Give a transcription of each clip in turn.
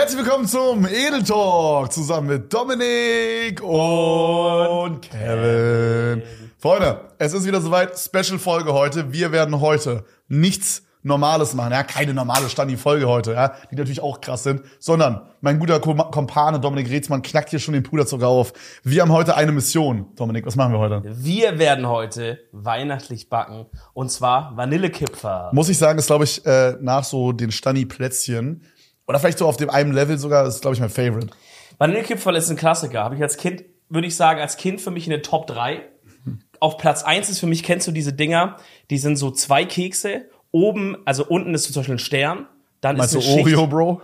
Herzlich willkommen zum Edel Talk zusammen mit Dominik und Kevin. Freunde, es ist wieder soweit, Special-Folge heute. Wir werden heute nichts Normales machen, ja, keine normale Standi-Folge heute, ja, die natürlich auch krass sind, sondern mein guter Kumpane Dominik Reetzmann knackt hier schon den Puderzucker auf. Wir haben heute eine Mission. Dominik, was machen wir heute? Wir werden heute weihnachtlich backen, und zwar Vanillekipferl. Muss ich sagen, ist, glaube ich, nach so den Stani-Plätzchen oder vielleicht so auf dem einen Level sogar, ist, glaube ich, mein Favorite. Vanillekipferl ist ein Klassiker. Habe ich als Kind, würde ich sagen, als Kind für mich in den Top 3. Auf Platz 1 ist für mich, kennst du diese Dinger, die sind so 2 Kekse, oben, also unten ist zum Beispiel ein Stern, dann Meinst ist du eine Oreo, Schicht. Bro?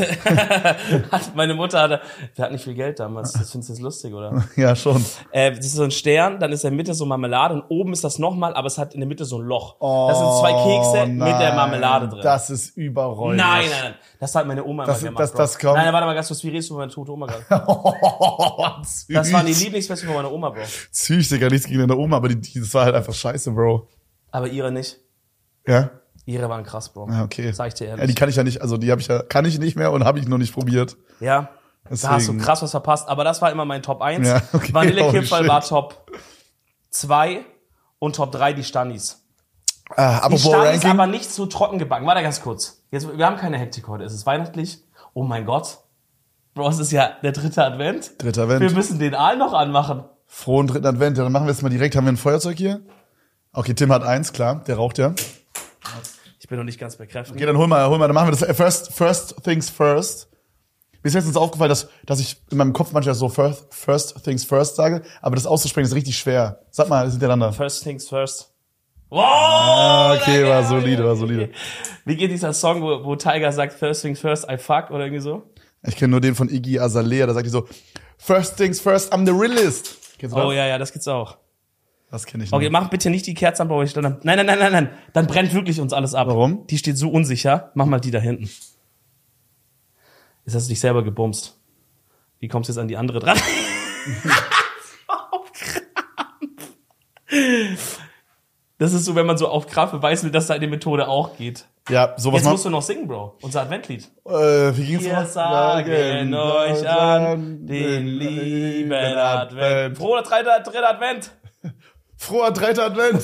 Meine Mutter wir hatten nicht viel Geld damals, das findest du jetzt lustig, oder? Ja, schon. Das ist so ein Stern, dann ist in der Mitte so Marmelade und oben ist das nochmal, aber es hat in der Mitte so ein Loch. Oh, das sind 2 Kekse mit der Marmelade drin. Das ist überräumlich. Nein. Das hat meine Oma immer gemacht. Das kommt. Nein, warte mal ganz kurz, wie redest du über meine tote Oma gerade? Das waren die Lieblingsfeste von meiner Oma, Bro. Züchtiger, nichts gegen deine Oma, aber das war halt einfach scheiße, Bro. Aber ihre nicht. Ja? Ihre waren krass, Bro. Ja, okay. Sag ich dir ehrlich. Ja, die kann ich ja nicht, also die kann ich nicht mehr und habe ich noch nicht probiert. Ja, Deswegen. da hast du krass was verpasst. Aber das war immer mein Top 1. Ja, okay. Vanillekipferl Oh, war Top 2 und Top 3 die Standis. Die Apropos Standis Ranking. aber nicht so trocken gebacken. Warte ganz kurz. Jetzt, wir haben keine Hektik heute. Es ist weihnachtlich. Oh mein Gott. Bro, es ist ja der 3. Advent. 3. Advent. Wir müssen den Aal noch anmachen. Frohen 3. Advent. Ja, dann machen wir jetzt mal direkt. Haben wir ein Feuerzeug hier? Okay, Tim hat 1, klar. Der raucht ja. Ich bin noch nicht ganz bekräftigt. Okay, dann hol mal. Dann machen wir das first things first. Mir ist letztens aufgefallen, dass ich in meinem Kopf manchmal so first things first sage, aber das auszusprechen ist richtig schwer. Sag mal, hintereinander. First things first. Wow! Okay, war solide. Okay. Wie geht dieser Song, wo Tiger sagt, first things first, I fuck, oder irgendwie so? Ich kenne nur den von Iggy Azalea, da sagt die so, first things first, I'm the realist. Kennst du das? Oh ja, das gibt's auch. Das kenne ich nicht. Okay, mach bitte nicht die Kerze an, Bro. Nein. Dann brennt wirklich uns alles ab. Warum? Die steht so unsicher. Mach mal die da hinten. Jetzt hast du dich selber gebumst. Wie kommst du jetzt an die andere dran? Auf Krampf. Das ist so, wenn man so auf Krampf beweisen will, dass da eine Methode auch geht. Ja, sowas Jetzt musst du noch singen, Bro. Unser Adventlied. Wie ging's Wir sagen euch an den lieben Advent. Froher 3. Advent. Froher 3. Advent.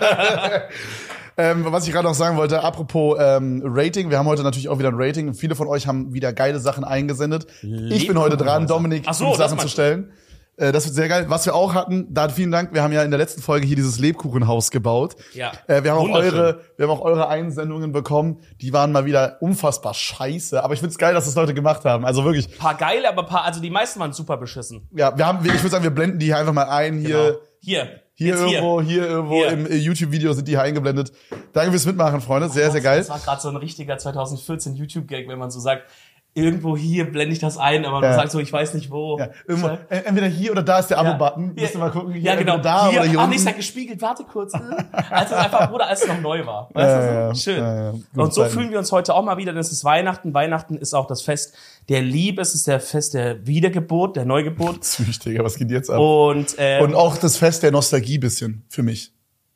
Was ich gerade noch sagen wollte, apropos Rating, wir haben heute natürlich auch wieder ein Rating. Viele von euch haben wieder geile Sachen eingesendet. Ich bin heute dran, Dominik, Ach so, 5 das Sachen zu meinst du. stellen. Das wird sehr geil. Was wir auch hatten, vielen Dank, wir haben ja in der letzten Folge hier dieses Lebkuchenhaus gebaut. Ja. Wir haben Wunderschön. auch eure Einsendungen bekommen. Die waren mal wieder unfassbar scheiße. Aber ich find's geil, dass das Leute gemacht haben. Also wirklich. Paar geile, aber also die meisten waren super beschissen. Ja, ich würde sagen, wir blenden die hier einfach mal ein. Hier Genau. irgendwo Hier. im YouTube-Video sind die hier eingeblendet. Danke fürs Mitmachen, Freunde. Sehr, sehr geil. Das war gerade so ein richtiger 2014 YouTube-Gag, wenn man so sagt, irgendwo hier blende ich das ein, aber man sagt so, ich weiß nicht wo. Ja, irgendwo, entweder hier oder da ist der Abo-Button. Müsst ihr mal gucken. Hier, Ja, genau. entweder da oder hier unten. Nicht gespiegelt, warte kurz. Als es einfach, oder als es noch neu war. Weißt du? Schön. Ja. Und so Zeiten. fühlen wir uns heute auch mal wieder, denn es ist Weihnachten. Weihnachten ist auch das Fest der Liebe, es ist der Fest der Wiedergeburt, der Neugeburt. Züchtiger, was geht jetzt ab? Und auch das Fest der Nostalgie bisschen, für mich.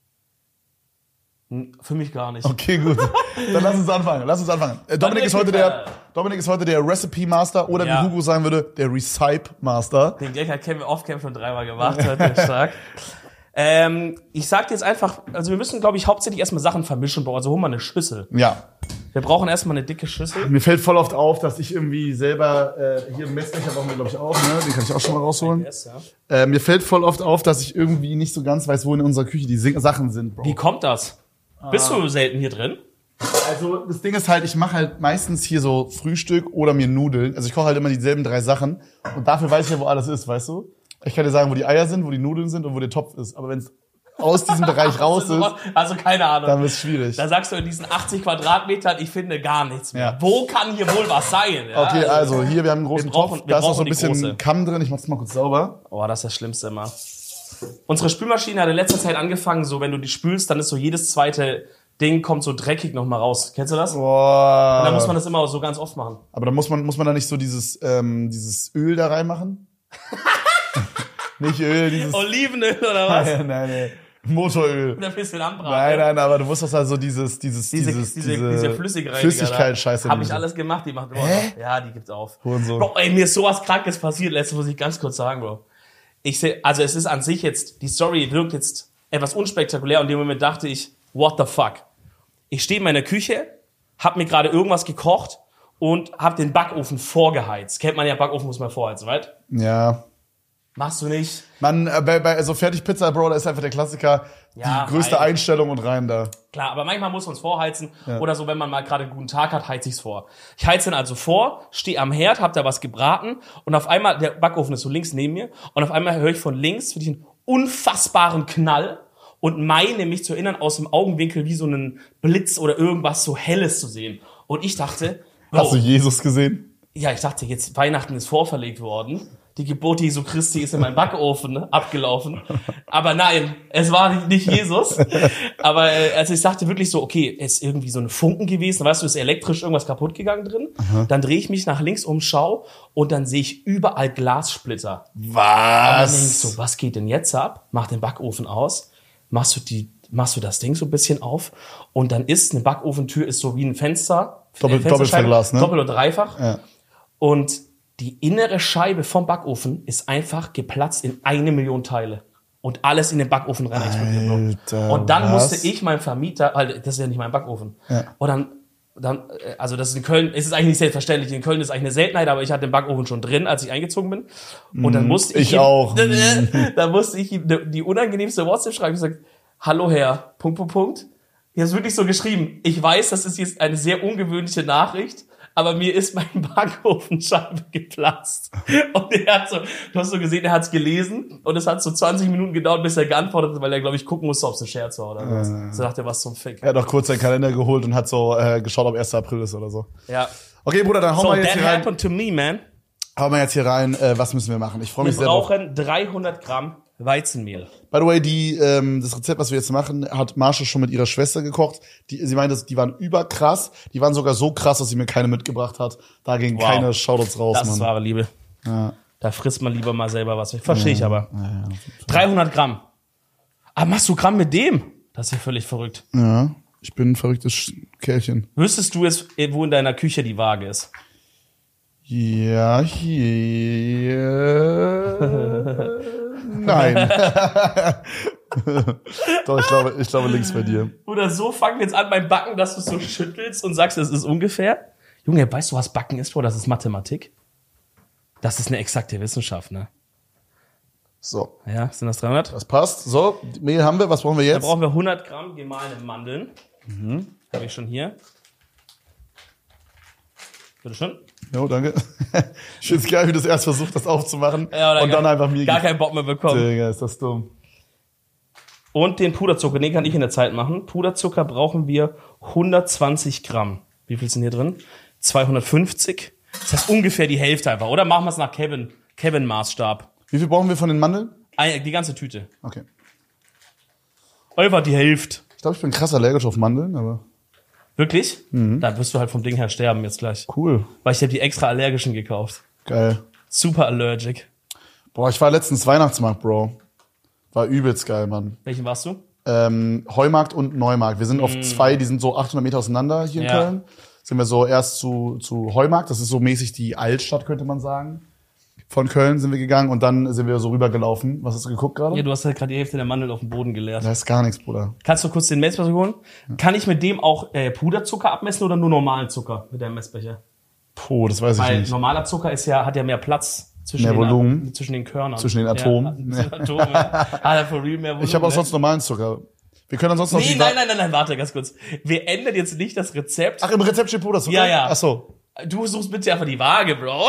für mich gar nicht. Okay, gut. Dann lass uns anfangen. Dominik ist heute der Recipe Master oder Ja. wie Hugo sagen würde, der Recipe Master. Den Gag hat Kevin Off-Cam schon 3-mal gemacht, heute stark. Ich sag dir jetzt einfach, also wir müssen, glaube ich, hauptsächlich erstmal Sachen vermischen, Bro. Also hol mal eine Schüssel. Ja. Wir brauchen erstmal eine dicke Schüssel. Mir fällt voll oft auf, dass ich irgendwie selber, hier einen Messbecher brauchen wir, glaube ich, auch, ne? Den kann ich auch schon mal rausholen. Yes, ja. Mir fällt voll oft auf, dass ich irgendwie nicht so ganz weiß, wo in unserer Küche die Sachen sind, Bro. Wie kommt das? Bist du selten hier drin? Also das Ding ist halt, ich mache halt meistens hier so Frühstück oder mir Nudeln. Also ich koche halt immer dieselben 3 Sachen. Und dafür weiß ich ja, wo alles ist, weißt du? Ich kann dir sagen, wo die Eier sind, wo die Nudeln sind und wo der Topf ist. Aber wenn es aus diesem Bereich raus ist, Also keine Ahnung. dann wird es schwierig. Da sagst du in diesen 80 Quadratmetern, ich finde gar nichts mehr. Ja. Wo kann hier wohl was sein? Ja, Okay, also hier, wir haben einen großen wir brauchen- Topf. wir Da ist noch brauchen so ein die bisschen große. Kamm drin. Ich mach's mal kurz sauber. Oh, das ist das Schlimmste immer. Unsere Spülmaschine hat in letzter Zeit angefangen, so wenn du die spülst, dann ist so jedes zweite Ding kommt so dreckig noch mal raus. Kennst du das? Boah. Und dann muss man das immer so ganz oft machen. Aber da muss man da nicht so dieses Öl da reinmachen? Nicht Öl, dieses... Olivenöl oder was? Nein. Motoröl. Und ein bisschen anbraten. Nein, aber du musst doch also diese Flüssigkeit-Scheiße. Habe ich alles gemacht, die macht immer noch. Ja, die gibt's auf. Hurensohn. Bro, ey, mir ist sowas Krankes passiert, letztes muss ich ganz kurz sagen, Bro. Also es ist an sich jetzt, die Story wirkt jetzt etwas unspektakulär und in dem Moment dachte ich, what the fuck? Ich stehe in meiner Küche, hab mir gerade irgendwas gekocht und hab den Backofen vorgeheizt. Kennt man ja, Backofen muss man vorheizen, right? Ja. Machst du nicht? Man, bei so Fertigpizza, Bro, da ist einfach der Klassiker, Ja, die größte Einstellung und rein da. Klar, aber manchmal muss man es vorheizen. Ja. Oder so, wenn man mal gerade einen guten Tag hat, heiz ich's vor. Ich heiz dann also vor, stehe am Herd, hab da was gebraten und auf einmal, der Backofen ist so links neben mir und auf einmal höre ich von links wirklich einen unfassbaren Knall und meine mich zu erinnern, aus dem Augenwinkel wie so einen Blitz oder irgendwas so Helles zu sehen. Und ich dachte... Hast du Jesus gesehen? Ja, ich dachte, jetzt Weihnachten ist vorverlegt worden. Die Geburt Jesu Christi ist in meinem Backofen abgelaufen. Aber nein, es war nicht Jesus. Aber also ich sagte wirklich so, okay, ist irgendwie so ein Funken gewesen. Weißt du, ist elektrisch irgendwas kaputt gegangen drin. Aha. Dann drehe ich mich nach links um, schau und dann sehe ich überall Glassplitter. Was? Und dann denk ich so, was geht denn jetzt ab? Mach den Backofen aus. Machst du das Ding so ein bisschen auf und dann ist eine Backofentür ist so wie ein Fenster. Doppelverglas, ne? Doppel- oder dreifach. Ja. Und die innere Scheibe vom Backofen ist einfach geplatzt in 1 Million Teile. Und alles in den Backofen rein explodiert. Alter, und dann was? musste ich meinem Vermieter, weil das ist ja nicht mein Backofen. Ja. Und dann, also das ist in Köln, es ist eigentlich nicht selbstverständlich. In Köln ist eigentlich eine Seltenheit, aber ich hatte den Backofen schon drin, als ich eingezogen bin. Und dann musste ich auch. Dann musste ich ihm die unangenehmste WhatsApp schreiben. Ich sag, hallo Herr, ... Hier ist wirklich so geschrieben, ich weiß, das ist jetzt eine sehr ungewöhnliche Nachricht, aber mir ist mein Backofenscheibe geplatzt. Und er hat so, du hast so gesehen, er hat es gelesen und es hat so 20 Minuten gedauert, bis er geantwortet hat, weil er, glaube ich, gucken musste, ob es ein Scherz war oder was. So dachte er, was zum Fick. Er hat auch kurz seinen Kalender geholt und hat so geschaut, ob 1. April ist oder so. Ja. Okay, Bruder, dann hauen So, wir jetzt that hier rein. happened to me, man. Hauen wir jetzt hier rein. Was müssen wir machen? Ich freue Wir mich sehr drauf. brauchen 300 Gramm Weizenmehl. By the way, das Rezept, was wir jetzt machen, hat Marsha schon mit ihrer Schwester gekocht. Sie meinte, die waren überkrass. Die waren sogar so krass, dass sie mir keine mitgebracht hat. Da gingen keine Shoutouts raus, Das Mann. ist wahre Liebe. Ja. Da frisst man lieber mal selber was. Verstehe ich aber. 300 Gramm. Ah, machst du Gramm mit dem? Das ist ja völlig verrückt. Ja, ich bin ein verrücktes Kerlchen. Wüsstest du es, wo in deiner Küche die Waage ist? Ja, hier. Nein. Doch, ich glaube links bei dir. Oder so fangen wir jetzt an beim Backen, dass du so schüttelst und sagst, es ist ungefähr. Junge, weißt du, was Backen ist, Bro? Das ist Mathematik. Das ist eine exakte Wissenschaft, ne? So, Ja, sind das 300? das passt. So, Mehl haben wir. Was brauchen wir Da jetzt? brauchen wir 100 Gramm gemahlene Mandeln. Habe ich schon hier. Bitte schön. Jo, danke. Ich find's geil, wie du es erst versucht hast aufzumachen Ja, oder und dann einfach mir gar gibst. keinen Bock mehr bekommen. Digga, ist das dumm. Und den Puderzucker, den kann ich in der Zeit machen. Puderzucker brauchen wir 120 Gramm. Wie viel sind hier drin? 250. Das heißt ungefähr die Hälfte einfach. Oder machen wir es nach Kevin-Maßstab. Wie viel brauchen wir von den Mandeln? Die ganze Tüte. Okay. Einfach die Hälfte. Ich glaube, ich bin krass allergisch auf Mandeln, aber Wirklich? Da wirst du halt vom Ding her sterben jetzt gleich. cool. Weil ich habe die extra allergischen gekauft. Geil. Super allergic. Boah, ich war letztens Weihnachtsmarkt, Bro. War übelst geil, Mann. Welchen warst du? Heumarkt und Neumarkt. Wir sind auf zwei, die sind so 800 Meter auseinander hier in Ja. Köln. Sind wir so erst zu Heumarkt, das ist so mäßig die Altstadt, könnte man sagen. Von Köln sind wir gegangen und dann sind wir so rübergelaufen. Was hast du geguckt gerade? Ja, du hast halt gerade die Hälfte der Mandeln auf dem Boden geleert. Da ist gar nichts, Bruder. Kannst du kurz den Messbecher holen? Kann ich mit dem auch Puderzucker abmessen oder nur normalen Zucker mit dem Messbecher? Puh, das weiß ich Weil nicht. normaler Zucker hat ja mehr Platz zwischen, Mehr Volumen. Zwischen den Körnern. Zwischen den Atomen. Ja, zwischen den Atomen. Hat er for real mehr Volumen. Ich habe auch ne? sonst normalen Zucker. Wir können ansonsten noch Nee, die nein, warte ganz kurz. Wir ändern jetzt nicht das Rezept. Ach, im Rezept steht Puderzucker? Ja, ja. Ach so. Du suchst bitte einfach die Waage, Bro.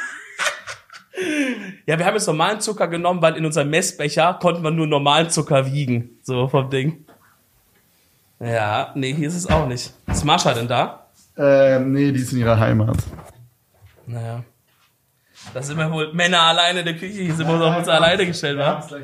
Ja, wir haben jetzt normalen Zucker genommen, weil in unserem Messbecher konnten wir nur normalen Zucker wiegen. So vom Ding. Ja, nee, hier ist es auch nicht. Ist Marsha denn da? Nee, die ist in ihrer Heimat. Naja. Da sind wir wohl Männer alleine in der Küche. Hier sind wir uns auf uns alleine gestellt, wa? gleich.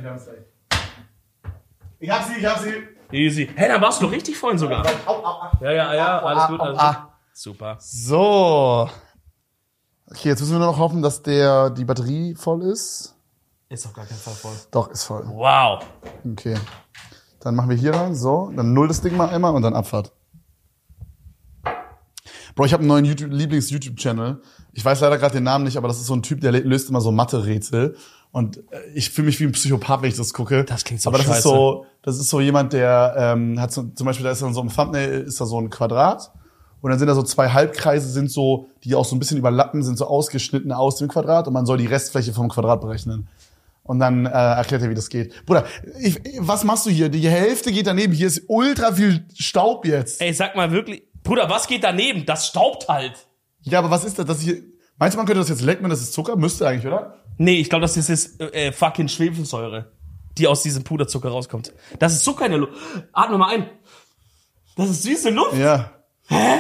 Ich hab sie. Easy. Hey, dann warst du doch richtig vorhin sogar. Ja, alles gut, alles gut. Super. So. Okay, jetzt müssen wir nur noch hoffen, dass die Batterie voll ist. Ist auf gar keinen Fall voll. Doch, ist voll. Wow. Okay. Dann machen wir hier rein, so. Dann null das Ding mal einmal und dann Abfahrt. Bro, ich habe einen neuen Lieblings-YouTube-Channel. Ich weiß leider gerade den Namen nicht, aber das ist so ein Typ, der löst immer so Mathe-Rätsel. Und ich fühle mich wie ein Psychopath, wenn ich das gucke. Das klingt so aber scheiße. Das ist so jemand, der hat so, zum Beispiel, da ist dann so im Thumbnail ist da so ein Quadrat. Und dann sind da so 2 Halbkreise, sind so, die auch so ein bisschen überlappen, sind so ausgeschnitten aus dem Quadrat. Und man soll die Restfläche vom Quadrat berechnen. Und dann erklärt er, wie das geht. Bruder, was machst du hier? Die Hälfte geht daneben. Hier ist ultra viel Staub jetzt. Ey, sag mal wirklich, Bruder, was geht daneben? Das staubt halt. Ja, aber was ist das? Meinst du, man könnte das jetzt lecken, wenn das ist Zucker? Müsste eigentlich, oder? Nee, ich glaube, das ist fucking Schwefelsäure, die aus diesem Puderzucker rauskommt. Das ist Zucker in der Luft. Atme mal ein. Das ist süße Luft. Ja. Hä?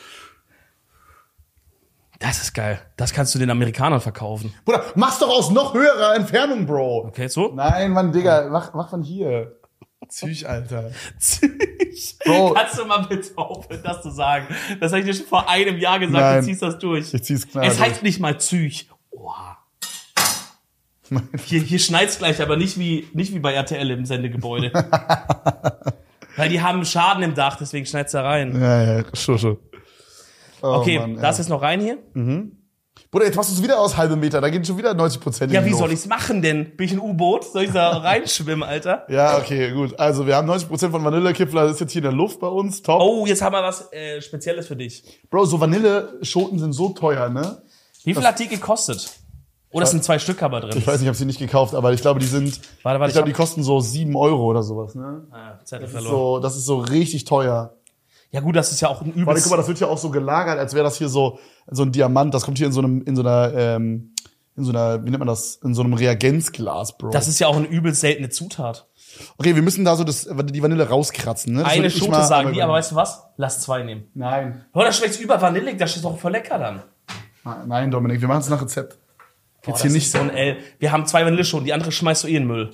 Das ist geil. Das kannst du den Amerikanern verkaufen. Bruder, mach's doch aus noch höherer Entfernung, Bro. Okay, so? Nein, Mann, Digga, mach von hier. Züch, Alter. Züch. Bro. Kannst du mal bitte aufhören, das zu sagen? Das habe ich dir schon vor einem Jahr gesagt, Nein. du ziehst das durch. Ich zieh's klar Es durch. heißt nicht mal Züch. Oha. Hier schneit's gleich, aber nicht wie bei RTL im Sendegebäude. Weil die haben Schaden im Dach, deswegen schneit's da rein. Ja, schon. Oh, Okay, Mann, das ist noch rein hier. Bruder, jetzt machst du es wieder aus halbem Meter, da gehen schon wieder 90% in Ja, die wie Luft. soll ich's machen denn? Bin ich ein U-Boot? Soll ich da reinschwimmen, Alter? Ja, okay, gut. Also, wir haben 90% von Vanillekipferl, das ist jetzt hier in der Luft bei uns, top. Oh, jetzt haben wir was Spezielles für dich. Bro, so Vanilleschoten sind so teuer, ne? Wie viel hat die gekostet? Oder es sind 2 Stück aber drin. Ich weiß nicht, ich habe sie nicht gekauft, aber ich glaube, die sind, Warte, ich glaube, die kosten so 7 Euro oder sowas, ne? Zettel Das ist verloren. das ist so richtig teuer. Ja gut, das ist ja auch ein Warte, übles... guck mal, das wird ja auch so gelagert, als wäre das hier so ein Diamant. Das kommt hier in so einer, wie nennt man das? In so einem Reagenzglas, Bro. Das ist ja auch eine übel seltene Zutat. Okay, wir müssen da so die Vanille rauskratzen, ne? Das Eine würde ich Schote mal sagen einmal die, aber übernehmen. weißt du was? Lass 2 nehmen. Nein. Oh, das schmeckt über vanillig, das ist doch voll lecker dann. Nein, Dominik, wir machen es nach Rezept. Boah, Jetzt das hier ist nicht. so ein L. Wir haben 2 Vanilleschoten, die andere schmeißt du eh in den Müll.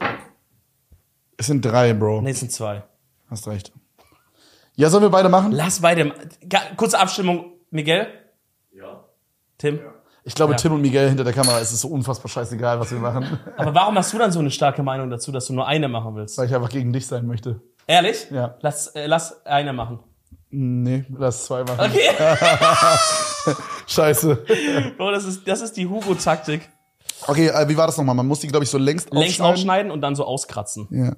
Es sind 3, Bro. Ne, es sind 2. Hast recht. Ja, sollen wir beide machen? Lass beide... Kurze Abstimmung. Miguel? Ja. Tim? Ja. Ich glaube, Ja. Tim und Miguel hinter der Kamera, es ist so unfassbar scheißegal, was wir machen. Aber warum hast du dann so eine starke Meinung dazu, dass du nur eine machen willst? Weil ich einfach gegen dich sein möchte. Ehrlich? Ja. Lass eine machen. Nee, lass 2 machen. Okay. Scheiße. Bro, das ist die Hugo-Taktik. Okay, wie war das nochmal? Man muss die, glaube ich, so längst Aufschneiden und dann so auskratzen. Ja.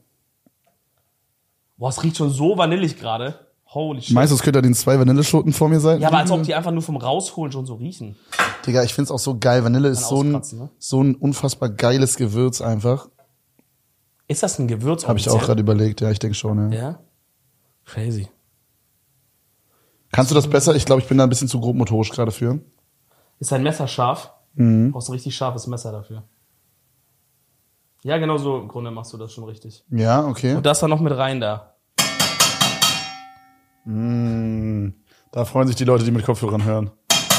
Boah, es riecht schon so vanillig gerade. Holy shit. Meinst du, es könnte den 2 Vanilleschoten vor mir sein? Ja, aber als ob die einfach nur vom Rausholen schon so riechen. Digga, ich find's auch so geil. Vanille ist auskratzen, ne? so ein unfassbar geiles Gewürz einfach. Ist das ein Gewürz? Habe ich auch gerade überlegt. Ja, ich denke schon, ja. Ja? Crazy. Kannst du das besser? Ich glaube, ich bin da ein bisschen zu grob motorisch gerade für. Ist dein Messer scharf? Du brauchst ein richtig scharfes Messer dafür. Ja, genau so im Grunde machst du das schon richtig. Ja, okay. Und das dann noch mit rein da. Da freuen sich die Leute, die mit Kopfhörern hören.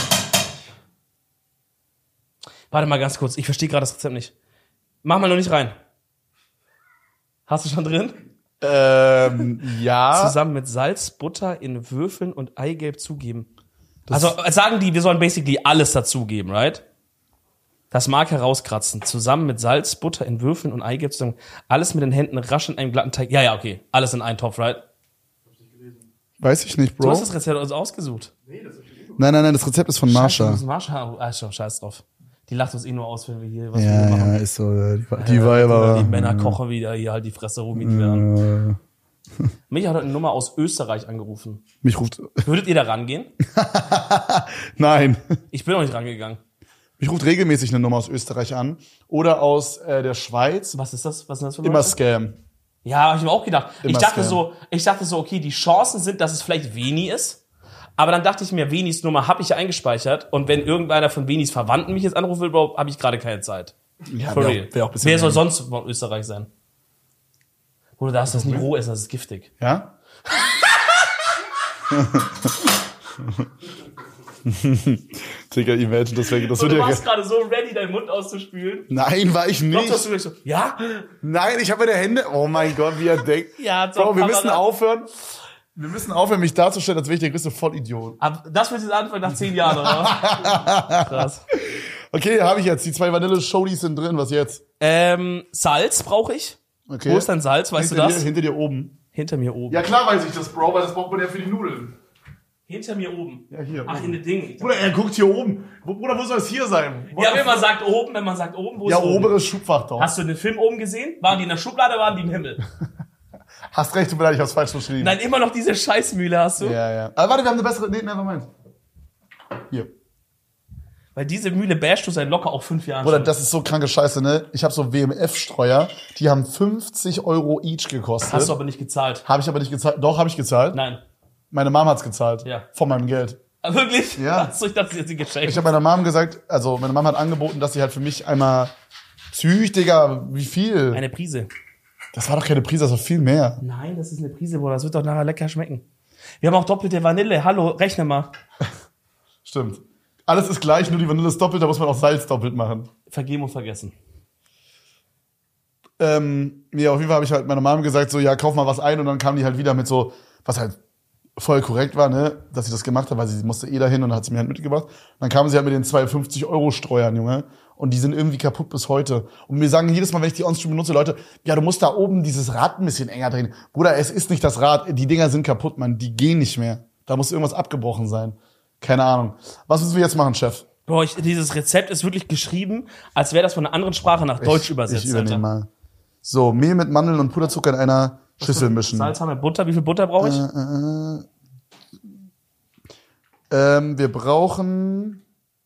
Warte mal ganz kurz, ich verstehe gerade das Rezept nicht. Mach mal noch nicht rein. Hast du schon drin? Ja. Zusammen mit Salz, Butter in Würfeln und Eigelb zugeben. Also sagen die, wir sollen basically alles dazugeben, right? Das Mark herauskratzen. Zusammen mit Salz, Butter in Würfeln und Eigelb zusammen. Alles mit den Händen rasch in einem glatten Teig. Ja, okay. Alles in einen Topf, right? Weiß ich nicht, Du Bro. hast das Rezept uns ausgesucht. Nein, das Rezept ist von Marsha. Scheiße, Marsha. Schon scheiß drauf. Die lacht uns eh nur aus, wenn wir hier was wir Ja, hier machen. ist so. Die Weiber. Die Männer kochen wieder hier halt die Fresse rum, wie die werden. Mich hat heute eine Nummer aus Österreich angerufen. Mich ruft. Würdet ihr da rangehen? Nein. Ich bin noch nicht rangegangen. Mich ruft regelmäßig eine Nummer aus Österreich an. Oder aus der Schweiz. Was ist das? Was sind das für Leute? Immer Scam. Ja, hab ich mir auch gedacht. Ich Immer dachte Scam. so, okay, die Chancen sind, dass es vielleicht Veni ist. Aber dann dachte ich mir, Venis Nummer habe ich ja eingespeichert. Und wenn irgendeiner von Venis Verwandten mich jetzt anrufen will, habe ich gerade keine Zeit. Ja, For real. wär auch ein bisschen Wer soll lame. sonst von Österreich sein? Oder darfst das nie roh essen, das ist giftig. Ja? Digga, imagine, das wird Und du ja. warst gerade so ready, deinen Mund auszuspülen. Nein, war ich Doch, nicht. hast du wirklich so, ja? Nein, ich habe meine Hände. Oh mein Gott, wie er denkt. Ja, zur Bro, wir müssen Kamera. aufhören. Wir müssen aufhören, mich darzustellen, als wäre ich der größte Vollidiot. Aber das wird jetzt anfangen nach 10 Jahren, oder was? Krass. Okay, habe ich jetzt. Die 2 Vanille-Shodies sind drin. Was jetzt? Salz brauche ich. Okay. Wo ist dein Salz, weißt du das? Hinter dir oben. Hinter mir oben. Ja, klar weiß ich das, Bro, weil das braucht man ja für die Nudeln. Hinter mir oben. Ja, hier. Ach, in den Ding. Bruder, er guckt hier oben. Bruder, wo soll es hier sein? Ja, wenn man sagt oben, wo ist Ja, oben? oberes Schubfach doch. Hast du den Film oben gesehen? Waren die in der Schublade, waren die im Himmel? Hast recht, tut mir leid, ich hab's falsch geschrieben. Nein, immer noch diese Scheißmühle hast du. Ja, ja. Aber warte, wir haben eine bessere. Nee, nevermind. Hier. Weil diese Mühle bashst du seit locker auch 5 Jahren Bruder, schon. das ist so kranke Scheiße, ne? Ich habe so WMF-Streuer, die haben 50 € each gekostet. Hast du aber nicht gezahlt. Habe ich aber nicht gezahlt. Doch, habe ich gezahlt. Nein. Meine Mom hat's gezahlt. Ja. Von meinem Geld. Aber wirklich? Ja. Achso, ich dachte, sie hat sie geschenkt. Ich habe meiner Mom gesagt, also meine Mom hat angeboten, dass sie halt für mich einmal Psych, Digga, wie viel? Eine Prise. Das war doch keine Prise, das war viel mehr. Nein, das ist eine Prise, Bruder. Das wird doch nachher lecker schmecken. Wir haben auch doppelte Vanille. Hallo, rechne mal. Stimmt. Alles ist gleich, nur die Vanille ist doppelt, da muss man auch Salz doppelt machen. Vergeben und vergessen. Ja, auf jeden Fall habe ich halt meiner Mom gesagt, so, ja, kauf mal was ein. Und dann kam die halt wieder mit so, was halt voll korrekt war, ne, dass sie das gemacht hat, weil sie musste dahin und dann hat sie mir halt mitgebracht. Und dann kamen sie halt mit den 2 50-€ Junge. Und die sind irgendwie kaputt bis heute. Und wir sagen jedes Mal, wenn ich die On-Stream benutze, Leute, ja, du musst da oben dieses Rad ein bisschen enger drehen. Bruder, es ist nicht das Rad, die Dinger sind kaputt, Mann, die gehen nicht mehr. Da muss irgendwas abgebrochen sein. Keine Ahnung. Was müssen wir jetzt machen, Chef? Boah, dieses Rezept ist wirklich geschrieben, als wäre das von einer anderen Sprache nach Deutsch übersetzt. Ich übernehme mal. So, Mehl mit Mandeln und Puderzucker in einer Schüssel mischen. Salz haben wir, Butter. Wie viel Butter brauche ich? Wir brauchen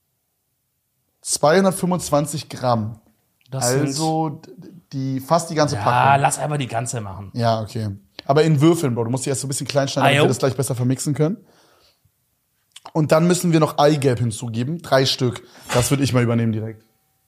225 Gramm. Das sind, Also fast die ganze ja, Packung. lass einfach die ganze machen. Ja, okay. Aber in Würfeln, Bro. Du musst die erst so ein bisschen klein schneiden, damit jo. wir das gleich besser vermixen können. Und dann müssen wir noch Eigelb hinzugeben. 3 Stück. Das würde ich mal übernehmen direkt.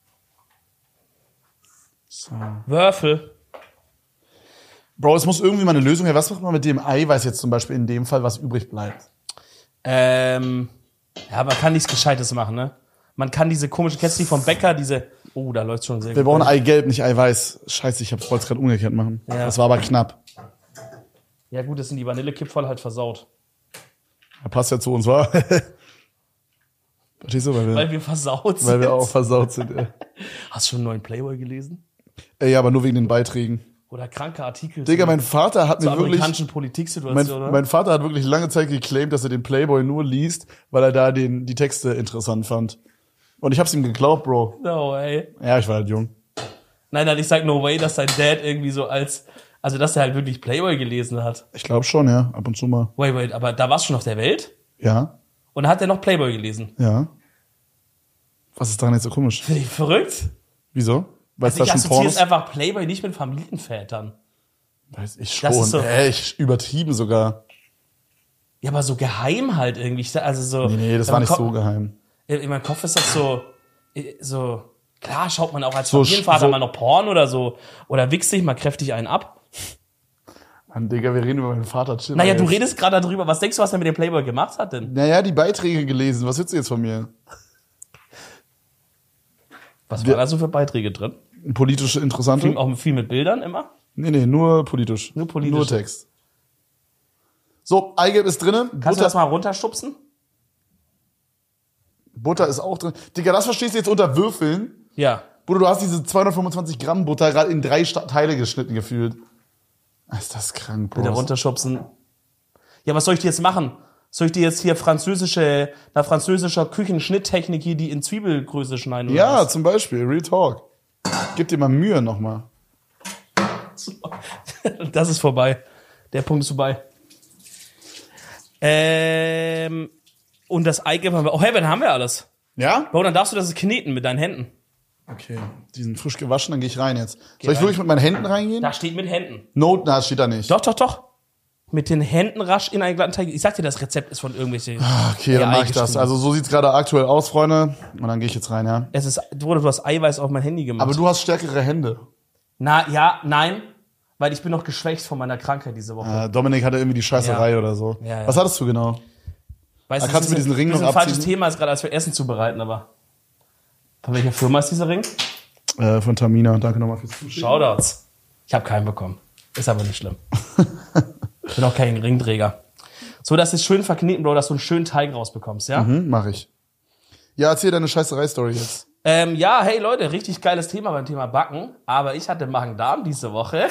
So. Würfel. Bro, es muss irgendwie mal eine Lösung her. Was macht man mit dem Eiweiß jetzt zum Beispiel in dem Fall, was übrig bleibt? Ja, man kann nichts Gescheites machen, ne? Man kann diese komische Kästchen vom Bäcker, oh, da läuft schon sehr Wir gut. brauchen Eigelb, nicht Eiweiß. Scheiße, ich wollte es gerade umgekehrt machen. Ja. Das war aber knapp. Ja gut, das sind die Vanillekipferl halt versaut. Das passt ja zu uns, wa? Verstehst du? Weil wir versaut sind. Weil wir auch versaut sind. Hast du schon einen neuen Playboy gelesen? Ja, aber nur wegen den Beiträgen. Oder kranke Artikel Digga, mein Vater hat zur mir wirklich... amerikanischen Politiksituation, oder? Mein Vater hat wirklich lange Zeit geclaimt, dass er den Playboy nur liest, weil er da die Texte interessant fand. Und ich hab's ihm geglaubt, Bro. No way. Ja, ich war halt jung. Nein, ich sag no way, dass dein Dad irgendwie so also dass er halt wirklich Playboy gelesen hat. Ich glaube schon, ja, ab und zu mal. Wait, aber da warst du schon auf der Welt? Ja, Und hat er noch Playboy gelesen? ja. Was ist daran jetzt so komisch? Finde ich verrückt. Wieso? Weil es Also ich da schon assoziere Pornos... jetzt einfach Playboy nicht mit Familienvätern. Weiß ich Das ist schon. so- Echt, übertrieben sogar. Ja, aber so geheim halt irgendwie. Also so. Nee, das war nicht so geheim. In meinem Kopf ist das so, klar schaut man auch als So Familienvater so- mal noch Porn oder so. Oder wichst dich mal kräftig einen ab. Mann, Digga, wir reden über meinen Vater. Chill Naja, mal du jetzt. redest gerade darüber. Was denkst du, was er mit dem Playboy gemacht hat denn? Naja, die Beiträge gelesen. Was willst du jetzt von mir? Was war da so für Beiträge drin? Politische interessante? Auch viel mit Bildern immer? Nee, nur politisch. Nur politisch. Nur Text. So, Eigelb ist drinne. Kannst du das mal runterstupsen? Butter ist auch drin. Digga, das verstehst du jetzt unter Würfeln? Ja. Bruder, du hast diese 225 Gramm Butter gerade in 3 Teile geschnitten gefühlt. Ist das krank, Bro. Wieder runterschubsen. Ja, was soll ich dir jetzt machen? Soll ich dir jetzt hier französischer Küchenschnitttechnik hier die in Zwiebelgröße schneiden? Oder Ja, was? zum Beispiel, Real Talk. Gib dir mal Mühe nochmal. Das ist vorbei. Der Punkt ist vorbei. Und das Eigelb haben wir. Oh, hey, dann haben wir alles. Ja? Bro, dann darfst du das kneten mit deinen Händen. Okay, die sind frisch gewaschen, dann gehe ich rein jetzt. Soll ich rein. wirklich mit meinen Händen reingehen? Da steht mit Händen. Na, steht da nicht. Doch. Mit den Händen rasch in einen glatten Teig. Ich sag dir, das Rezept ist von irgendwelchen. Okay, dann AI mach ich das. geschrieben. Also so sieht's gerade aktuell aus, Freunde. Und dann gehe ich jetzt rein, ja. Es ist, Bruder, du hast Eiweiß auf mein Handy gemacht. Aber du hast stärkere Hände. Nein, weil ich bin noch geschwächt von meiner Krankheit diese Woche. Dominik hatte irgendwie die Scheißerei Ja. oder so. Ja. Was hattest du genau? Weißt Da kannst du mir diesen Ring das ist noch ein falsches abziehen? Thema, ist gerade als für Essen zubereiten, aber. Von welcher Firma ist dieser Ring? Von Tamina. Danke nochmal fürs Zuschauen. Shoutouts. Ich habe keinen bekommen. Ist aber nicht schlimm. Ich bin auch kein Ringträger. So, das ist schön verkneten, Bro, dass du einen schönen Teig rausbekommst, ja? Mach ich. Ja, erzähl deine Scheißerei-Story jetzt. Ja, hey Leute, richtig geiles Thema beim Thema Backen. Aber ich hatte Magen-Darm diese Woche.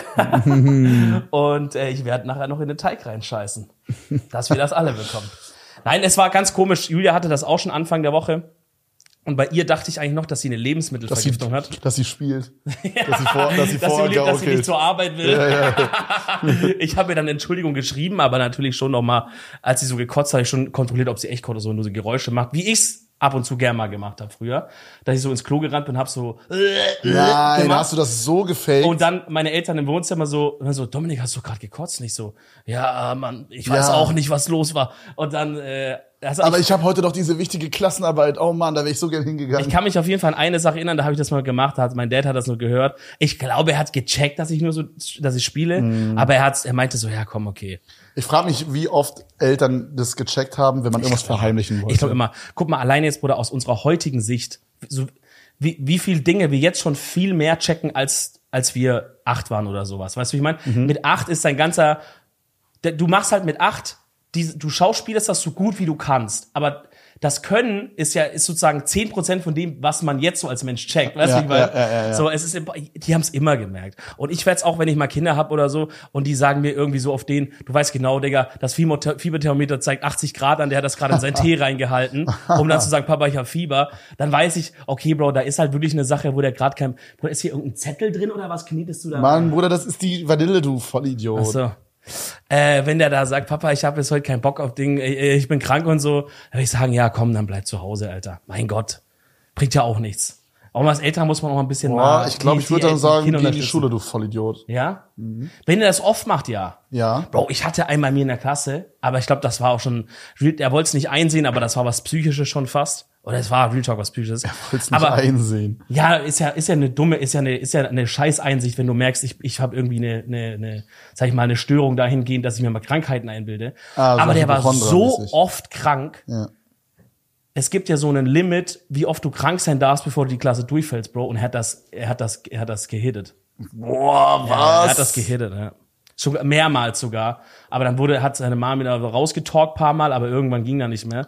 Und ich werde nachher noch in den Teig reinscheißen. Dass wir das alle bekommen. Nein, es war ganz komisch. Julia hatte das auch schon Anfang der Woche. Und bei ihr dachte ich eigentlich noch, dass sie eine Lebensmittelvergiftung hat. Dass sie spielt. Ja, dass sie nicht zur Arbeit will. Ja. Ich habe ihr dann Entschuldigung geschrieben, aber natürlich schon noch mal, als sie so gekotzt hat, habe ich schon kontrolliert, ob sie echt Cortison nur so Geräusche macht, wie ich's ab und zu gern mal gemacht habe früher, dass ich so ins Klo gerannt bin, hab so Nein, gemacht. hast du das so gefaked? Und dann meine Eltern im Wohnzimmer so, Dominik, hast du gerade gekotzt? Nicht so, ja, Mann, ich weiß auch nicht, was los war. Und dann aber ich habe heute doch diese wichtige Klassenarbeit. Oh Mann, da wäre ich so gern hingegangen. Ich kann mich auf jeden Fall an eine Sache erinnern, da habe ich das mal gemacht, mein Dad hat das nur gehört. Ich glaube, er hat gecheckt, dass ich spiele, aber er meinte so, ja, komm, okay. Ich frage mich, wie oft Eltern das gecheckt haben, wenn man irgendwas verheimlichen wollte. Ich glaube immer, guck mal, alleine jetzt, Bruder, aus unserer heutigen Sicht, so, wie viel Dinge wir jetzt schon viel mehr checken, als wir 8 waren oder sowas. Weißt du, wie ich meine? Mit 8 ist dein ganzer, du machst halt mit 8, du schauspielst das so gut, wie du kannst. Aber das Können ist sozusagen 10% von dem, was man jetzt so als Mensch checkt. Weißt du, wie ich meine? Ja. So, die haben es immer gemerkt. Und ich werde es auch, wenn ich mal Kinder habe oder so, und die sagen mir irgendwie so auf du weißt genau, Digga, das Fieberthermometer zeigt 80 Grad an, der hat das gerade in seinen Tee reingehalten, um dann zu sagen, Papa, ich habe Fieber. Dann weiß ich, okay, Bro, da ist halt wirklich eine Sache, wo der gerade ist hier irgendein Zettel drin oder was knetest du da? Mann, Bruder, das ist die Vanille, du Vollidiot. Ach so. Wenn der da sagt, Papa, ich habe jetzt heute keinen Bock auf Ding, ich bin krank und so, dann würde ich sagen, ja, komm, dann bleib zu Hause, Alter. Mein Gott, bringt ja auch nichts. Auch als Eltern muss man auch ein bisschen mal. Ich glaube, ich würde dann sagen, geh in die Schule, du Vollidiot. Ja? Wenn er das oft macht, ja. Ja. Bro, ich hatte einmal mir in der Klasse, aber ich glaube, das war auch schon, er wollte es nicht einsehen, aber das war was Psychisches schon fast. Oder es war Real Talk was Psychisches. Er wollte es nicht einsehen. Ja, ist ja eine Scheißeinsicht, wenn du merkst, ich habe irgendwie eine Störung dahingehend, dass ich mir mal Krankheiten einbilde. Aber der war so oft krank. Ja. Es gibt ja so ein Limit, wie oft du krank sein darfst, bevor du die Klasse durchfällst, Bro. Und er hat das gehittet. Boah, was? Ja, er hat das gehittet, ja. Sogar, mehrmals sogar. Aber dann hat seine Mama wieder rausgetalkt paar Mal, aber irgendwann ging er nicht mehr.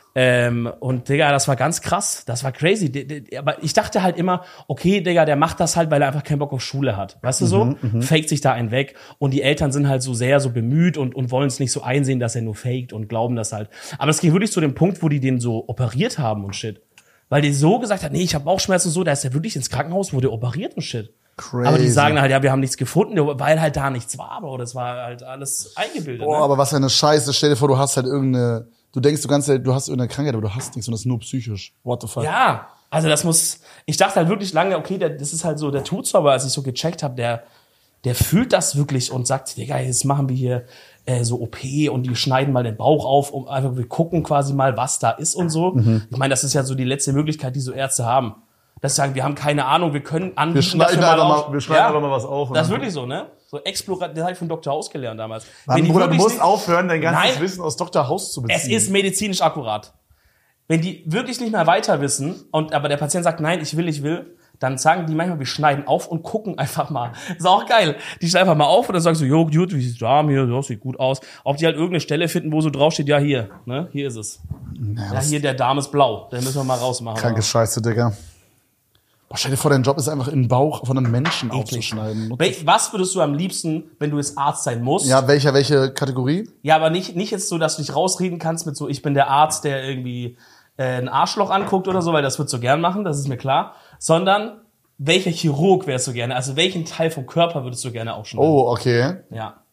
Und Digga, das war ganz krass, das war crazy. Aber ich dachte halt immer, okay, Digga, der macht das halt, weil er einfach keinen Bock auf Schule hat. Weißt du so? Faked sich da einen weg. Und die Eltern sind halt so sehr so bemüht und wollen es nicht so einsehen, dass er nur faked und glauben das halt. Aber es ging wirklich zu dem Punkt, wo die den so operiert haben und shit. Weil die so gesagt hat, nee, ich habe Bauchschmerzen und so, da ist er wirklich ins Krankenhaus, wurde operiert und shit. Crazy. Aber die sagen halt, ja, wir haben nichts gefunden, weil halt da nichts war, Bro. Das war halt alles eingebildet. Boah, ne? Aber was für eine Scheiße. Stell dir vor, du hast halt du denkst du hast irgendeine Krankheit, aber du hast nichts und das ist nur psychisch. What the fuck? Ja, also ich dachte halt wirklich lange, okay, das ist halt so, der tut's, aber als ich so gecheckt habe, der fühlt das wirklich und sagt, Digga, jetzt machen wir hier so OP und die schneiden mal den Bauch auf, wir gucken quasi mal, was da ist und so. Ich meine, das ist ja so die letzte Möglichkeit, die so Ärzte haben. Dass sie sagen, wir haben keine Ahnung, wir können anbieten, wir schneiden einfach mal was auf. Das ist wirklich so, ne? So das habe ich von Dr. House gelernt damals. Mann, Bruder, du musst aufhören, dein ganzes Wissen aus Dr. House zu beziehen. Es ist medizinisch akkurat. Wenn die wirklich nicht mehr weiter wissen, aber der Patient sagt, nein, ich will, dann sagen die manchmal, wir schneiden auf und gucken einfach mal. Ist auch geil. Die schneiden einfach mal auf und dann sagen so, jo, gut, wie sieht's da hier, das sieht gut aus. Ob die halt irgendeine Stelle finden, wo so draufsteht, ja, hier, ne, hier ist es. Ja, hier, der Darm ist blau. Den müssen wir mal rausmachen. Kranke Scheiße, Digga. Boah, stell dir vor, dein Job ist einfach in den Bauch von einem Menschen aufzuschneiden. Was würdest du am liebsten, wenn du jetzt Arzt sein musst? Ja, welche Kategorie? Ja, aber nicht jetzt so, dass du dich rausreden kannst mit so, ich bin der Arzt, der irgendwie ein Arschloch anguckt oder so, weil das würdest du gern machen, das ist mir klar. Sondern, welcher Chirurg wärst du gerne? Also welchen Teil vom Körper würdest du gerne aufschneiden? Oh, okay. Ja.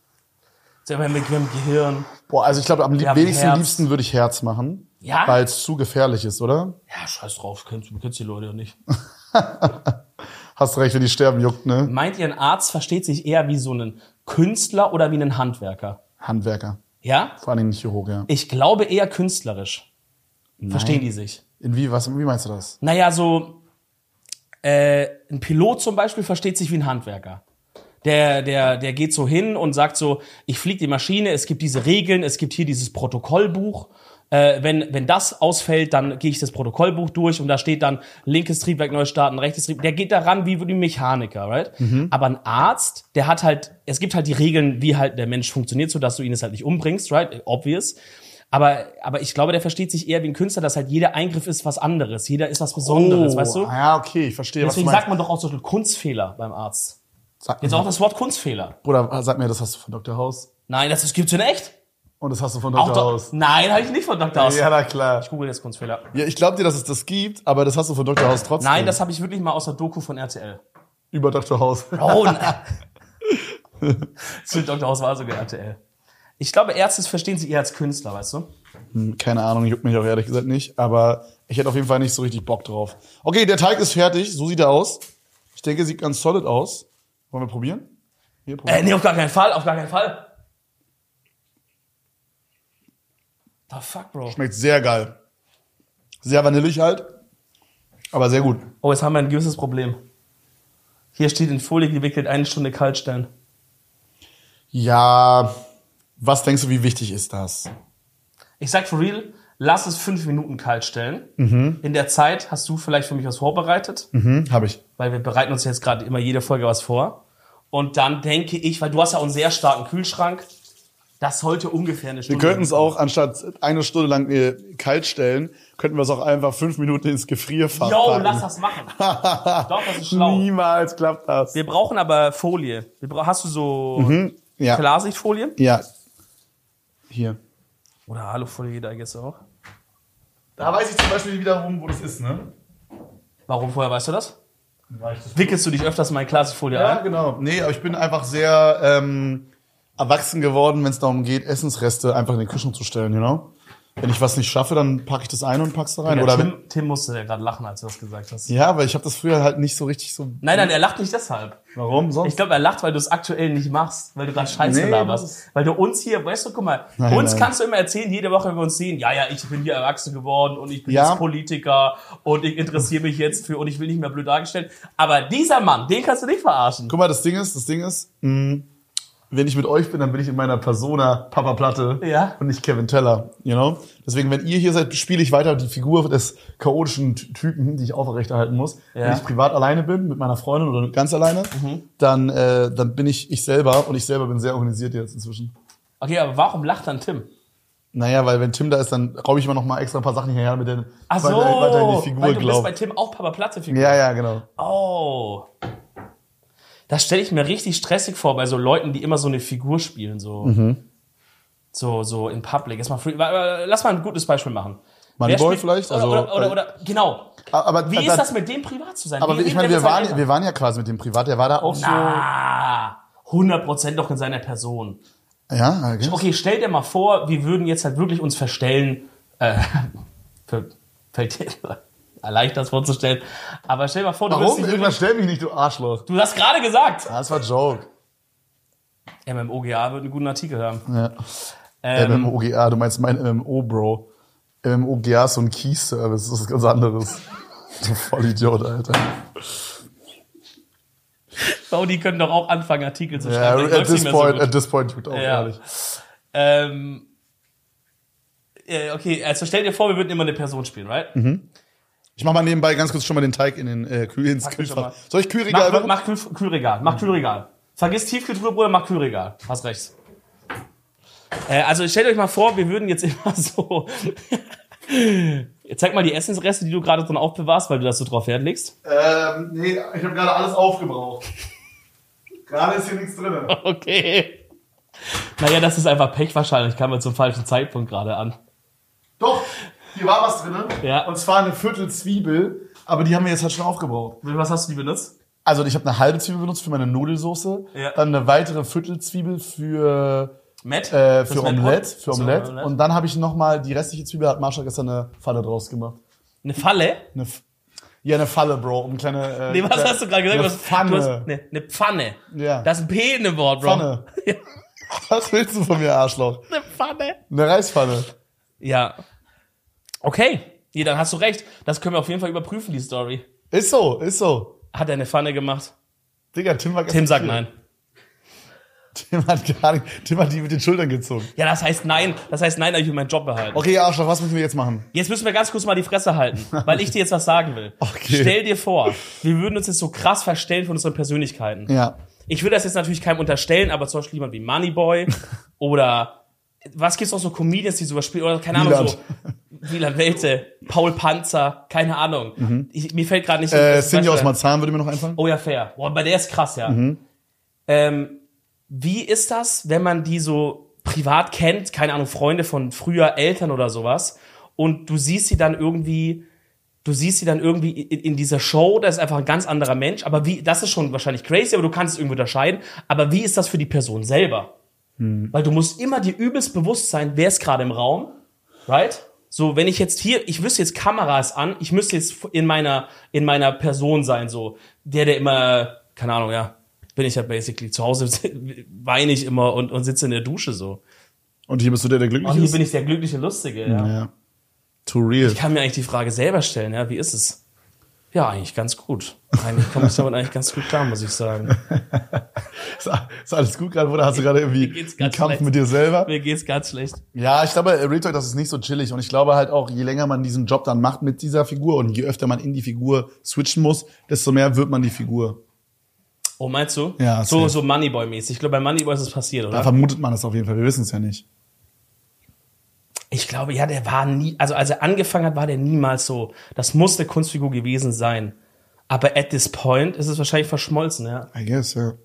Selber mit dem Gehirn. Boah, also ich glaube, am liebsten würde ich Herz machen. Ja? Weil es zu gefährlich ist, oder? Ja, scheiß drauf, kennst die Leute ja nicht. Hast recht, wenn die sterben, juckt, ne? Meint ihr, ein Arzt versteht sich eher wie so ein Künstler oder wie ein Handwerker? Handwerker. Ja? Vor allem nicht Chirurg, ja. Ich glaube eher künstlerisch. Nein. Verstehen die sich? Wie meinst du das? Naja, so ein Pilot zum Beispiel versteht sich wie ein Handwerker. Der geht so hin und sagt so, ich fliege die Maschine, es gibt diese Regeln, es gibt hier dieses Protokollbuch. Wenn das ausfällt, dann gehe ich das Protokollbuch durch und da steht dann linkes Triebwerk neu starten, rechtes Triebwerk. Der geht daran wie die Mechaniker, right? Aber ein Arzt, der hat halt, es gibt halt die Regeln, wie halt der Mensch funktioniert, so dass du ihn jetzt halt nicht umbringst, right? Obvious. Aber ich glaube, der versteht sich eher wie ein Künstler, dass halt jeder Eingriff ist was anderes. Jeder ist was Besonderes, weißt du? Ja, okay, ich verstehe, Deswegen was du sagt man doch auch so ein Kunstfehler beim Arzt. Sag Jetzt mir. auch das Wort Kunstfehler. Bruder, sag mir, das hast du von Dr. House. Nein, das gibt's in echt? Und das hast du von Auch Dr. House. Nein, habe ich nicht von Dr. House. Ja, na klar. Ich google jetzt Kunstfehler. Ja, ich glaube dir, dass es das gibt, aber das hast du von Dr. House trotzdem. Nein, das habe ich wirklich mal aus der Doku von RTL. Über Dr. House. Oh, nein. Stimmt, Dr. House war sogar RTL. Ich glaube, Ärzte verstehen sich eher als Künstler, weißt du? Keine Ahnung, juckt mich auch ehrlich gesagt nicht, aber ich hätte auf jeden Fall nicht so richtig Bock drauf. Okay, der Teig ist fertig, so sieht er aus. Ich denke, sieht ganz solid aus. Wollen wir probieren? Hier, probieren. Nee, auf gar keinen Fall, auf gar keinen Fall. The fuck, Bro. Schmeckt sehr geil. Sehr vanillig halt, aber sehr gut. Oh, jetzt haben wir ein gewisses Problem. Hier steht in Folie gewickelt, 1 Stunde kalt stellen. Ja, was denkst du, wie wichtig ist das? Ich sag for real, lass es 5 Minuten kalt stellen. In der Zeit hast du vielleicht für mich was vorbereitet, Habe ich. weil wir bereiten uns jetzt gerade immer jede Folge was vor. Und dann denke ich, weil du hast ja auch einen sehr starken Kühlschrank, das sollte ungefähr eine Wir Stunde. könnten es auch, anstatt 1 Stunde lang kalt stellen, könnten wir es auch einfach 5 Minuten ins Gefrierfach Yo, packen. lass das machen. Doch, das ist schlau. Niemals klappt das. Wir brauchen aber Folie. Hast du so Ja. Klarsichtfolie? Ja. Hier. Oder Alufolie, da geht's auch. Da weiß ich zum Beispiel wiederum, wo das ist, ne? Warum, woher weißt du das? Weil ich das Wickelst du dich öfters mal in Klarsichtfolie Ja, ein? genau. Nee, aber ich bin einfach sehr erwachsen geworden, wenn es darum geht, Essensreste einfach in den Küchen zu stellen, you know? Wenn ich was nicht schaffe, dann packe ich das ein und pack's da rein. Ja, Oder wenn, Tim musste ja gerade lachen, als du das gesagt hast. ja, weil ich habe das früher halt nicht so richtig so. Nein, er lacht nicht deshalb. Warum sonst? Ich glaube, er lacht, weil du es aktuell nicht machst, weil du gerade Scheiße Nee, laberst. das ist- Weil du uns hier, weißt du, guck mal, Nein, uns nein. kannst du immer erzählen, jede Woche, wenn wir uns sehen, ja, ich bin hier erwachsen geworden und ich bin Ja. jetzt Politiker und ich interessiere mich jetzt für und ich will nicht mehr blöd dargestellt. Aber dieser Mann, den kannst du nicht verarschen. Guck mal, das Ding ist, wenn ich mit euch bin, dann bin ich in meiner Persona Papa Platte Ja. und nicht Kevin Teller, you know? Deswegen, wenn ihr hier seid, spiele ich weiter die Figur des chaotischen Typen, die ich aufrechterhalten muss. Ja. Wenn ich privat alleine bin, mit meiner Freundin oder ganz alleine, dann bin ich selber und ich selber bin sehr organisiert jetzt inzwischen. Okay, aber warum lacht dann Tim? Naja, weil wenn Tim da ist, dann raube ich immer noch mal extra ein paar Sachen hierher, mit denen Ach so, weiter in die Figur weil du bist bei glaube. Tim auch Papa Platte Figur. Ja, genau. Oh. Das stelle ich mir richtig stressig vor bei so Leuten, die immer so eine Figur spielen, so in Public. Lass mal ein gutes Beispiel machen. Moneyboy Wer spielt- vielleicht? Also, oder genau. aber Wie ist das mit dem privat zu sein? Aber Wie ich meine, lebt der mit seinen wir Eltern? waren ja quasi mit dem Privat, der war da auch 100% doch in seiner Person. so. Ja, okay. Okay, stell dir mal vor, wir würden jetzt halt wirklich uns verstellen, fällt dir leicht das vorzustellen, aber stell dir mal vor, du Warum? würdest dich Irgendwann wirklich, stell mich nicht, du Arschloch. du hast gerade gesagt, Ah, das war Joke. MMOGA wird einen guten Artikel haben. Ja. Ähm, MMOGA, du meinst mein MMO, Bro. MMOGA ist so ein Key-Service, das ist was ganz anderes. Du Vollidiot, Alter. So, die können doch auch anfangen, Artikel zu Ja, schreiben. Dann läuft's nicht mehr so gut. at this point tut auch, Ja. ehrlich. Okay, also stell dir vor, wir würden immer eine Person spielen, right? Ich mach mal nebenbei ganz kurz schon mal den Teig in den ins Pack mich schon Kühlfach. mal. Soll ich Kühlregal machen? Mach Kühlregal, mach Kühlregal. Vergiss Tiefkühltruhe, Bruder, mach Kühlregal. Hast rechts. Also stellt euch mal vor, wir würden jetzt immer so... Zeig mal die Essensreste, die du gerade drin aufbewahrst, weil du das so drauf Wert legst. Nee, ich habe gerade alles aufgebraucht. Gerade ist hier nichts drin. Okay. Naja, das ist einfach Pech wahrscheinlich. Kam mir zum falschen Zeitpunkt gerade an. Doch, hier war was drin. Ja. Und zwar eine Viertel Zwiebel, aber die haben wir jetzt halt schon aufgebraucht. Was hast du die benutzt? Also ich habe eine halbe Zwiebel benutzt für meine Nudelsoße, Ja. dann eine weitere Viertelzwiebel für Matt? für Omelette, Omelette. Und dann habe ich noch mal die restliche Zwiebel, hat Marsha gestern eine Falle draus gemacht. Eine Falle? Eine Falle, Bro, um kleine Nee, was hast du gerade gesagt? Eine Du Pfanne. hast eine Pfanne. Ja. Das ist ein P in dem Wort, Bro. Pfanne. Ja, Was willst du von mir, Arschloch? eine Pfanne. Eine Reispfanne. Ja. Okay. Ja, dann hast du recht. Das können wir auf jeden Fall überprüfen, die Story. Ist so. Hat er eine Pfanne gemacht? Digga, Tim war Tim sagt nein. Tim hat die mit den Schultern gezogen. Ja, das heißt nein. Das heißt nein, ich will meinen Job behalten. Okay, Arschloch, was müssen wir jetzt machen? Jetzt müssen wir ganz kurz mal die Fresse halten, weil ich dir jetzt was sagen will. Okay. Stell dir vor, wir würden uns jetzt so krass verstellen von unseren Persönlichkeiten. Ja. Ich will das jetzt natürlich keinem unterstellen, aber zum Beispiel jemand wie Moneyboy oder was gibt's auch so Comedians, die sowas spielen? Oder keine Ahnung, so Wieland Welte, Paul Panzer, keine Ahnung. Mir fällt gerade nicht... Cindy aus Marzahn würde mir noch einfallen. Oh ja, fair. Boah, aber der ist krass, ja. Wie ist das, wenn man die so privat kennt, keine Ahnung, Freunde von früher, Eltern oder sowas, und du siehst sie dann irgendwie in dieser Show, das ist einfach ein ganz anderer Mensch, aber das ist schon wahrscheinlich crazy, aber du kannst es irgendwie unterscheiden, aber wie ist das für die Person selber? Weil du musst immer dir übelst bewusst sein, wer ist gerade im Raum, right? So, wenn ich jetzt hier, ich wüsste jetzt, Kamera ist an, ich müsste jetzt in meiner Person sein, so, der immer, keine Ahnung, ja, bin ich ja basically zu Hause, weine ich immer und sitze in der Dusche, so. Und hier bist du der Glückliche ist? Und hier bin ich der glückliche, lustige, ja. Too real. Ich kann mir eigentlich die Frage selber stellen, ja, wie ist es? Ja, eigentlich ganz gut. Eigentlich komme ich damit eigentlich ganz gut klar, muss ich sagen. Ist alles gut gerade, oder hast du gerade irgendwie einen Kampf schlecht mit dir selber? Mir geht's ganz schlecht. Ja, ich glaube, Real Talk, das ist nicht so chillig. Und ich glaube halt auch, je länger man diesen Job dann macht mit dieser Figur und je öfter man in die Figur switchen muss, desto mehr wird man die Figur. Oh, meinst du? Ja. So Moneyboy-mäßig. Ich glaube, bei Moneyboy ist es passiert, oder? Da vermutet man das auf jeden Fall. Wir wissen es ja nicht. Ich glaube, ja, der war nie, also als er angefangen hat, war der niemals so. Das muss eine Kunstfigur gewesen sein. Aber at this point ist es wahrscheinlich verschmolzen, ja. I guess, ja.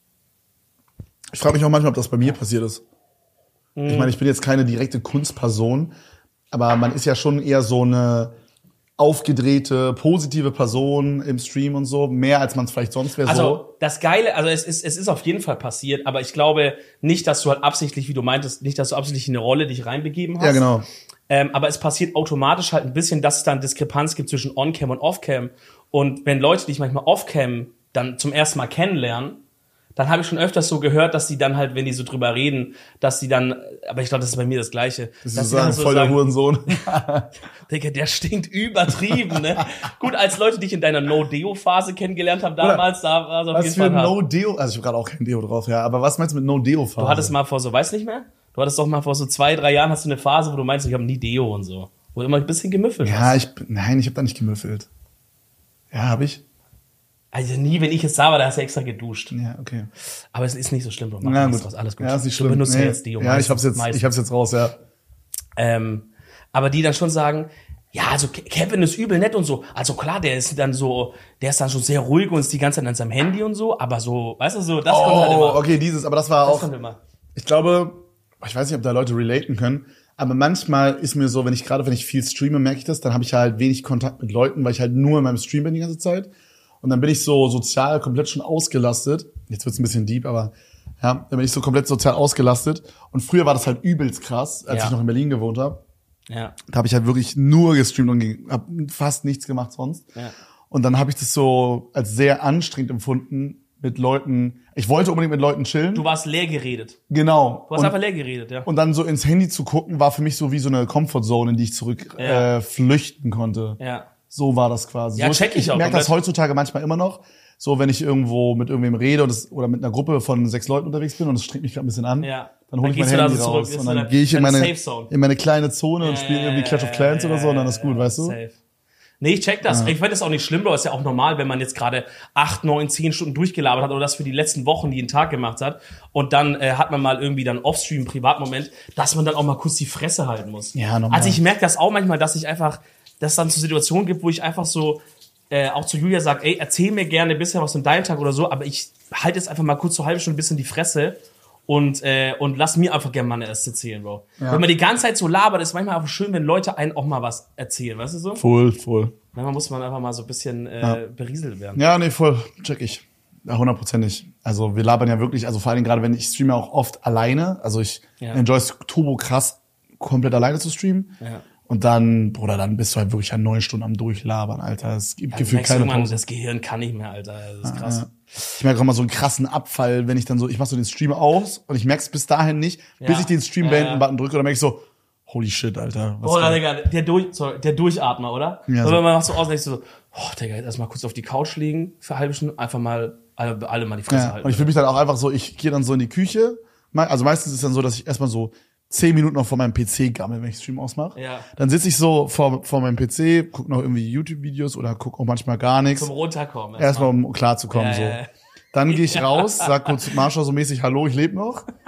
Ich frage mich auch manchmal, ob das bei mir passiert ist. Ich meine, ich bin jetzt keine direkte Kunstperson, aber man ist ja schon eher so eine aufgedrehte, positive Person im Stream und so, mehr als man es vielleicht sonst wäre. Also das Geile, also es ist auf jeden Fall passiert, aber ich glaube nicht, dass du halt absichtlich, wie du meintest, nicht, dass du absichtlich in eine Rolle dich reinbegeben hast. Ja, genau. Aber es passiert automatisch halt ein bisschen, dass es da eine Diskrepanz gibt zwischen On-Cam und Off-Cam. Und wenn Leute dich manchmal Off-Cam dann zum ersten Mal kennenlernen, dann habe ich schon öfters so gehört, dass die dann halt, wenn die so drüber reden, dass die dann, aber ich glaube, das ist bei mir das Gleiche. Das ist so voll der Hurensohn. Digga, der stinkt übertrieben, ne? Gut, als Leute dich in deiner No-Deo-Phase kennengelernt haben damals, da war es auf jeden Fall. Was für No-Deo? Also ich habe gerade auch kein Deo drauf, ja. Aber was meinst du mit No-Deo-Phase? Du hattest mal vor so, weißt nicht mehr? Du hattest doch mal vor so 2-3 Jahren hast du eine Phase, wo du meinst, ich habe nie Deo und so. Wo du immer ein bisschen gemüffelt hast. Nein, ich habe da nicht gemüffelt. Ja, habe ich? Also nie, wenn ich es sah, aber da hast du extra geduscht. Ja, okay. Aber es ist nicht so schlimm, Bro. Na gut. Alles gut. Ja, ist nicht schlimm. Du benutzt ja jetzt Deo. Ja, ich hab's jetzt raus, ja. Aber die dann schon sagen, ja, also Kevin ist übel nett und so. Also klar, der ist dann schon sehr ruhig und ist die ganze Zeit an seinem Handy und so, aber so, weißt du, so, das kommt halt immer. Okay, aber das war das auch, kommt immer. Ich glaube, ich weiß nicht, ob da Leute relaten können, aber manchmal ist mir so, wenn ich viel streame, merke ich das, dann habe ich halt wenig Kontakt mit Leuten, weil ich halt nur in meinem Stream bin die ganze Zeit. Und dann bin ich so sozial komplett schon ausgelastet. Jetzt wird's ein bisschen deep, aber ja, dann bin ich so komplett sozial ausgelastet. Und früher war das halt übelst krass, als ich noch in Berlin gewohnt habe. Ja. Da habe ich halt wirklich nur gestreamt und habe fast nichts gemacht sonst. Ja. Und dann habe ich das so als sehr anstrengend empfunden mit Leuten. Ich wollte unbedingt mit Leuten chillen. Du warst leer geredet. Genau. Du hast einfach leer geredet, ja. Und dann so ins Handy zu gucken, war für mich so wie so eine Comfortzone, in die ich zurück flüchten konnte. Ja. So war das quasi. Ja, so, check ich auch. Ich merke das heutzutage manchmal immer noch. So, wenn ich irgendwo mit irgendwem rede oder mit einer Gruppe von 6 Leuten unterwegs bin und es strengt mich gerade ein bisschen an, dann hole ich mein Handy raus und dann gehe ich in meine kleine Zone und spiele irgendwie Clash of Clans oder so und dann ist gut, weißt du? Safe. Nee, ich check das. Ich finde das auch nicht schlimm, aber ist ja auch normal, wenn man jetzt gerade 8, 9, 10 Stunden durchgelabert hat oder das für die letzten Wochen jeden Tag gemacht hat und dann hat man mal irgendwie dann Offstream, einen Privatmoment, dass man dann auch mal kurz die Fresse halten muss. Ja, normal. Also ich merke das auch manchmal, dass es dann so Situationen gibt, wo ich einfach so auch zu Julia sage, ey, erzähl mir gerne bisher was in deinem Tag oder so, aber ich halte jetzt einfach mal kurz so halbe Stunde ein bisschen die Fresse und lass mir einfach gerne mal eine erste erzählen, Bro. Ja. Wenn man die ganze Zeit so labert, ist manchmal einfach schön, wenn Leute einen auch mal was erzählen, weißt du so? Voll. Manchmal muss man einfach mal so ein bisschen berieselt werden. Ja, nee, voll, check ich. Ja, 100%. Also wir labern ja wirklich, also vor allem gerade, wenn ich streame auch oft alleine, also ich enjoy es turbo krass, komplett alleine zu streamen. Ja. Und dann, Bruder, dann bist du halt wirklich 9 Stunden am Durchlabern, Alter. Es gibt gefühlt keine Pause. Das Gehirn kann nicht mehr, Alter. Das ist krass. Ich merke auch mal so einen krassen Abfall, wenn ich dann so, ich mach so den Stream aus und ich merk's bis dahin nicht, bis ich den Stream beenden-Button drücke, dann merke ich so, holy shit, Alter. Oder, Digga, der Durchatmer, oder? Ja, oder man macht so aus und denkst so, Digga, jetzt erstmal kurz auf die Couch liegen für eine halbe Stunde, einfach mal alle mal die Fresse halten. Und ich fühle mich dann auch einfach so, ich gehe dann so in die Küche. Also meistens ist es dann so, dass ich erstmal so 10 Minuten noch vor meinem PC gammel, wenn ich Stream ausmache. Ja. Dann sitze ich so vor meinem PC, gucke noch irgendwie YouTube-Videos oder gucke auch manchmal gar nichts. Zum Runterkommen. Erstmal, um klarzukommen, so. Dann gehe ich raus, sag kurz Marsha so mäßig, hallo, ich lebe noch.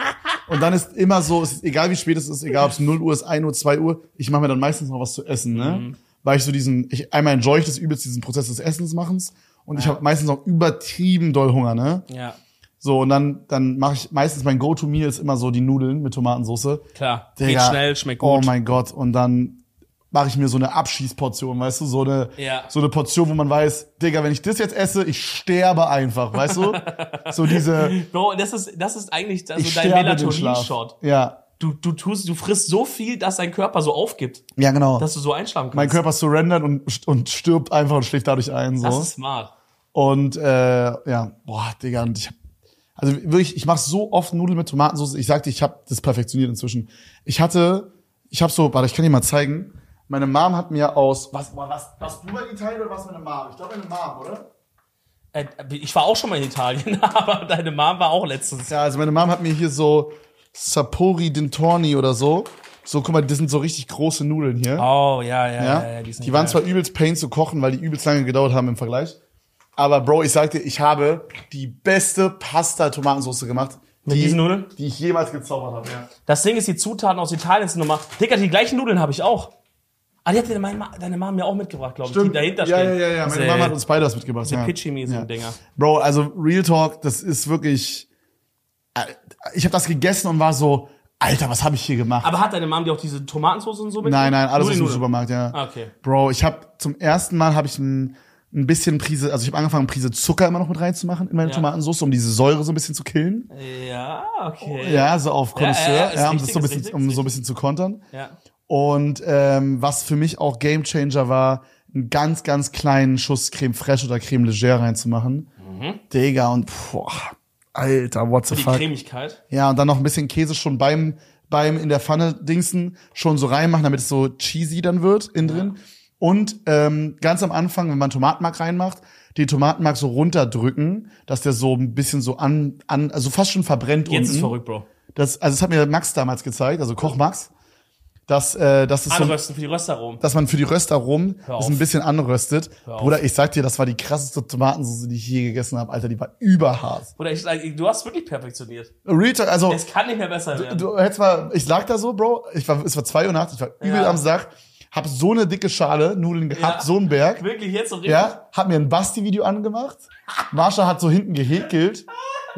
Und dann ist immer so, es ist egal wie spät es ist, egal ob es 0 Uhr ist, 1 Uhr, 2 Uhr, ich mache mir dann meistens noch was zu essen, ne? Weil ich so einmal enjoy ich das übelst, diesen Prozess des Essensmachens und ich habe meistens auch übertrieben doll Hunger, ne? Ja. So, und dann mache ich meistens mein Go-To-Meal ist immer so die Nudeln mit Tomatensauce. Klar, Digga, geht schnell, schmeckt gut. Oh mein Gott, und dann mache ich mir so eine Abschießportion, weißt du, so eine Portion, wo man weiß, Digga, wenn ich das jetzt esse, ich sterbe einfach, weißt du? So diese Bro, das ist eigentlich also ich dein sterbe den Schlaf. Melatonin-Shot. Ja. Du frisst so viel, dass dein Körper so aufgibt, Ja, genau. dass du so einschlafen kannst. Mein Körper surrendert und stirbt einfach und schläft dadurch ein, so. Das ist smart. Und ja, boah, Digga, und also wirklich, ich mache so oft Nudeln mit Tomatensauce. Ich sagte, ich habe das perfektioniert inzwischen. Ich kann dir mal zeigen. Meine Mom hat mir warst du bei Italien oder was meine Mom? Ich glaube meine Mom, oder? Ich war auch schon mal in Italien, aber deine Mom war auch letztens. Ja, also meine Mom hat mir hier so Sapori Dintorni oder so. So, guck mal, das sind so richtig große Nudeln hier. Oh, ja. Die waren zwar übelst pain zu kochen, weil die übelst lange gedauert haben im Vergleich. Aber Bro, ich sag dir, ich habe die beste Pasta-Tomatensauce gemacht. Mit diesen Nudeln? Die ich jemals gezaubert habe, ja. Das Ding ist, die Zutaten aus Italien sind nochmal. Digga, die gleichen Nudeln habe ich auch. Ah, die hat deine Mama mir auch mitgebracht, glaube ich. Die dahinter stehen. Ja. Meine Mama hat uns beide was mitgebracht. Diese pitchy-mäßigen Dinger. Bro, also Real Talk, das ist wirklich. Ich habe das gegessen und war so, Alter, was habe ich hier gemacht? Aber hat deine Mama dir auch diese Tomatensauce und so mitgebracht? Nein, alles aus dem Supermarkt, ja. Ah, okay. Bro, zum ersten Mal habe ich ein bisschen Prise, also ich habe angefangen, Prise Zucker immer noch mit reinzumachen in meine Tomatensauce, um diese Säure so ein bisschen zu killen. Ja, okay. Ja, so auf Connoisseur, um das so ein bisschen zu kontern. Ja. Und was für mich auch Gamechanger war, einen ganz, ganz kleinen Schuss Creme Fraiche oder Creme Légère reinzumachen. Digga, und Alter, what the Die fuck. Cremigkeit. Ja, und dann noch ein bisschen Käse schon beim in der Pfanne dingsen schon so reinmachen, damit es so cheesy dann wird innen drin. Und ganz am Anfang, wenn man Tomatenmark reinmacht, den Tomatenmark so runterdrücken, dass der so ein bisschen so also fast schon verbrennt Jetzt unten. ist verrückt, Bro. Das hat mir Max damals gezeigt, also Koch Max, dass es Anrösten für die Röstaromen. dass man für die Röstaromen das ein bisschen anröstet. auf. Bruder, ich sag dir, das war die krasseste Tomatensauce, die ich je gegessen habe. Alter, die war überhart. Oder du hast wirklich perfektioniert. Real Talk, also Es kann nicht mehr besser werden. du hättest mal, ich lag da so, Bro, es war 2 Uhr nachts, ich war übel am Sack, hab so eine dicke Schale Nudeln gehabt, so einen Berg. Wirklich jetzt so richtig. Ja, hab mir ein Basti-Video angemacht. Marsha hat so hinten gehäkelt,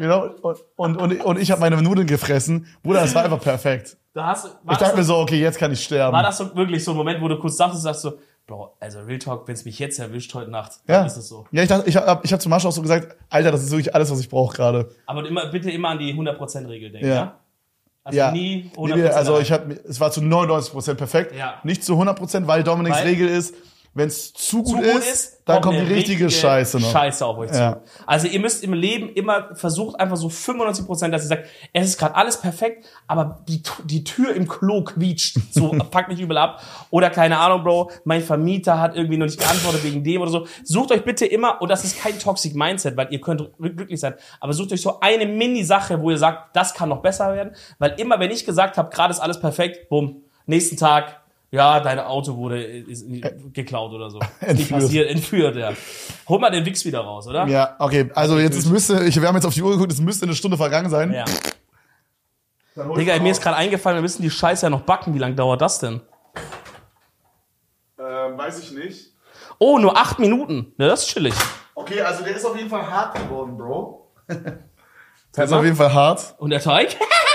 und ich habe meine Nudeln gefressen. Bruder, das war einfach perfekt. Ich dachte mir so, okay, jetzt kann ich sterben. War das so wirklich so ein Moment, wo du kurz dachtest, sagst so, Bro, also Real Talk, wenn es mich jetzt erwischt heute Nacht, dann ist es so. Ja, ich hab zu Marsha auch so gesagt, Alter, das ist wirklich alles, was ich brauche gerade. Aber bitte immer an die 100%-Regel denken, Ja. ja? Also nie 100%. Nee, also es war zu 99% perfekt. Ja. Nicht zu 100%, weil Dominiks Regel ist, wenn es zu gut ist, dann kommt die eine richtige Scheiße noch. Scheiße auf euch zu. Also ihr müsst im Leben immer versucht einfach so 95%, dass ihr sagt, es ist gerade alles perfekt, aber die Tür im Klo quietscht. So, packt nicht übel ab. Oder keine Ahnung, Bro, mein Vermieter hat irgendwie noch nicht geantwortet wegen dem oder so. Sucht euch bitte immer, und das ist kein Toxic Mindset, weil ihr könnt glücklich sein, aber sucht euch so eine Mini-Sache, wo ihr sagt, das kann noch besser werden. Weil immer, wenn ich gesagt habe, gerade ist alles perfekt, bumm, nächsten Tag, ja, dein Auto wurde geklaut oder so. Entführt, ja. Hol mal den Wichs wieder raus, oder? Ja, okay, also wir haben jetzt auf die Uhr geguckt, es müsste eine Stunde vergangen sein. Ja. Digga, mir ist gerade eingefallen, wir müssen die Scheiße ja noch backen. Wie lange dauert das denn? Weiß ich nicht. Oh, nur 8 Minuten. Ne, das ist chillig. Okay, also der ist auf jeden Fall hart geworden, Bro. Der ist auf jeden Fall hart. Und der Teig?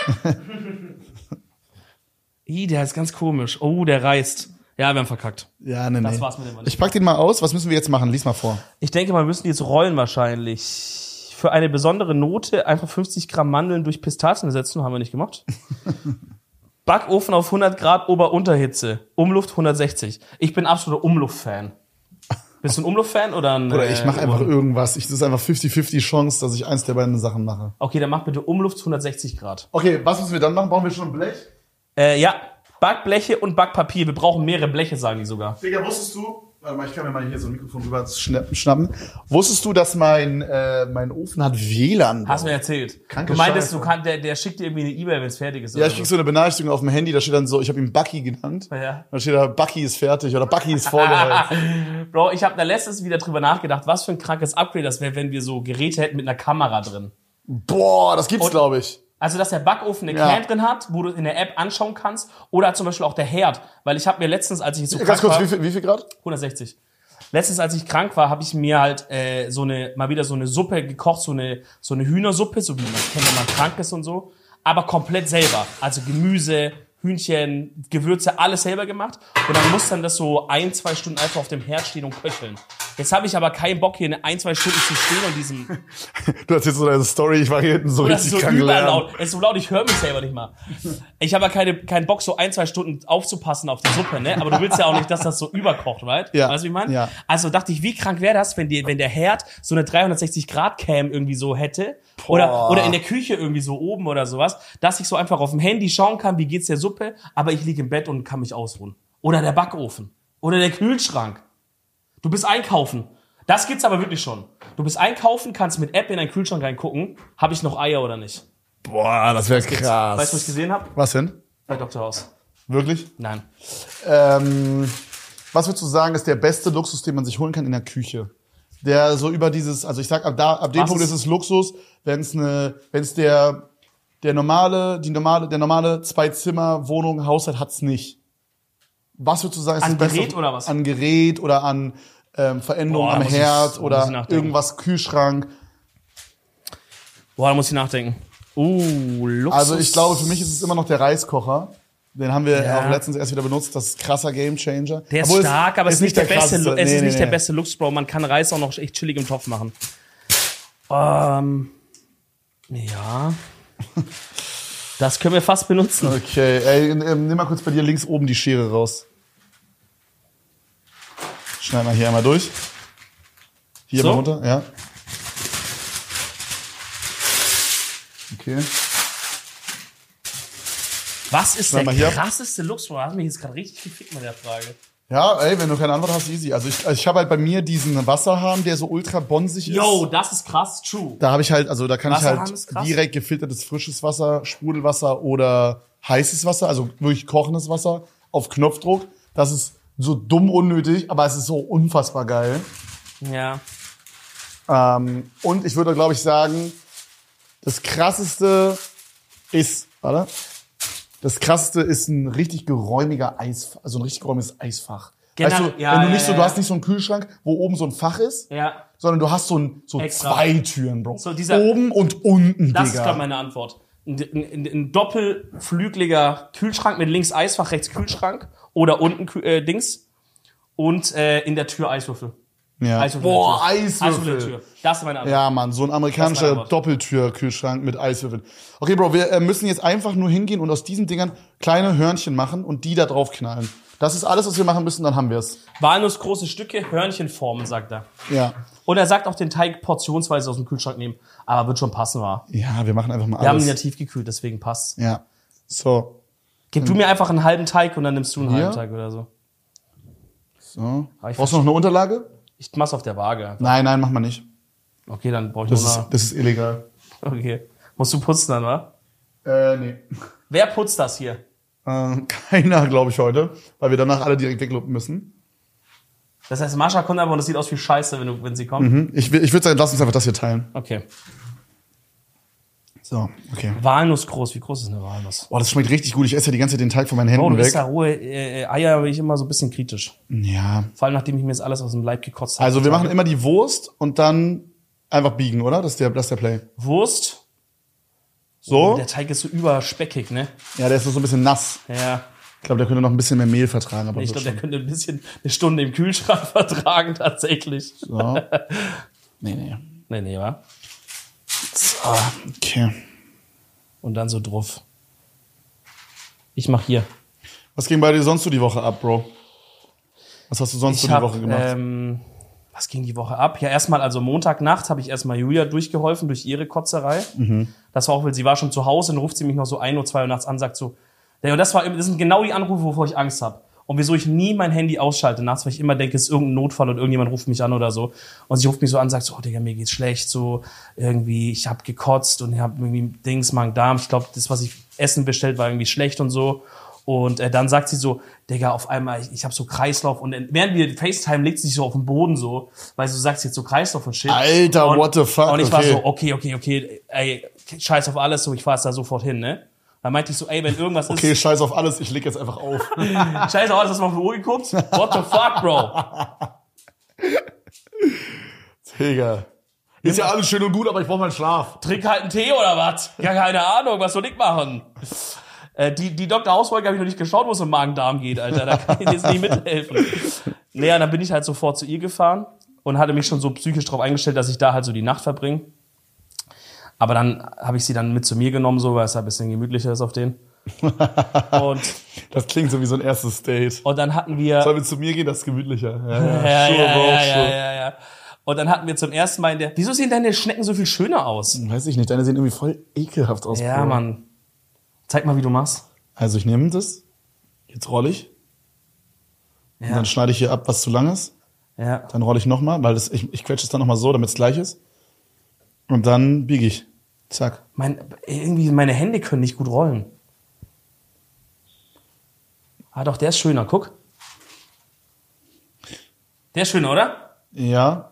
Der ist ganz komisch. Oh, der reißt. Ja, wir haben verkackt. Ja, nee. Das war's mit dem Vanille. Ich pack den mal aus. Was müssen wir jetzt machen? Lies mal vor. Ich denke, wir müssen die jetzt rollen wahrscheinlich. Für eine besondere Note einfach 50 Gramm Mandeln durch Pistazien ersetzen. Haben wir nicht gemacht. Backofen auf 100 Grad Ober-Unterhitze. Umluft 160. Ich bin absoluter Umluft-Fan. Bist du ein Umluft-Fan oder ein... Oder ich mache einfach irgendwas. Das ist einfach 50-50 Chance, dass ich eins der beiden Sachen mache. Okay, dann mach bitte Umluft 160 Grad. Okay, was müssen wir dann machen? Brauchen wir schon ein Blech? Ja, Backbleche und Backpapier. Wir brauchen mehrere Bleche, sagen die sogar. Digga, wusstest du, warte mal, ich kann mir mal hier so ein Mikrofon rüber schnappen. Wusstest du, dass mein Ofen hat WLAN? Hast du mir erzählt. Kranke Du meintest, Scheiße. der schickt dir irgendwie eine E-Mail, wenn es fertig ist. Ja, ich krieg so eine Benachrichtigung auf dem Handy, da steht dann so, ich habe ihn Bucky genannt. Ja. Da steht da, Bucky ist fertig oder Bucky ist vorgeheizt. Bro, ich habe da letztens wieder drüber nachgedacht, was für ein krankes Upgrade das wäre, wenn wir so Geräte hätten mit einer Kamera drin. Boah, das gibt's, glaube ich. Also, dass der Backofen eine Can drin hat, wo du in der App anschauen kannst. Oder zum Beispiel auch der Herd. Weil ich habe mir letztens, als ich so Ganz krank kurz, war... wie viel Grad? 160. Letztens, als ich krank war, habe ich mir halt mal wieder so eine Suppe gekocht, so eine Hühnersuppe, so wie man kennt, wenn man krank ist und so. Aber komplett selber. Also Gemüse, Hühnchen, Gewürze, alles selber gemacht. Und dann muss dann das so 1-2 Stunden einfach auf dem Herd stehen und köcheln. Jetzt habe ich aber keinen Bock, hier 1-2 Stunden zu stehen und diesen... Du erzählst so deine Story, ich war hier hinten so Das ist richtig so krank überlaut. Es ist so laut, ich höre mich selber nicht mal. Ich habe ja keinen Bock, so 1-2 Stunden aufzupassen auf die Suppe, ne? Aber du willst ja auch nicht, dass das so überkocht, right? Ja. Weißt du, wie ich meine? Ja. Also dachte ich, wie krank wäre das, wenn der Herd so eine 360-Grad-Cam irgendwie so hätte? Oder in der Küche irgendwie so oben oder sowas, dass ich so einfach auf dem Handy schauen kann, wie geht's der Suppe, aber ich liege im Bett und kann mich ausruhen. Oder der Backofen. Oder der Kühlschrank. Du bist einkaufen. Das gibt's aber wirklich schon. Du bist einkaufen, kannst mit App in deinen Kühlschrank reingucken, habe ich noch Eier oder nicht. Boah, das wäre krass. Weißt du, was ich gesehen habe? Was denn? Bei Dr. House. Wirklich? Nein. Was würdest du sagen, ist der beste Luxus, den man sich holen kann in der Küche? Der so über dieses, also ich sag, ab dem Punkt ist es Luxus, wenn es der normale 2-Zimmer-Wohnung, Haushalt hat's nicht. Was würdest du sagen, ist An das Beste? Gerät oder was? An Gerät oder an Veränderungen Boah, am muss ich Herd oder nachdenken. irgendwas Kühlschrank. Boah, da muss ich nachdenken. Luxus. Also ich glaube, für mich ist es immer noch der Reiskocher. Den haben wir Ja. auch letztens erst wieder benutzt. Das ist ein krasser Gamechanger. Der ist stark, aber es ist nicht der beste. krasseste. Es ist Nee, nicht nee, der nee. beste Luxus, Bro. Man kann Reis auch noch echt chillig im Topf machen. Ja. Das können wir fast benutzen. Okay, ey, nimm mal kurz bei dir links oben die Schere raus. Schneid mal hier einmal durch. Hier So? mal runter, ja. Okay. Was ist Schneid der mal hier ab. krasseste Luxus, Bro? Du hast mich jetzt gerade richtig gefickt mit der Frage. Ja, ey, wenn du keine Antwort hast, easy. Also ich habe halt bei mir diesen Wasserhahn, der so ultra bonsig ist. Yo, das ist krass, true. Da habe ich halt, also da kann ich Wasserhahn halt ist krass. direkt gefiltertes frisches Wasser, Sprudelwasser oder heißes Wasser, also wirklich kochendes Wasser auf Knopfdruck. Das ist so dumm unnötig, aber es ist so unfassbar geil. Ja. Und ich würde, glaube ich, sagen, das krasseste ist ein richtig geräumiger also ein richtig geräumiges Eisfach. Weißt du, Ja, wenn du ja, nicht so, ja, du ja. hast nicht so einen Kühlschrank, wo oben so ein Fach ist, Ja. sondern du hast so Extra. 2 Türen, Bro. So dieser- oben und unten, Das ist, Digga. glaube ich, meine Antwort. Ein doppelflügeliger Kühlschrank mit links Eisfach, rechts Kühlschrank oder unten Dings und in der Tür Eiswürfel. Ja. Eiswürfel Boah, in der Tür. Eiswürfel in Eiswürfel. der Tür. Das ist meine Antwort. Ja, Mann, so ein Das ist meine amerikanischer Antwort. Doppeltür-Kühlschrank mit Eiswürfeln. Okay, Bro, wir müssen jetzt einfach nur hingehen und aus diesen Dingern kleine Hörnchen machen und die da drauf knallen. Das ist alles, was wir machen müssen, dann haben wir es. Walnuss große Stücke, Hörnchenformen, sagt er. Ja. Und er sagt auch, den Teig portionsweise aus dem Kühlschrank nehmen. Aber wird schon passen, war. Ja, wir machen einfach mal Wir haben ihn ja alles. tiefgekühlt, deswegen passt. Ja. So. Gib du mir einfach einen halben Teig und dann nimmst du einen Hier? halben Teig oder so. So. ich Brauchst du noch eine Unterlage? Ich mach's auf der Waage. Nein, mach mal nicht. Okay, dann brauche ich Das noch ist illegal. eine. Okay. Musst du putzen dann, wa? Nee. Wer putzt das hier? Keiner, glaube ich, heute, weil wir danach alle direkt wegluppen müssen. Das heißt, Mascha kommt einfach und das sieht aus wie Scheiße, wenn sie kommt. Ich würde sagen, lass uns einfach das hier teilen. Okay. So, okay. Walnuss groß. Wie groß ist eine Walnuss? Boah, das schmeckt richtig gut. Ich esse ja die ganze Zeit den Teig von meinen Oh, Händen du isst weg. da rohe Eier, bin ich immer so ein bisschen kritisch. Ja. Vor allem, nachdem ich mir jetzt alles aus dem Leib gekotzt habe. Also wir machen immer die Wurst und dann einfach biegen, oder? Das ist der Play. Wurst. So? Der Teig ist so überspeckig, ne? Ja, der ist so ein bisschen nass. Ja. Ich glaube, der könnte noch ein bisschen mehr Mehl vertragen. Aber Ich wird glaube, der schon. könnte ein bisschen eine Stunde im Kühlschrank vertragen, tatsächlich. So. Nee. Nee, wa? So, okay. Und dann so drauf. Ich mach hier. Was ging bei dir sonst so die Woche ab, Bro? Was hast du sonst so die Woche gemacht? Was ging die Woche ab? Ja, erstmal, also Montagnacht habe ich erstmal Julia durchgeholfen durch ihre Kotzerei. Das war auch, weil sie war schon zu Hause und ruft sie mich noch so 1 Uhr, 2 Uhr nachts an, sagt so, ja, das sind genau die Anrufe, wovor ich Angst habe. Und wieso ich nie mein Handy ausschalte nachts, weil ich immer denke, es ist irgendein Notfall und irgendjemand ruft mich an oder so. Und sie ruft mich so an und sagt so, oh Digga, mir geht's schlecht, so irgendwie, ich habe gekotzt und ich habe irgendwie Magen-Darm. Ich glaube, das, was ich Essen bestellt, war irgendwie schlecht und so. Und dann sagt sie so, Digga, auf einmal, ich habe so Kreislauf. Und während wir FaceTime legt sie sich so auf den Boden so, weil du sagst jetzt so Kreislauf und Shit. Alter, und, what the fuck? Und ich war so, okay, ey, scheiß auf alles, so, ich fahr jetzt da sofort hin, ne? Dann meinte ich so, ey, wenn irgendwas ist... Okay, scheiß auf alles, ich leg jetzt einfach auf. Scheiß auf alles, hast du mal auf die Uhr geguckt? What the fuck, Bro? Digga. Ist ja alles schön und gut, aber ich brauche meinen Schlaf. Trink halt einen Tee oder was? Ja, keine Ahnung, was soll ich machen? Die Dr. Hausfolge habe ich noch nicht geschaut, wo es um Magen-Darm geht, Alter. Da kann ich jetzt nicht mithelfen. Naja, dann bin ich halt sofort zu ihr gefahren und hatte mich schon so psychisch drauf eingestellt, dass ich da halt so die Nacht verbringe. Aber dann habe ich sie dann mit zu mir genommen, so, weil es halt ein bisschen gemütlicher ist auf den. Und das klingt so wie so ein erstes Date. Und dann hatten wir... Sollen wir zu mir gehen? Das ist gemütlicher. Ja. Und dann hatten wir zum ersten Mal in der... Wieso sehen deine Schnecken so viel schöner aus? Weiß ich nicht, deine sehen irgendwie voll ekelhaft aus. Ja, Bro. Mann. Zeig mal, wie du machst. Also ich nehme das, jetzt rolle ich. Ja. Und dann schneide ich hier ab, was zu lang ist. Ja. Dann rolle ich nochmal, weil ich quetsche es dann nochmal so, damit es gleich ist. Und dann biege ich. Zack. Irgendwie meine Hände können nicht gut rollen. Ah, doch, der ist schöner, guck. Der ist schöner, oder? Ja.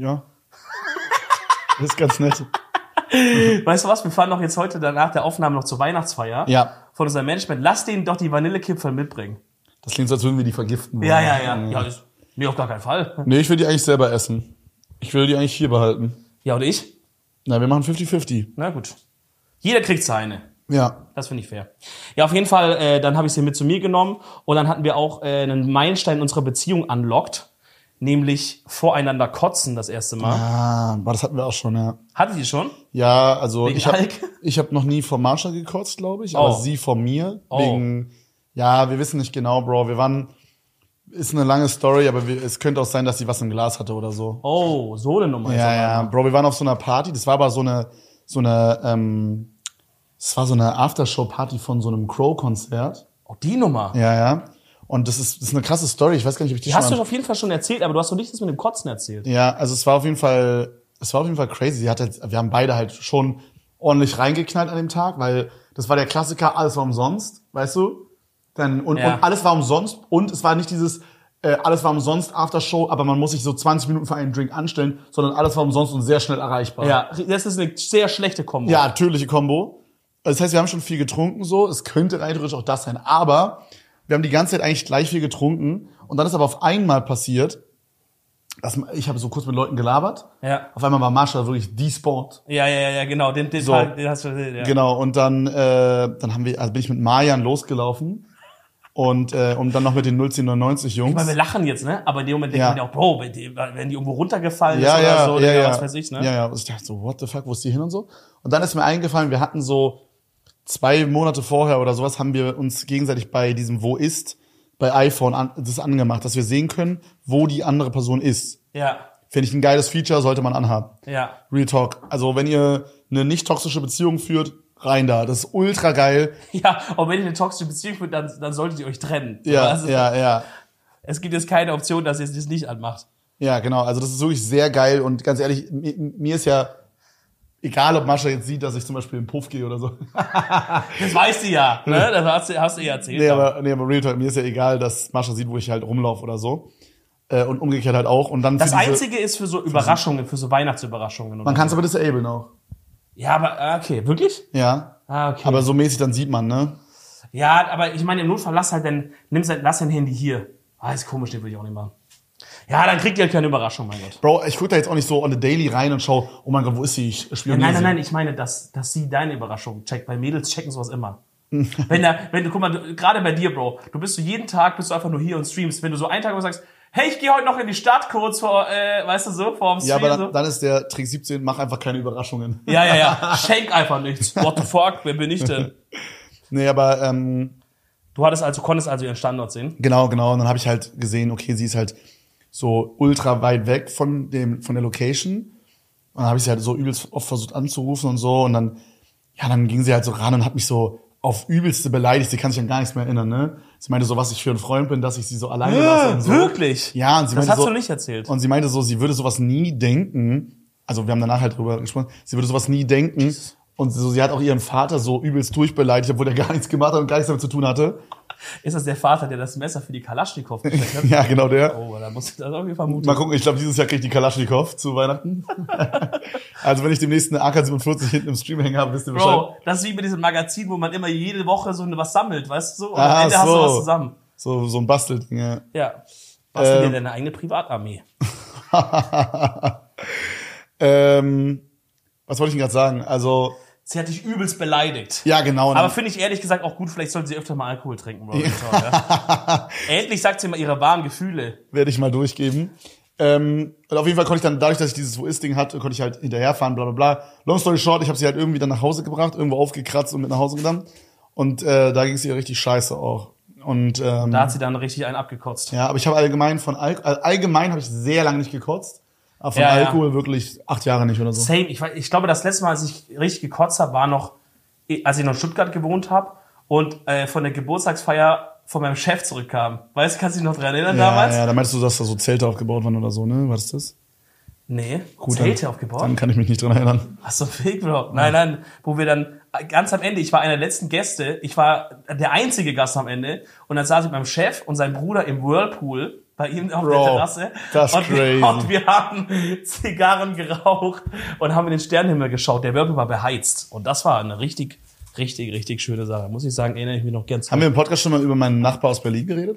Das ist ganz nett. Weißt du was, wir fahren doch jetzt heute danach der Aufnahme noch zur Weihnachtsfeier. Ja. Von unserem Management. Lass denen doch die Vanillekipferl mitbringen. Das klingt so, als würden wir die vergiften wollen. Ja, nee, auf gar keinen Fall. Nee, ich will die eigentlich selber essen. Ich will die eigentlich hier behalten. Ja, und ich? Na, wir machen 50-50. Na gut. Jeder kriegt seine. Ja. Das finde ich fair. Ja, auf jeden Fall, dann habe ich sie mit zu mir genommen und dann hatten wir auch einen Meilenstein in unserer Beziehung unlocked, nämlich voreinander kotzen das erste Mal. Ah, aber das hatten wir auch schon, ja. Hattet ihr schon? Ja, also Wegen ich hab noch nie vor Marsha gekotzt, glaube ich, aber sie vor mir. Wegen, ja, wir wissen nicht genau, Bro. Ist eine lange Story, aber es könnte auch sein, dass sie was im Glas hatte oder so. Oh, so eine Nummer. Ja, Bro, wir waren auf so einer Party, das war aber so eine Aftershow-Party von so einem Crow-Konzert. Oh, die Nummer. Ja. Und das ist eine krasse Story. Ich weiß gar nicht, ob ich die hast du auf jeden Fall schon erzählt, aber du hast doch nicht das mit dem Kotzen erzählt. Ja, also es war auf jeden Fall crazy. Wir haben beide halt schon ordentlich reingeknallt an dem Tag, weil das war der Klassiker, alles war umsonst, weißt du? Und alles war umsonst und es war nicht dieses alles war umsonst Aftershow, aber man muss sich so 20 Minuten für einen Drink anstellen, sondern alles war umsonst und sehr schnell erreichbar. Ja, das ist eine sehr schlechte Kombo. Ja, natürliche Kombo. Das heißt, wir haben schon viel getrunken so, es könnte rein theoretisch auch das sein, aber wir haben die ganze Zeit eigentlich gleich viel getrunken und dann ist aber auf einmal passiert, ich habe so kurz mit Leuten gelabert. Ja. Auf einmal war Marsha wirklich despawned. Ja, genau. Den So. den hast du erzählt, ja. Genau, und dann bin ich mit Marian losgelaufen und dann noch mit den 01099 Jungs. Ich meine, wir lachen jetzt, ne? Aber in dem Moment denkt man ja auch, Bro, wenn die irgendwo runtergefallen ist ja, oder so, ja. was weiß ich, ne? Ja. Und ich dachte so, what the fuck, wo ist die hin und so? Und dann ist mir eingefallen, wir hatten so 2 Monate vorher oder sowas, haben wir uns gegenseitig bei diesem Wo ist bei iPhone das angemacht, dass wir sehen können, wo die andere Person ist. Ja. Finde ich ein geiles Feature, sollte man anhaben. Ja. Real Talk. Also wenn ihr eine nicht toxische Beziehung führt, rein da. Das ist ultra geil. Ja, und wenn ihr eine toxische Beziehung führt, dann solltet ihr euch trennen. Ja, also, ja. Es gibt jetzt keine Option, dass ihr es nicht anmacht. Ja, genau. Also das ist wirklich sehr geil und ganz ehrlich, mir ist ja egal, ob Mascha jetzt sieht, dass ich zum Beispiel in den Puff gehe oder so. Das weiß sie ja, ne? Das hast du ja erzählt. Nee, aber Real Talk, mir ist ja egal, dass Mascha sieht, wo ich halt rumlaufe oder so. Und umgekehrt halt auch. Und dann das Einzige ist für so Überraschungen, für so Weihnachtsüberraschungen. Man kann es aber disablen auch. Ja, aber okay, wirklich? Ja. Okay. Aber so mäßig, dann sieht man, ne? Ja, aber ich meine, im Notfall lass dein Handy hier. Ist komisch, den würde ich auch nicht machen. Ja, dann kriegt ihr halt keine Überraschung, mein Gott. Bro, ich gucke da jetzt auch nicht so on the daily rein und schau, oh mein Gott, wo ist sie? Ich spioniere sie. Nein, ich meine, dass sie deine Überraschung checkt. Bei Mädels checken sowas immer. wenn du, guck mal, gerade bei dir, Bro, du bist so jeden Tag, bist du einfach nur hier und streamst. Wenn du so einen Tag sagst, hey, ich gehe heute noch in die Stadt kurz vor dem Stream. Ja, aber dann ist der Trick 17, mach einfach keine Überraschungen. Ja. Schenk einfach nichts. What the fuck? Wer bin ich denn? Nee, aber Du konntest also ihren Standort sehen? Genau. Und dann habe ich halt gesehen, okay, sie ist halt so ultra weit weg von der Location. Und dann habe ich sie halt so übelst oft versucht anzurufen und so. Und dann ging sie halt so ran und hat mich so auf übelste beleidigt. Sie kann sich an gar nichts mehr erinnern, ne? Sie meinte so, was ich für ein Freund bin, dass ich sie so alleine lasse und so. Wirklich? Ja, und sie das meinte hast so, du nicht erzählt. Und sie meinte so, sie würde sowas nie denken. Also wir haben danach halt drüber gesprochen. Sie würde sowas nie denken. Und so, sie hat auch ihren Vater so übelst durchbeleidigt, obwohl er gar nichts gemacht hat und gar nichts damit zu tun hatte. Ist das der Vater, der das Messer für die Kalaschnikow bestellt hat? Ja, genau der. Oh, da muss ich das irgendwie vermuten. Mal gucken, ich glaube, dieses Jahr kriegt die Kalaschnikow zu Weihnachten. Also wenn ich demnächst eine AK-47 hinten im Stream hängen habe, wisst ihr Bescheid. Bro, das ist wie mit diesem Magazin, wo man immer jede Woche so was sammelt, weißt du? Und Ah, am Ende hast du so. was zusammen. So ein Bastelding, ja. Ja. Was ist denn deine eigene Privatarmee? Was wollte ich denn gerade sagen? Also, Sie hat dich übelst beleidigt. ja, genau. Aber finde ich ehrlich gesagt auch gut, vielleicht sollte sie öfter mal Alkohol trinken, Bro. Ja. Endlich sagt sie mal ihre wahren Gefühle. Werde ich mal durchgeben. Und auf jeden Fall konnte ich dann, dadurch, dass ich dieses Wo-Ist-Ding hatte, konnte ich halt hinterherfahren, bla bla bla. Long story short, ich habe sie halt irgendwie dann nach Hause gebracht, irgendwo aufgekratzt und mit nach Hause genommen. Und da ging es ihr richtig scheiße auch. Und Da hat sie dann richtig einen abgekotzt. ja, aber ich habe allgemein allgemein habe ich sehr lange nicht gekotzt. Aber von Ja, ja. Alkohol wirklich 8 Jahre nicht oder so. Same. Ich glaube, das letzte Mal, als ich richtig gekotzt habe, war noch, als ich noch in Stuttgart gewohnt habe und von der Geburtstagsfeier von meinem Chef zurückkam. Weißt du, kannst du dich noch dran erinnern damals? Ja, da meinst du, dass da so Zelte aufgebaut waren oder so, ne? War das? Nee, Gut, Zelte dann aufgebaut. kann ich mich nicht dran erinnern. Ach so, fake, Bro. Nein, wo wir dann ganz am Ende, ich war einer der letzten Gäste, ich war der einzige Gast am Ende und dann saß ich mit meinem Chef und seinem Bruder im Whirlpool bei ihm auf der Terrasse das ist crazy. und wir haben Zigarren geraucht und haben in den Sternenhimmel geschaut. Der Whirlpool war beheizt und das war eine richtig schöne Sache. Muss ich sagen, erinnere ich mich noch gern Haben wir im Podcast schon mal über meinen Nachbar aus Berlin geredet?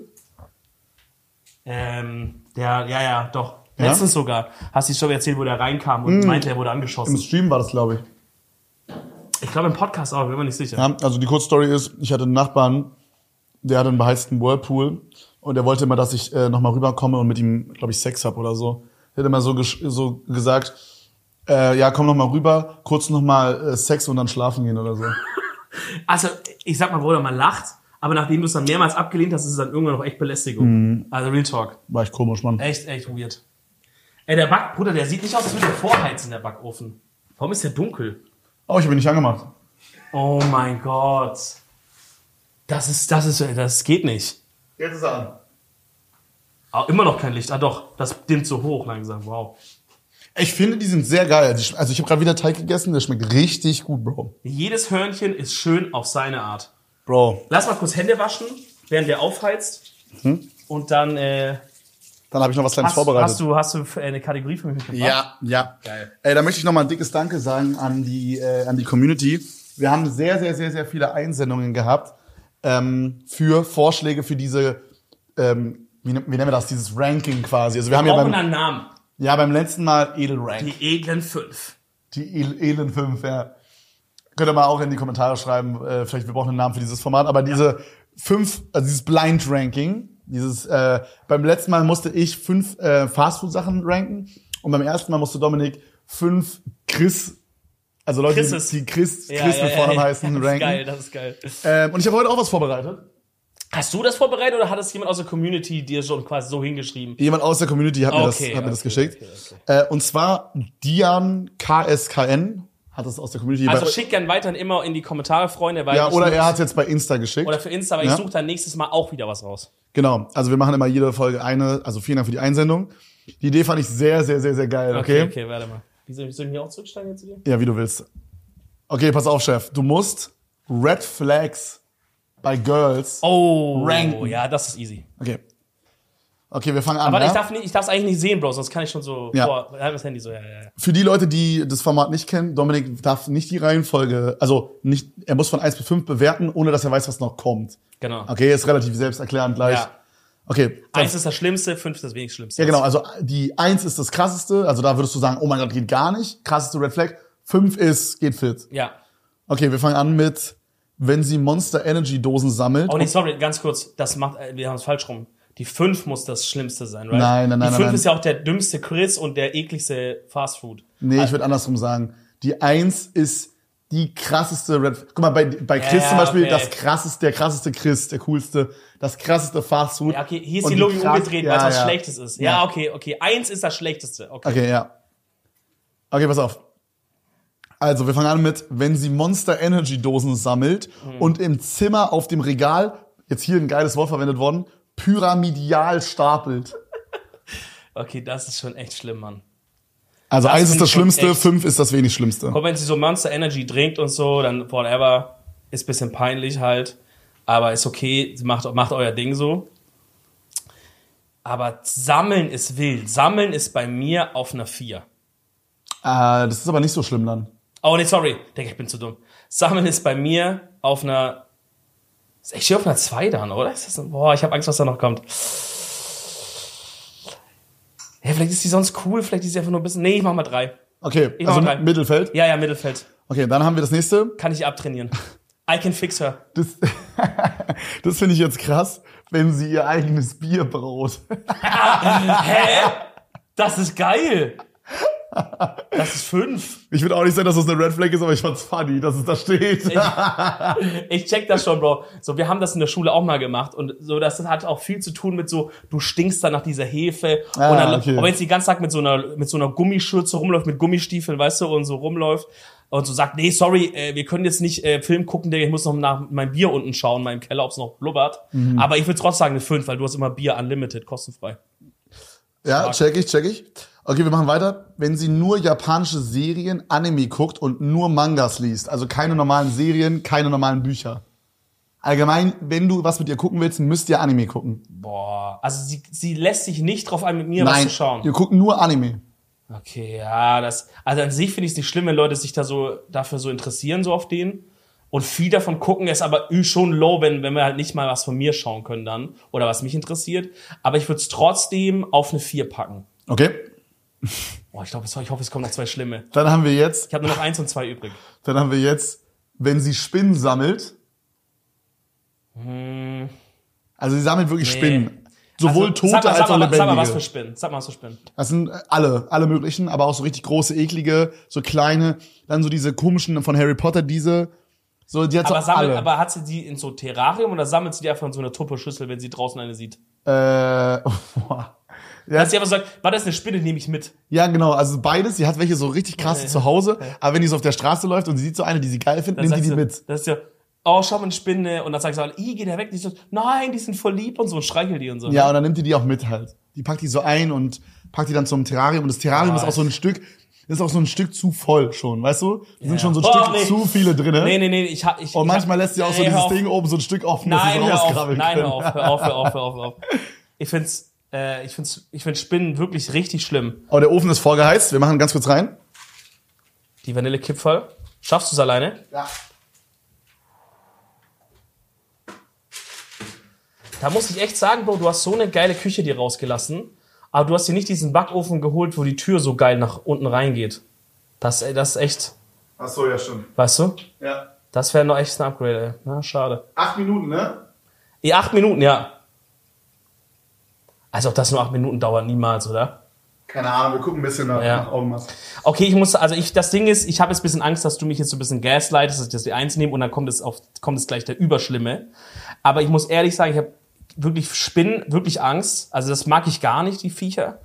Ja, doch. Ja? Letztens sogar. Hast du die Story erzählt, wo der reinkam und meinte, er wurde Im angeschossen. Stream war das, glaube ich. Ich glaube im Podcast auch, bin mir nicht sicher. Ja, also die Kurzstory ist, ich hatte einen Nachbarn, der hatte einen beheizten Whirlpool und er wollte immer, dass ich nochmal rüberkomme und mit ihm, glaube ich, Sex hab oder so. Er hat immer so gesagt, ja, komm noch mal rüber, kurz noch mal Sex und dann schlafen gehen oder so. Also, ich sag mal, Bruder, man lacht, aber nachdem du es dann mehrmals abgelehnt hast, ist es dann irgendwann noch echt Belästigung. Also Real Talk. War echt komisch, Mann. Echt weird. Ey, der Bruder, der sieht nicht aus, als würde er vorheizen, der Backofen. Warum ist der dunkel? Oh, ich habe ihn nicht angemacht. Oh mein Gott. Das geht nicht. Jetzt ist er an. Aber immer noch kein Licht. Ah doch, das dimmt so hoch langsam. Wow. Ich finde, die sind sehr geil. Also ich habe gerade wieder Teig gegessen, der schmeckt richtig gut, Bro. Jedes Hörnchen ist schön auf seine Art. Bro. Lass mal kurz Hände waschen, während der aufheizt. Und dann Dann habe ich noch was Kleines vorbereitet. hast du eine Kategorie für mich mitgebracht? Ja. Geil. Da möchte ich noch mal ein dickes Danke sagen an die Community. Wir haben sehr viele Einsendungen gehabt für Vorschläge für diese, wie nennen wir das, dieses Ranking quasi. Also wir haben ja einen Namen. beim letzten Mal Edelrank. Die edlen 5. Die Elend 5, ja. Könnt ihr mal auch in die Kommentare schreiben, vielleicht wir brauchen einen Namen für dieses Format, aber diese 5, also dieses Blind Ranking, beim letzten Mal musste ich 5 Fastfood-Sachen ranken und beim ersten Mal musste Dominik 5 also Leute, die Chris mit Vornamen heißen, ranken. Das ist geil. Und ich habe heute auch was vorbereitet. Hast du das vorbereitet oder hat es jemand aus der Community dir schon quasi so hingeschrieben? Jemand aus der Community hat mir das geschickt. Okay. Und zwar Dian KSKN hat das aus der Community. Also schickt gern weiterhin immer in die Kommentare, Freunde. Weil ja, oder er hat es jetzt bei Insta geschickt. Oder für Insta, weil ich suche dann nächstes Mal auch wieder was raus. Genau, also wir machen immer jede Folge also vielen Dank für die Einsendung. Die Idee fand ich sehr geil, okay? Okay, warte mal. Soll ich mich auch zurücksteigen jetzt zu dir? Ja, wie du willst. Okay, pass auf, Chef. Du musst Red Flags bei Girls ranken. Ja, das ist easy. Okay, wir fangen an. Aber ja? ich darf es eigentlich nicht sehen, Bro, sonst kann ich schon so das Handy so, ja. Für die Leute, die das Format nicht kennen, Dominik darf nicht die Reihenfolge, er muss von 1 bis 5 bewerten, ohne dass er weiß, was noch kommt. Genau. Okay, ist relativ selbsterklärend gleich. Ja. Okay. 1 ist das Schlimmste, 5 ist das wenig Schlimmste. Ja, genau, also die 1 ist das krasseste, also da würdest du sagen, oh mein Gott, geht gar nicht, krasseste Red Flag. 5 geht fit. Ja. Okay, wir fangen an mit, wenn sie Monster Energy Dosen sammelt. Oh nee, sorry, ganz kurz, wir haben es falsch rum. Die 5 muss das Schlimmste sein, right? Nein. Die 5 ist ja auch der dümmste Chris und der ekligste Fastfood. Nee, ich würde andersrum sagen. Die 1 ist die krasseste Red Flag. Guck mal, bei Chris zum Beispiel, der krasseste Chris, der coolste, das krasseste Fastfood. Ja, okay, hier ist die Logik umgedreht, weil es was Schlechtes ist. Ja, okay. 1 ist das Schlechteste. Okay, ja. Okay, pass auf. Also, wir fangen an mit, wenn sie Monster Energy Dosen sammelt und im Zimmer auf dem Regal, jetzt hier ein geiles Wort verwendet worden, pyramidal stapelt. Okay, das ist schon echt schlimm, Mann. Also Das 1 ist das Schlimmste, echt. 5 ist das wenig Schlimmste. Guck, wenn sie so Monster Energy trinkt und so, dann whatever, ist ein bisschen peinlich halt. Aber ist okay, macht euer Ding so. Aber Sammeln ist wild. Sammeln ist bei mir auf einer 4. Das ist aber nicht so schlimm dann. Oh, nee, sorry. Denke, ich bin zu dumm. Sammeln ist bei mir auf einer... Ich stehe auf einer 2 dann, oder? Boah, ich habe Angst, was da noch kommt. Ja, vielleicht ist die sonst cool, vielleicht ist sie einfach nur ein bisschen... Nee, ich mach mal 3. Okay, Ich also mach 3. Mittelfeld? Ja, Mittelfeld. Okay, dann haben wir das nächste. Kann ich abtrainieren. I can fix her. Das finde ich jetzt krass, wenn sie ihr eigenes Bier braut. Hä? Das ist geil. Das ist 5. Ich würde auch nicht sagen, dass das eine Red Flag ist, aber ich fand's funny, dass es da steht. Ich check das schon, Bro. So, wir haben das in der Schule auch mal gemacht und so, das hat auch viel zu tun mit so, du stinkst dann nach dieser Hefe und dann, okay. aber wenn sie den ganzen Tag mit so einer Gummischürze rumläuft, mit Gummistiefeln, weißt du, und so rumläuft und so sagt, nee, sorry, wir können jetzt nicht Film gucken, Digga, ich muss noch nach meinem Bier unten schauen, meinem Keller, ob's noch blubbert. Aber ich würde trotzdem sagen eine 5, weil du hast immer Bier unlimited, kostenfrei. Ja, check ich. Okay, wir machen weiter. Wenn sie nur japanische Serien, Anime guckt und nur Mangas liest, also keine normalen Serien, keine normalen Bücher. Allgemein, wenn du was mit ihr gucken willst, müsst ihr Anime gucken. Boah, also sie lässt sich nicht drauf ein, mit mir was zu schauen. Ihr guckt nur Anime. Okay, ja, also an sich finde ich es nicht schlimm, wenn Leute sich dafür so interessieren, so auf den. Und viel davon gucken ist aber schon low, wenn wir halt nicht mal was von mir schauen können dann. Oder was mich interessiert. Aber ich würde es trotzdem auf eine 4 packen. Okay. Boah, ich hoffe, es kommen noch 2 schlimme. Dann haben wir jetzt, Ich habe nur noch 1 und 2 übrig. wenn sie Spinnen sammelt. Also sie sammelt wirklich Spinnen. Sowohl tote als auch lebendige. Sag mal was für Spinnen. Das sind alle möglichen, aber auch so richtig große, eklige, so kleine, dann so diese komischen von Harry Potter, so, die hat aber hat sie die in so Terrarium oder sammelt sie die einfach in so einer Tupperschüssel, wenn sie draußen eine sieht? Boah. Ja. Dass sie einfach sagt, war das eine Spinne, nehme ich mit. Ja, genau, also beides. Sie hat welche so richtig krasse zu Hause, aber wenn die so auf der Straße läuft und sie sieht so eine, die sie geil findet, nimmt die mit. Das ist ja, oh, schau mal, eine Spinne. Und dann sagt sie alle, geht der weg. Die so, nein, die sind voll lieb und so und streichelt die und so. Ja, und dann nimmt die auch mit halt. Die packt die so ein und packt die dann zum Terrarium. Und das Terrarium ist auch so ein Stück zu voll schon, weißt du? Da sind schon so ein Stück zu viele drinne. Nee. Und manchmal lässt sie auch so dieses Ding oben so ein Stück offen, dass sie so rauskrabbeln können. Hör auf. Ich find Spinnen wirklich richtig schlimm. Oh, der Ofen ist vorgeheizt. Wir machen ganz kurz rein. Die Vanillekipferl. Schaffst du es alleine? Ja. Da muss ich echt sagen, Bro, du hast so eine geile Küche dir rausgelassen, aber du hast dir nicht diesen Backofen geholt, wo die Tür so geil nach unten reingeht. Das ist echt, Ach so, ja, stimmt. weißt du? Ja. Das wäre noch echt ein Upgrade, ey. Na, schade. 8 Minuten, ne? 8 Minuten, ja. Also, ob das nur 8 Minuten dauert, niemals, oder? Keine Ahnung, wir gucken ein bisschen nach Augenmaß. Okay, das Ding ist, ich habe jetzt ein bisschen Angst, dass du mich jetzt so ein bisschen gaslightest, dass ich das die 1 nehme und dann kommt es gleich der Überschlimme. Aber ich muss ehrlich sagen, ich habe wirklich Spinnen, wirklich Angst. Also das mag ich gar nicht, die Viecher.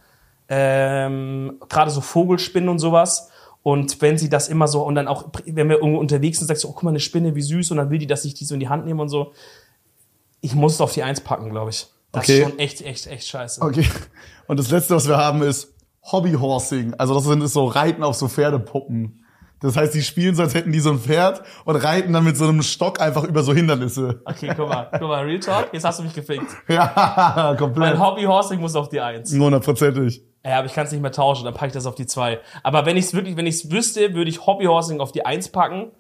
Gerade so Vogelspinnen und sowas. Und wenn sie das immer so, und dann auch, wenn wir irgendwo unterwegs sind, sagst du, oh, guck mal, eine Spinne, wie süß, und dann will die, dass ich die so in die Hand nehme und so. Ich muss es auf die 1 packen, glaube ich. Das ist schon echt scheiße. Okay. Und das Letzte, was wir haben, ist Hobbyhorsing. Also das ist so Reiten auf so Pferdepuppen. Das heißt, die spielen so, als hätten die so ein Pferd und reiten dann mit so einem Stock einfach über so Hindernisse. Okay, guck mal, Real Talk, jetzt hast du mich gefickt. Ja, komplett. Mein Hobbyhorsing muss auf die 1. 100%ig. Ja, aber ich kann es nicht mehr tauschen, dann packe ich das auf die 2. Aber wenn ich es wüsste, würde ich Hobbyhorsing auf die 1 packen.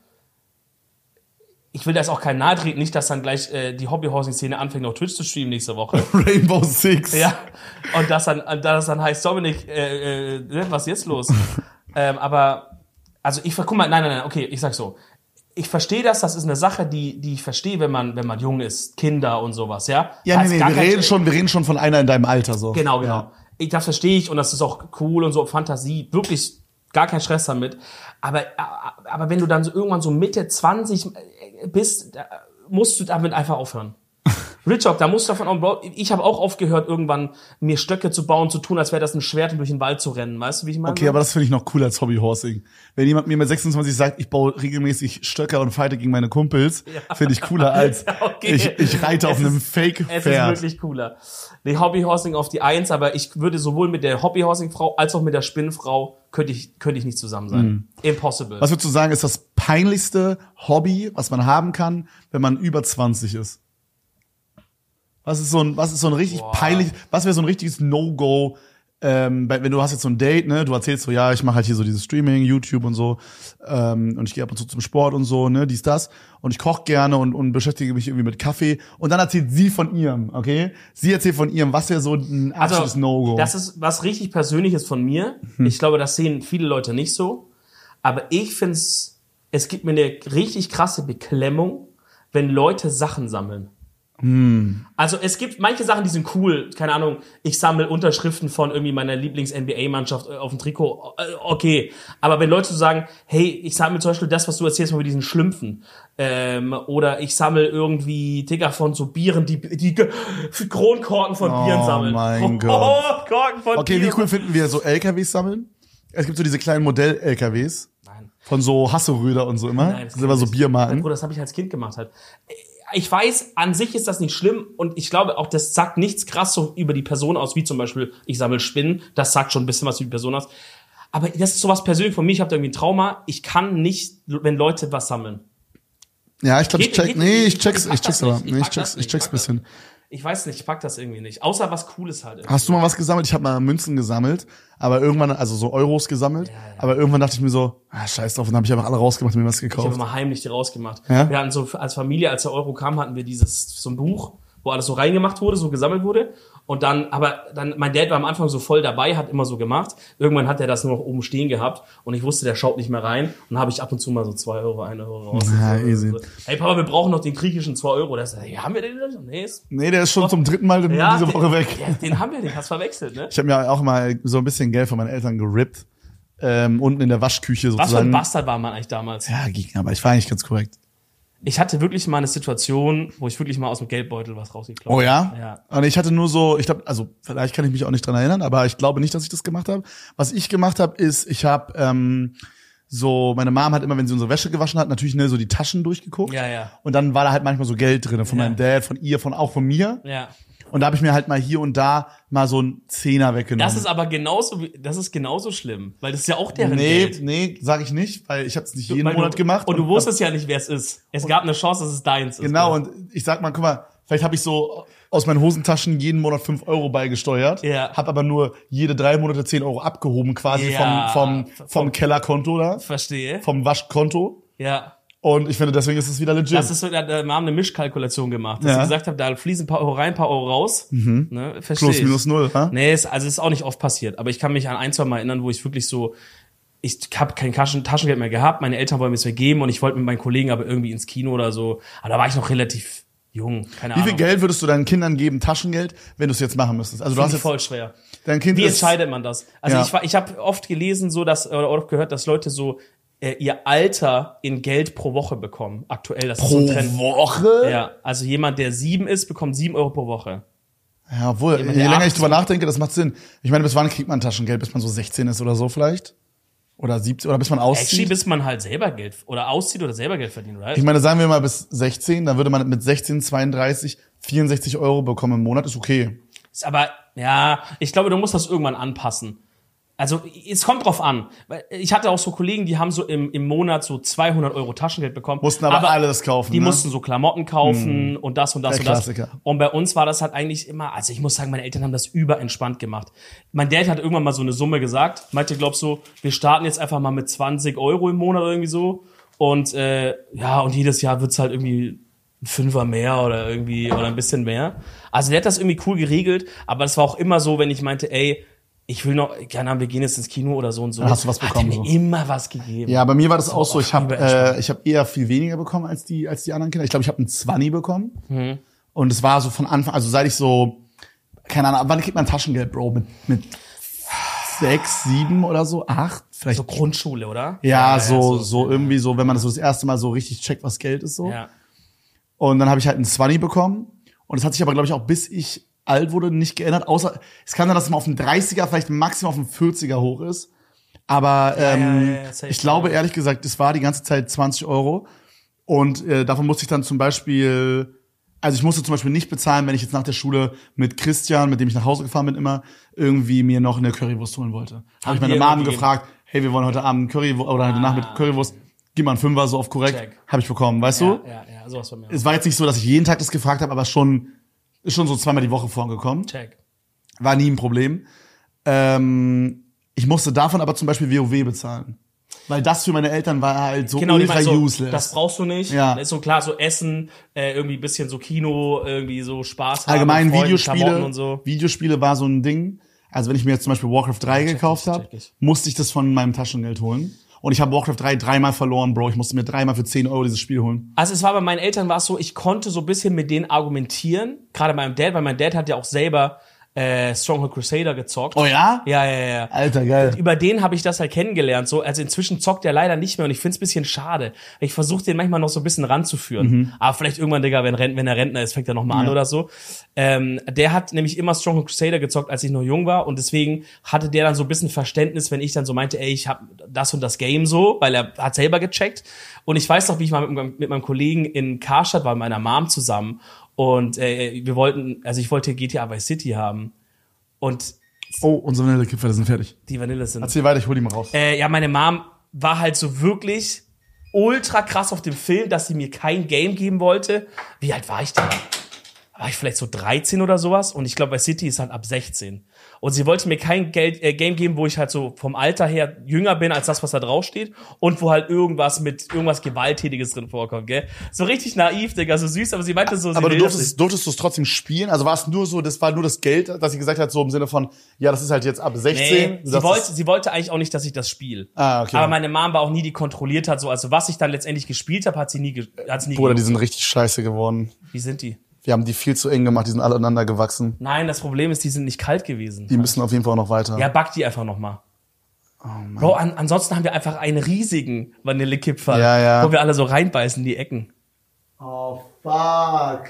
Ich will das auch keinem nahe treten, nicht, dass dann gleich die Hobbyhorsing-Szene anfängt, auf Twitch zu streamen nächste Woche. Rainbow Six. Ja. Und das dann heißt, Dominik, was ist jetzt los? Aber, also guck mal, nein, okay, ich sag so. Ich verstehe das ist eine Sache, die ich verstehe, wenn man jung ist, Kinder und sowas, ja? Ja, nee, wir reden schon von einer in deinem Alter, so. Genau. Ja. Das verstehe ich und das ist auch cool und so Fantasie, wirklich gar kein Stress damit. Aber wenn du dann so irgendwann so Mitte 20 bist, musst du damit einfach aufhören. Richard, da musst du davon auch, ich habe auch aufgehört, irgendwann mir Stöcke zu bauen, zu tun, als wäre das ein Schwert und durch den Wald zu rennen. Weißt du, wie ich meine? Okay, aber das finde ich noch cooler als Hobbyhorsing. Wenn jemand mir mit 26 sagt, ich baue regelmäßig Stöcker und fighte gegen meine Kumpels, finde ich cooler als ich reite auf einem Fake-Pferd. Es ist wirklich cooler. Nee, Hobbyhorsing auf die 1, aber ich würde sowohl mit der Hobbyhorsing-Frau als auch mit der Spinnenfrau könnte ich nicht zusammen sein. Impossible. Was würdest du sagen, ist das peinlichste Hobby, was man haben kann, wenn man über 20 ist? Was ist so ein richtig peinlich, was wäre so ein richtiges No-Go, wenn du hast jetzt so ein Date, ne, du erzählst so, ja, ich mache halt hier so dieses Streaming, YouTube und so, und ich gehe ab und zu zum Sport und so, ne, dies, das, und ich koche gerne und beschäftige mich irgendwie mit Kaffee, und dann erzählt sie von ihrem, okay? Sie erzählt von ihrem, was wäre so ein absolutes No-Go? Das ist was richtig Persönliches von mir. Ich glaube, das sehen viele Leute nicht so. Aber ich finde es gibt mir eine richtig krasse Beklemmung, wenn Leute Sachen sammeln. Also es gibt manche Sachen, die sind cool. Keine Ahnung, ich sammle Unterschriften von irgendwie meiner Lieblings-NBA-Mannschaft auf dem Trikot. Okay, aber wenn Leute so sagen, hey, ich sammle zum Beispiel das, was du erzählst, mal mit diesen Schlümpfen. Oder ich sammle irgendwie, Digga, von so Bieren, die Kronkorken von Bieren sammeln. Oh mein Gott. Korken von Okay, Bieren. wie cool finden wir so LKWs sammeln? Es gibt so diese kleinen Modell-LKWs. Nein. Von so Hasseröder und so immer. Nein, Das sind immer so Biermarken. Bruder, das habe ich als Kind gemacht halt. Ich weiß, an sich ist das nicht schlimm und ich glaube auch, das sagt nichts krass so über die Person aus, wie zum Beispiel, ich sammle Spinnen, das sagt schon ein bisschen was über die Person aus. Aber das ist sowas persönlich von mir, ich habe da irgendwie ein Trauma, ich kann nicht, wenn Leute was sammeln. Ja, ich glaube, ich check's aber. Ich Ich check's ein bisschen. Ich weiß nicht, ich pack das irgendwie nicht. Außer was Cooles halt. Irgendwie. Hast du mal was gesammelt? Ich habe mal Münzen gesammelt, aber irgendwann, also so Euros gesammelt, aber irgendwann dachte ich mir so, scheiß drauf, und dann habe ich einfach alle rausgemacht und mir was Ich gekauft. habe mal heimlich die rausgemacht. Ja? Wir hatten so als Familie, als der Euro kam, hatten wir so ein Buch, wo alles so reingemacht wurde, so gesammelt wurde. Und dann, mein Dad war am Anfang so voll dabei, hat immer so gemacht. Irgendwann hat er das nur noch oben stehen gehabt und ich wusste, der schaut nicht mehr rein. Und dann habe ich ab und zu mal so 2 Euro, 1 Euro raus. Ja, easy. So. Hey Papa, wir brauchen noch den griechischen 2 Euro. Das, hey, haben wir den? Nee, der ist schon zum 3. Mal diese Woche weg. Ja, den haben wir, den hast verwechselt, ne? Ich habe mir auch mal so ein bisschen Geld von meinen Eltern gerippt. Unten in der Waschküche sozusagen. Was für ein Bastard war man eigentlich damals? Ja, ging, aber ich war eigentlich ganz korrekt. Ich hatte wirklich mal eine Situation, wo ich wirklich mal aus dem Geldbeutel was rausgeklaut habe. Oh ja? Ja. Und ich hatte nur so, ich glaube, also vielleicht kann ich mich auch nicht dran erinnern, aber ich glaube nicht, dass ich das gemacht habe. Was ich gemacht habe, ist, ich habe so, meine Mom hat immer, wenn sie unsere Wäsche gewaschen hat, natürlich so die Taschen durchgeguckt. Ja, ja. Und dann war da halt manchmal so Geld drin, von meinem Dad, von ihr, auch von mir. Ja. Und da habe ich mir halt mal hier und da mal so einen Zehner weggenommen. Das ist aber genauso schlimm, weil das ist ja auch deren Geld. Nee, sag ich nicht, weil ich habe es nicht jeden Weil Monat gemacht. Und du wusstest ja nicht, wer es ist. Es gab eine Chance, dass es deins ist. Genau, und ich sag mal, guck mal, vielleicht habe ich so aus meinen Hosentaschen jeden Monat 5 Euro beigesteuert, hab aber nur jede 3 Monate 10 Euro abgehoben quasi vom Kellerkonto da. Verstehe. Vom Waschkonto. Ja. Und ich finde, deswegen ist es wieder legit. Das ist so, da haben eine Mischkalkulation gemacht, dass sie gesagt haben, da fließen ein paar Euro rein, ein paar Euro raus. Ne, verstehe Plus, minus 0, ha? Nee, es ist auch nicht oft passiert. Aber ich kann mich an 1, 2 Mal erinnern, wo ich wirklich so, ich habe kein Taschengeld mehr gehabt, meine Eltern wollten mir es mir geben und ich wollte mit meinen Kollegen aber irgendwie ins Kino oder so. Aber da war ich noch relativ jung, keine Ahnung. Wie viel Geld würdest du deinen Kindern geben, Taschengeld, wenn du es jetzt machen müsstest? Also du hast jetzt voll schwer. Dein Kind Wie entscheidet man das? Also Ja. ich habe oft gelesen, so dass oder oft gehört, dass Leute so ihr Alter in Geld pro Woche bekommen. Aktuell, das ist so ein Trend. Woche? Ja, also jemand, der 7 ist, bekommt 7 Euro pro Woche. Ja, obwohl, je der länger 8 ich drüber nachdenke, das macht Sinn. Ich meine, bis wann kriegt man Taschengeld? Bis man so 16 ist oder so vielleicht? Oder 17, oder bis man Actually, auszieht? bis man halt selber Geld oder auszieht oder selber Geld verdient, right? Ich meine, sagen wir mal bis 16, dann würde man mit 16, 32, 64 Euro bekommen im Monat, ist okay. Ist aber, ja, ich glaube, du musst das irgendwann anpassen. Also, es kommt drauf an. Weil ich hatte auch so Kollegen, die haben so im Monat so 200 Euro Taschengeld bekommen. Mussten aber alles kaufen, Die ne? mussten so Klamotten kaufen und das und das Der und das. Klassiker. Und bei uns war das halt eigentlich immer, also ich muss sagen, meine Eltern haben das überentspannt gemacht. Mein Dad hat irgendwann mal so eine Summe gesagt, meinte, glaubst du, wir starten jetzt einfach mal mit 20 Euro im Monat oder irgendwie so. Und und jedes Jahr wird's halt irgendwie ein Fünfer mehr oder irgendwie oder ein bisschen mehr. Also der hat das irgendwie cool geregelt, aber es war auch immer so, wenn ich meinte, ey, ich will noch, keine Ahnung, wir gehen jetzt ins Kino oder so und so. Dann hast du was bekommen, Hat er mir so. immer was gegeben. Ja, bei mir war das auch so. Ich habe überentspannt. eher viel weniger bekommen als die anderen Kinder. Ich glaube, ich habe einen 20 bekommen. Und es war so von Anfang, also seit ich so, keine Ahnung, wann kriegt man Taschengeld, Bro? Mit 6, 7 oder so, 8? Vielleicht. So Grundschule, oder? Ja, so irgendwie so, wenn man das erste Mal so richtig checkt, was Geld ist so. Ja. Und dann habe ich halt einen 20 bekommen. Und das hat sich aber, glaube ich, auch bis ich alt wurde nicht geändert. Außer, es kann sein, dass es mal auf den 30er, vielleicht maximal auf den 40er hoch ist. Aber safe, ich glaube, ehrlich gesagt, es war die ganze Zeit 20 Euro. Und davon musste ich dann zum Beispiel, also ich musste zum Beispiel nicht bezahlen, wenn ich jetzt nach der Schule mit Christian, mit dem ich nach Hause gefahren bin, immer irgendwie mir noch eine Currywurst holen wollte. Habe ich meine die Mom irgendwie gefragt, hey, wir wollen heute Abend Currywurst oder heute Nacht mit Currywurst. Gib mal einen Fünfer so auf korrekt. Check. Habe ich bekommen, weißt du? Ja, sowas von mir. Es war jetzt nicht so, dass ich jeden Tag das gefragt habe, aber schon Ist schon so 2-mal die Woche vorgekommen. Check. War nie ein Problem. Ich musste davon aber zum Beispiel WoW bezahlen. Weil das für meine Eltern war halt so ultra useless. Das brauchst du nicht. Ja. Ist so klar, so Essen, irgendwie ein bisschen so Kino, irgendwie so Spaß haben. Allgemein Freunden, Klamotten und so. Videospiele war so ein Ding. Also wenn ich mir jetzt zum Beispiel Warcraft 3 gekauft habe, check ich. musste ich das von meinem Taschengeld holen. Und ich habe Warcraft 3 3-mal verloren, Bro. Ich musste mir 3-mal für 10 Euro dieses Spiel holen. Also es war bei meinen Eltern war es so, ich konnte so ein bisschen mit denen argumentieren. Gerade meinem Dad, weil mein Dad hat ja auch selber Stronghold Crusader gezockt. Oh ja? Ja. Alter, geil. Über den habe ich das halt kennengelernt. So, also inzwischen zockt er leider nicht mehr und ich find's ein bisschen schade. Ich versuche den manchmal noch so ein bisschen ranzuführen. Aber vielleicht irgendwann, Digga, wenn er Rentner ist, fängt er noch mal an oder so. Der hat nämlich immer Stronghold Crusader gezockt, als ich noch jung war und deswegen hatte der dann so ein bisschen Verständnis, wenn ich dann so meinte, ey, ich habe das und das Game so, weil er hat selber gecheckt. Und ich weiß noch, wie ich mal mit meinem Kollegen in Karstadt war, mit meiner Mom zusammen. Und ich wollte GTA Vice City haben. Und Oh, unsere Vanillekipferl sind fertig. die Vanilles sind. Erzähl weiter, ich hol die mal raus. Ja, meine Mom war halt so wirklich ultra krass auf dem Film, dass sie mir kein Game geben wollte. Wie alt war ich denn? War ich vielleicht so 13 oder sowas? Und ich glaube, bei City ist halt ab 16. Und sie wollte mir kein Game geben, wo ich halt so vom Alter her jünger bin als das, was da draufsteht. Und wo halt irgendwas Gewalttätiges drin vorkommt, gell? So richtig naiv, Digga, so süß, aber sie meinte so, Aber durftest du es trotzdem spielen? Also war es nur so, das war nur das Geld, dass sie gesagt hat, so im Sinne von, ja, das ist halt jetzt ab 16? Nee, sie wollte eigentlich auch nicht, dass ich das spiele. Ah, okay. Aber meine Mom war auch nie, die kontrolliert hat, so, also was ich dann letztendlich gespielt habe, hat sie nie Bruder, die sind richtig scheiße geworden. Wie sind die? Wir haben die viel zu eng gemacht, die sind alle aneinander gewachsen. Nein, das Problem ist, die sind nicht kalt gewesen. Die müssen auf jeden Fall auch noch weiter. Ja, back die einfach noch mal. Oh, Bro, ansonsten haben wir einfach einen riesigen Vanillekipferl, Ja. wo wir alle so reinbeißen, die Ecken. Oh, fuck.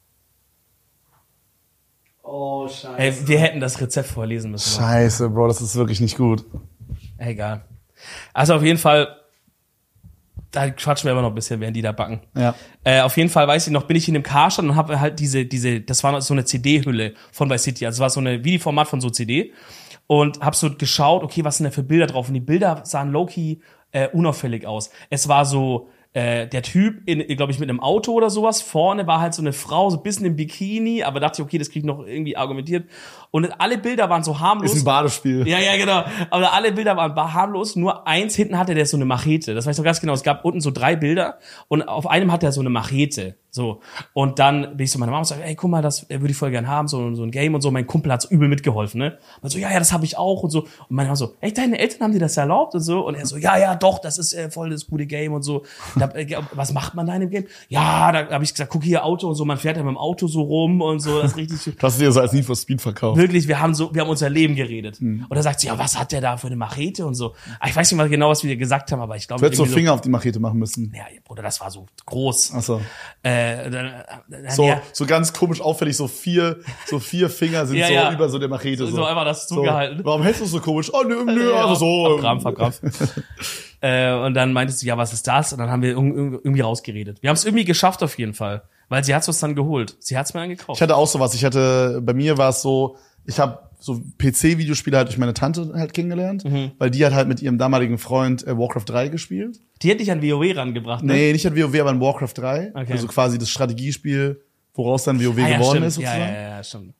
Oh, scheiße. Ey, wir hätten das Rezept vorlesen müssen. Scheiße, Bro, das ist wirklich nicht gut. Egal. Also auf jeden Fall, da quatschen wir aber noch ein bisschen, während die da backen. Ja. Auf jeden Fall, weiß ich noch, bin ich in dem Karstadt und habe halt das war so eine CD-Hülle von Vice City. Also es war so eine, wie die Format von so CD. Und hab so geschaut, okay, was sind da für Bilder drauf? Und die Bilder sahen low-key unauffällig aus. Es war so, der Typ, glaube ich, mit einem Auto oder sowas. Vorne war halt so eine Frau, so ein bisschen im Bikini, aber dachte ich, okay, das krieg ich noch irgendwie argumentiert. Und alle Bilder waren so harmlos. Ist ein Badespiel. Ja, genau. Aber alle Bilder waren harmlos. Nur eins hinten hatte der so eine Machete. Das weiß ich noch ganz genau. Es gab unten so 3 Bilder und auf einem hat er so eine Machete. So. Und dann bin ich so meiner Mama und sage, ey, guck mal, das würde ich voll gern haben, so ein Game und so. Mein Kumpel hat so übel mitgeholfen, ne? Und so, ja, das habe ich auch und so. Und meine Mama so, ey, deine Eltern haben dir das erlaubt und so. Und er so, ja, doch, das ist voll das gute Game und so. Da, was macht man da in dem Game? Ja, da habe ich gesagt, guck hier Auto und so. Man fährt ja mit dem Auto so rum und so. Das ist richtig. Das hast du dir so als Need for Speed verkauft. Wirklich, wir haben unser Leben geredet. Und da sagt sie, ja, was hat der da für eine Machete und so. Ich weiß nicht mal genau, was wir gesagt haben, aber ich glaube. Du hättest so Finger auf die Machete machen müssen. Ja, Bruder, das war so groß. Ach so. Ja. So ganz komisch auffällig, so vier Finger sind Ja. über so der Machete. So einfach das zugehalten. So. Warum hältst du es so komisch? Oh, nö, also so. Verkrampft. Und dann meintest du, ja, was ist das? Und dann haben wir irgendwie rausgeredet. Wir haben es irgendwie geschafft auf jeden Fall. Weil sie hat's uns dann geholt. Sie hat's mir dann gekauft. Ich hatte auch sowas. Bei mir war es so, ich habe so PC-Videospiele halt durch meine Tante halt kennengelernt, weil die hat halt mit ihrem damaligen Freund Warcraft 3 gespielt. Die hätte dich an WoW rangebracht, ne? Nee, nicht an WoW, aber an Warcraft 3. Okay. Also quasi das Strategiespiel, woraus dann WoW geworden stimmt. ist sozusagen. Ja, stimmt.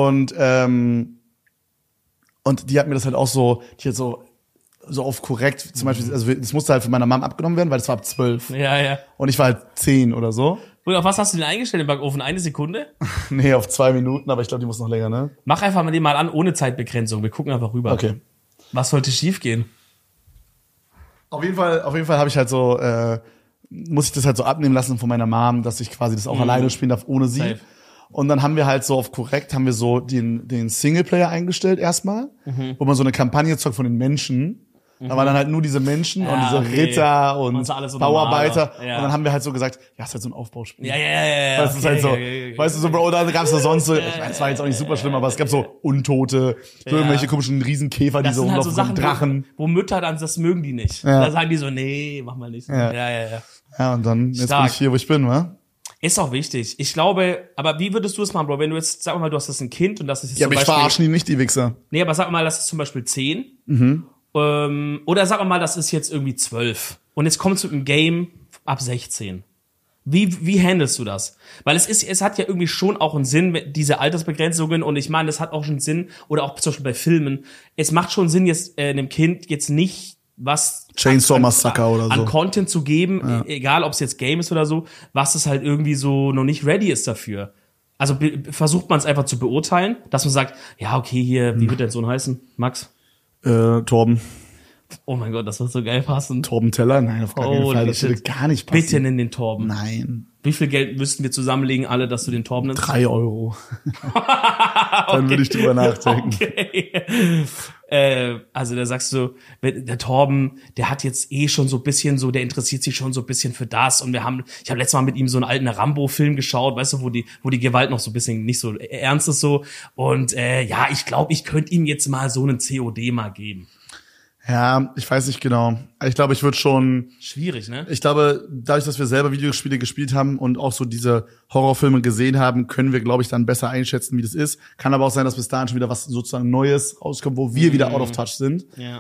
Und die hat mir das halt auch so, die hat so auf korrekt, zum Beispiel, also das musste halt von meiner Mom abgenommen werden, weil das war ab 12. Ja. Und ich war halt 10 oder so. Und auf was hast du denn eingestellt im Backofen? 1 Sekunde? Nee, auf 2 Minuten, aber ich glaube, die muss noch länger, ne? Mach einfach mal den mal an, ohne Zeitbegrenzung. Wir gucken einfach rüber. Okay. Was sollte schief gehen? Auf jeden Fall habe ich halt so, muss ich das halt so abnehmen lassen von meiner Mom, dass ich quasi das auch alleine spielen darf, ohne sie. Safe. Und dann haben wir halt so auf korrekt, haben wir so den Singleplayer eingestellt erstmal, wo man so eine Kampagne zockt von den Menschen. Da waren dann halt nur diese Menschen und diese Ritter und so alles so Bauarbeiter. normal, ja. Und dann haben wir halt so gesagt, ja, ist halt so ein Aufbauspiel. Ja. Das ist halt so, weißt du, so, Bro, da gab's so sonst so, ich meine, es war jetzt auch nicht super schlimm, aber es gab so Untote, so irgendwelche komischen Riesenkäfer, die Das so sind halt so rumlaufen, Sachen, Drachen. wo Mütter dann, das mögen die nicht. Ja. Da sagen die so, nee, mach mal nicht. Ja. Ja, und dann, jetzt Stark. bin ich hier, wo ich bin, wa? Ist auch wichtig. Ich glaube, aber wie würdest du es machen, Bro? Wenn du jetzt, sag mal, du hast das ein Kind und das ist jetzt Ja, zum aber ich Beispiel, verarschen die nicht, die Wichser. nee, aber sag mal, das ist zum Beispiel 10. Oder sag mal, das ist jetzt irgendwie 12. Und jetzt kommst du im Game ab 16. Wie handelst du das? Weil es hat ja irgendwie schon auch einen Sinn, diese Altersbegrenzungen, und ich meine, das hat auch schon Sinn, oder auch zum Beispiel bei Filmen, es macht schon Sinn, jetzt einem Kind jetzt nicht was Chainsaw Massacre oder so. An Content zu geben, egal ob es jetzt Game ist oder so, was es halt irgendwie so noch nicht ready ist dafür. Also versucht man es einfach zu beurteilen, dass man sagt, ja, okay, hier, wie wird dein Sohn heißen? Max? Torben. Oh mein Gott, das wird so geil passen. Torben Teller? Nein, auf gar keinen Fall. Das würde gar nicht passen. Bitte nenn den Torben. Nein. Wie viel Geld müssten wir zusammenlegen, alle, dass du den Torben nennst? 3 Euro. Dann würde ich drüber nachdenken. Okay. Also da sagst du, der Torben, der hat jetzt schon so ein bisschen so, der interessiert sich schon so ein bisschen für das, und ich habe letztes Mal mit ihm so einen alten Rambo-Film geschaut, weißt du, wo die Gewalt noch so ein bisschen nicht so ernst ist so, und ja, ich glaube, ich könnte ihm jetzt mal so einen COD mal geben. Ja, ich weiß nicht genau. Ich glaube, ich würde schon... Schwierig, ne? Ich glaube, dadurch, dass wir selber Videospiele gespielt haben und auch so diese Horrorfilme gesehen haben, können wir, glaube ich, dann besser einschätzen, wie das ist. Kann aber auch sein, dass bis dahin schon wieder was sozusagen Neues rauskommt, wo wir wieder out of touch sind. Ja.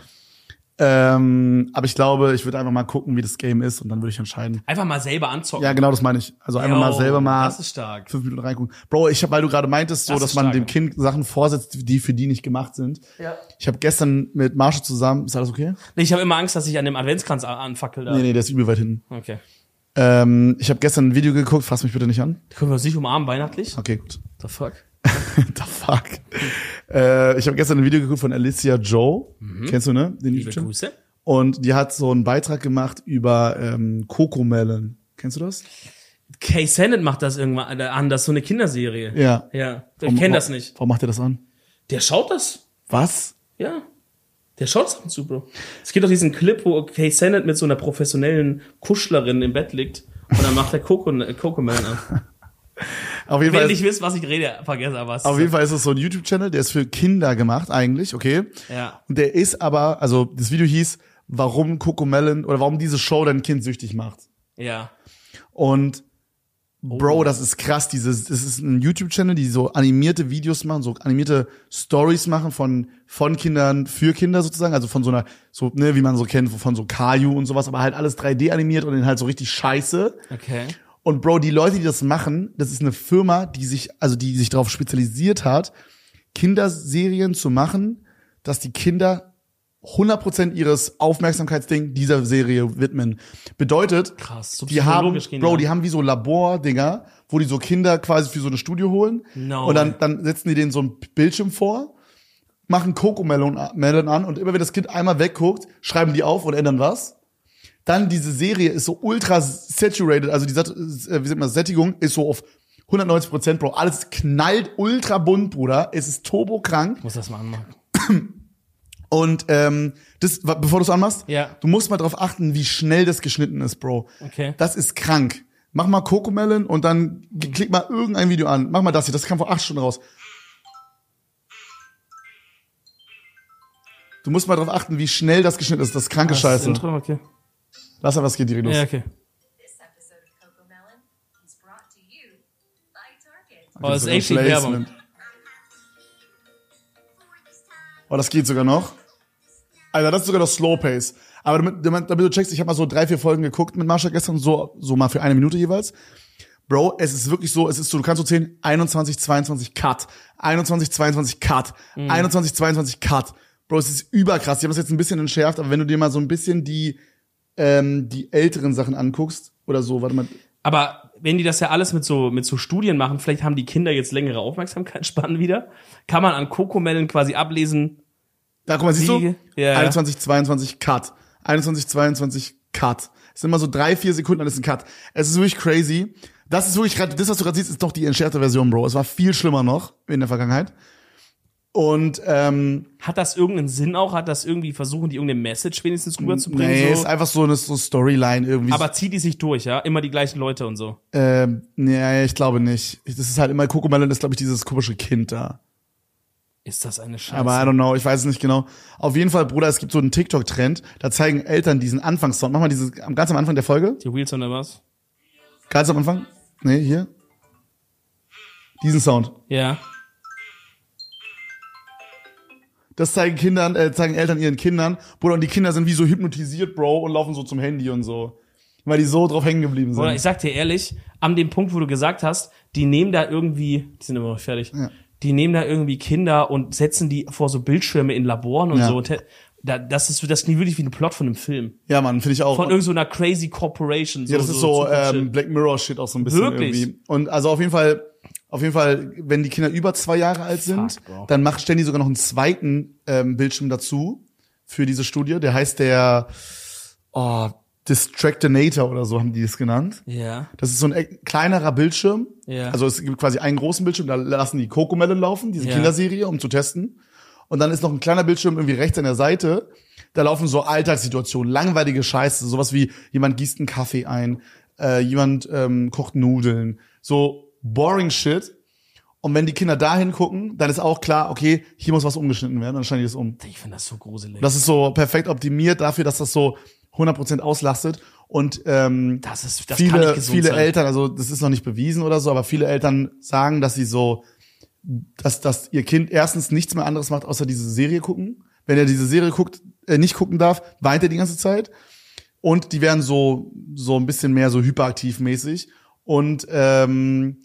Aber ich glaube, ich würde einfach mal gucken, wie das Game ist, und dann würde ich entscheiden. Einfach mal selber anzocken. Ja, genau, das meine ich. Also einfach mal selber mal das ist stark. 5 Minuten reingucken. Bro, weil du gerade meintest, so, Das dass ist man stark. dem Kind Sachen vorsetzt, die für die nicht gemacht sind. Ja. Ich habe gestern mit Marshall zusammen, ist alles okay? Nee, ich habe immer Angst, dass ich an dem Adventskranz anfackel da. Nee, der ist übel weit hinten. Okay. Ich habe gestern ein Video geguckt, fass mich bitte nicht an. Können wir uns nicht umarmen weihnachtlich? Okay, gut. The fuck? The fuck. Ich habe gestern ein Video geguckt von Alicia Joe. Kennst du, ne? Den Liebe YouTube-Channel? Grüße. Und die hat so einen Beitrag gemacht über Cocomelon. Kennst du das? Kay Sennett macht das irgendwann an, das ist so eine Kinderserie. Ja. Ja, ich kenne das nicht. Warum macht er das an? Der schaut das? Was? Ja. Der schaut es ab und zu, Bro. Es gibt doch diesen Clip, wo Kay Sennett mit so einer professionellen Kuschlerin im Bett liegt, und dann macht er Cocomelon an. Auf jeden Wenn Fall ihr nicht wisst, was ich rede, vergesst aber was. Auf jeden Fall ist es so ein YouTube-Channel, der ist für Kinder gemacht eigentlich, okay? Ja. Und der ist aber, also das Video hieß, warum Cocomelon oder warum diese Show dein Kind süchtig macht. Ja. Und Bro, das ist krass. Das ist ein YouTube-Channel, die so animierte Videos machen, so animierte Stories machen von Kindern für Kinder sozusagen, also von so einer, so, ne, wie man so kennt, von so Caillou und sowas, aber halt alles 3D animiert und dann halt so richtig scheiße. Okay. Und Bro, die Leute, die das machen, das ist eine Firma, die sich darauf spezialisiert hat, Kinderserien zu machen, dass die Kinder 100% ihres Aufmerksamkeitsding dieser Serie widmen. Bedeutet, Krass, so die haben, psychologisch genial. Bro, die haben wie so Labordinger, wo die so Kinder quasi für so eine Studie holen. No und way. dann setzen die denen so ein Bildschirm vor, machen Cocomelon an, und immer wenn das Kind einmal wegguckt, schreiben die auf und ändern was. Dann diese Serie ist so ultra saturated, also die wie sagt man, Sättigung ist so auf 190%, Bro. Alles knallt ultra bunt, Bruder. Es ist turbokrank. Ich muss das mal anmachen. Und bevor du es anmachst, Ja. du musst mal drauf achten, wie schnell das geschnitten ist, Bro. Okay. Das ist krank. Mach mal Cocomelon und dann klick mal irgendein Video an. Mach mal das hier, das kam vor 8 Stunden raus. Du musst mal drauf achten, wie schnell das geschnitten ist. Das ist kranke Scheiße. Intro, okay. Lass mal, was geht direkt los. Ja, okay. This episode of Cocomelon is brought to you by Target. Oh, das ist sogar echt viel Placement. Werbung. Oh, das geht sogar noch. Alter, das ist sogar das Slow Pace. Aber damit du checkst, ich habe mal so 3-4 Folgen geguckt mit Marsha gestern, so mal für 1 Minute jeweils. Bro, es ist wirklich so, du kannst so zählen, 21, 22, Cut. 21, 22, Cut. 21, 22, Cut. Bro, es ist überkrass. Ich habe das jetzt ein bisschen entschärft, aber wenn du dir mal so ein bisschen die älteren Sachen anguckst, oder so, warte mal. Aber wenn die das ja alles mit so Studien machen, vielleicht haben die Kinder jetzt längere Aufmerksamkeitsspannen wieder. Kann man an Cocomelon quasi ablesen. Da, guck mal, siehst du? Ja. 21, 22, Cut. 21, 22, Cut. Es sind immer so 3-4 Sekunden, dann ist ein Cut. Es ist wirklich crazy. Das ist wirklich das, was du gerade siehst, ist doch die entschärfte Version, Bro. Es war viel schlimmer noch in der Vergangenheit. Und Hat das irgendeinen Sinn auch? Hat das irgendwie versuchen, die irgendeine Message wenigstens rüberzubringen? nee, so? ist einfach so eine Storyline irgendwie. Aber zieht die sich durch, ja? Immer die gleichen Leute und so. Nee, ich glaube nicht. Das ist halt immer, Cocomelon ist, glaube ich, dieses komische Kind da. Ist das eine Scheiße? Aber I don't know, ich weiß es nicht genau. Auf jeden Fall, Bruder, es gibt so einen TikTok-Trend, da zeigen Eltern diesen Anfangssound. Mach mal ganz am Anfang der Folge. Die Wheels oder was? Ganz am Anfang. Nee, hier. Diesen Sound. Ja. Das zeigen Eltern ihren Kindern. Bruder, und die Kinder sind wie so hypnotisiert, Bro, und laufen so zum Handy und so. weil die so drauf hängen geblieben sind. Oder ich sag dir ehrlich, an dem Punkt, wo du gesagt hast, die nehmen da irgendwie, die sind immer noch fertig, Ja. die nehmen da irgendwie Kinder und setzen die vor so Bildschirme in Laboren und Ja. so. Und das klingt wirklich wie ein Plot von einem Film. Ja, Mann, finde ich auch. Von irgend so einer crazy Corporation. Ja, das ist so Shit. Black Mirror Shit auch so ein bisschen Wirklich? irgendwie. Und also auf jeden Fall, wenn die Kinder über 2 Jahre alt sind, Bro. dann stellen die sogar noch einen zweiten Bildschirm dazu für diese Studie. Der heißt Distractinator oder so haben die es genannt. Ja. Das ist so ein kleinerer Bildschirm. Ja. Also es gibt quasi einen großen Bildschirm, da lassen die Cocomelon laufen, diese Ja. Kinderserie, um zu testen. Und dann ist noch ein kleiner Bildschirm irgendwie rechts an der Seite. Da laufen so Alltagssituationen, langweilige Scheiße, sowas wie jemand gießt einen Kaffee ein, jemand kocht Nudeln, so boring shit. Und wenn die Kinder da hingucken, dann ist auch klar, okay, hier muss was umgeschnitten werden, dann schneiden die das um. Ich finde das so gruselig. Das ist so perfekt optimiert dafür, dass das so 100% auslastet. Und das kann nicht viele gesund sein. Eltern, also das ist noch nicht bewiesen oder so, aber viele Eltern sagen, dass sie so, dass ihr Kind erstens nichts mehr anderes macht, außer diese Serie gucken. Wenn er diese Serie nicht gucken darf, weint er die ganze Zeit. Und die werden so ein bisschen mehr so hyperaktiv mäßig und können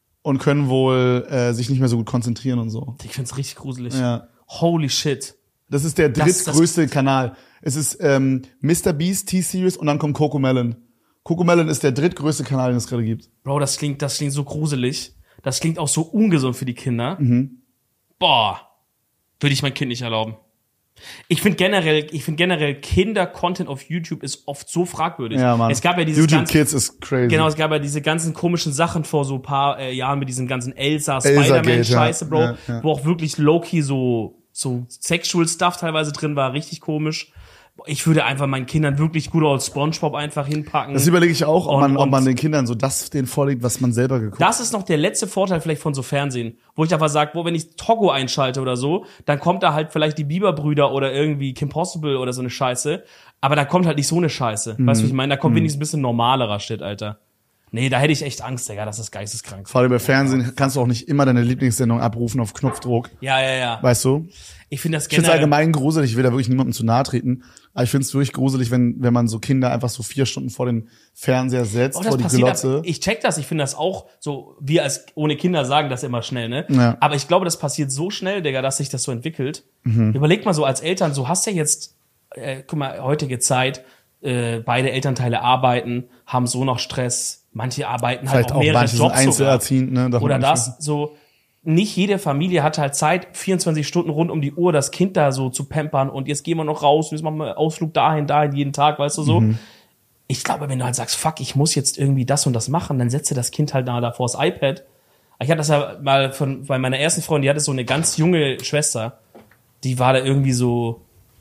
wohl sich nicht mehr so gut konzentrieren und so. Ich find's richtig gruselig. Ja. Holy shit. Das ist der Das- drittgrößte Kanal. Es ist Mr. Beast, T-Series und dann kommt Cocomelon. Cocomelon ist der drittgrößte Kanal, den es gerade gibt. Bro, das klingt so gruselig. Das klingt auch so ungesund für die Kinder. Boah. Würde ich mein Kind nicht erlauben. Ich finde generell Kinder-Content auf YouTube ist oft so fragwürdig. Ja, Mann. Es gab ja dieses YouTube ganze, Kids ist crazy. Genau, es gab ja diese ganzen komischen Sachen vor so ein paar Jahren mit diesem ganzen Elsa-Gate, Spider-Man-Scheiße, ja. Bro, Ja, ja. wo auch wirklich low-key so Sexual Stuff teilweise drin war, richtig komisch. Ich würde einfach meinen Kindern wirklich gut als SpongeBob einfach hinpacken. Das überlege ich auch, ob Und- man den Kindern so das denen vorlegt, was man selber geguckt hat. Das ist noch der letzte Vorteil vielleicht von so Fernsehen, wo ich einfach sage, wenn ich Togo einschalte oder so, dann kommt da halt vielleicht die Bieber-Brüder oder irgendwie Kim Possible oder so eine Scheiße, aber da kommt halt nicht so eine Scheiße. Weißt du, was ich meine? Da kommt wenigstens ein bisschen normalerer Shit, Alter. Nee, da hätte ich echt Angst, Digga, das ist geisteskrank. Vor allem bei Fernsehen kannst du auch nicht immer deine Lieblingssendung abrufen auf Knopfdruck. Ja. Weißt du? Ich finde das Ich finde es generell... allgemein gruselig, ich will da wirklich niemandem zu nahe treten, aber ich finde es wirklich gruselig, wenn man so Kinder einfach so 4 Stunden vor den Fernseher setzt, Oh, vor das die passiert, Glotze. ich check das, ich finde das auch so, wir als ohne Kinder sagen das immer schnell, ne? Ja. Aber ich glaube, das passiert so schnell, Digga, dass sich das so entwickelt. Mhm. Überleg mal so als Eltern, so hast ja jetzt, guck mal, heutige Zeit, beide Elternteile arbeiten, haben so noch Stress, manche arbeiten halt Vielleicht auch auch mehrere manche sind Jobs sogar. einzelerziehend, ne? darf Oder man nicht das, so, nicht jede Familie hat halt Zeit, 24 Stunden rund um die Uhr das Kind da so zu pampern und jetzt gehen wir noch raus, jetzt machen wir einen Ausflug dahin, jeden Tag, weißt du so. Ich glaube, wenn du halt sagst, fuck, ich muss jetzt irgendwie das und das machen, dann setze das Kind halt da vor das iPad. Ich hatte das ja mal bei meiner ersten Freundin, die hatte so eine ganz junge Schwester, die war da irgendwie so,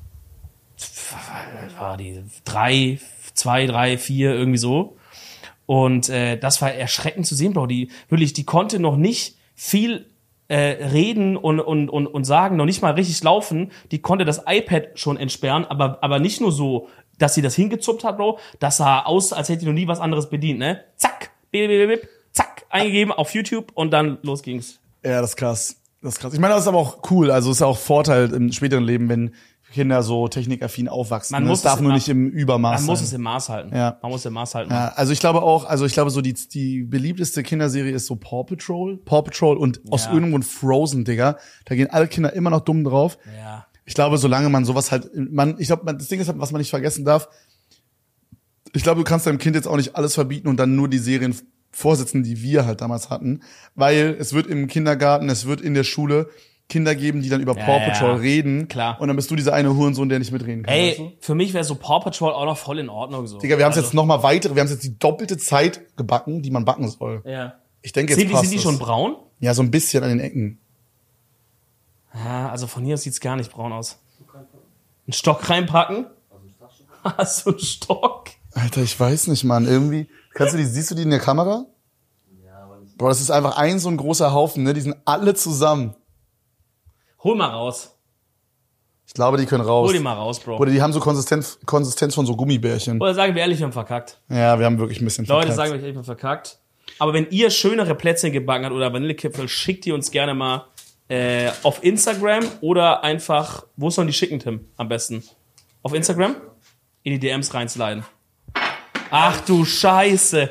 war die 2, 3, 4, irgendwie so. Und das war erschreckend zu sehen, Bro. Die konnte noch nicht viel reden und sagen, noch nicht mal richtig laufen. Die konnte das iPad schon entsperren, aber nicht nur so, dass sie das hingezuppt hat, Bro. Das sah aus, als hätte die noch nie was anderes bedient, ne? Zack, zack, eingegeben auf YouTube und dann los ging's. Ja, das ist krass. Das ist krass. Ich meine, das ist aber auch cool. Also es ist ja auch Vorteil im späteren Leben, wenn Kinder so technikaffin aufwachsen. Man Ne? muss es darf es nur immer- nicht im Übermaß Man muss sein. es im Maß halten. Ja. Man muss im Maß halten. Ja, also ich glaube so die beliebteste Kinderserie ist so Paw Patrol und aus Ja. irgendeinem Grund Frozen, Digga. Da gehen alle Kinder immer noch dumm drauf. Ja. Ich glaube, solange man sowas halt, das Ding ist, was man nicht vergessen darf, ich glaube, du kannst deinem Kind jetzt auch nicht alles verbieten und dann nur die Serien vorsitzen, die wir halt damals hatten, weil es wird im Kindergarten, es wird in der Schule Kinder geben, die dann über Paw Patrol ja. reden. Klar. Und dann bist du dieser eine Hurensohn, der nicht mitreden kann. weißt du? Ey, für mich wäre so Paw Patrol auch noch voll in Ordnung so. Digga, wir haben es Also, jetzt noch mal weitere, wir haben jetzt die doppelte Zeit gebacken, die man backen soll. Ja. Ich denke, jetzt passt Sind die es. schon braun? Ja, so ein bisschen an den Ecken. Ja, also von hier aus sieht's gar nicht braun aus. Einen Stock reinpacken? Hast du einen Stock? Alter, ich weiß nicht, Mann. Irgendwie, siehst du die in der Kamera? Ja, aber nicht. Bro, das ist einfach so ein großer Haufen, ne? Die sind alle zusammen. Hol mal raus. Ich glaube, die können raus. Hol die mal raus, Bro. Oder die haben so Konsistenz von so Gummibärchen. Oder sagen wir ehrlich, wir haben verkackt. Ja, wir haben wirklich ein bisschen Leute, verkackt. sagen wir ehrlich, wir haben verkackt. Aber wenn ihr schönere Plätzchen gebacken habt oder Vanillekipferl, schickt die uns gerne mal auf Instagram oder einfach, wo sollen die schicken, Tim, am besten? Auf Instagram? In die DMs reinsliden. Ach du Scheiße.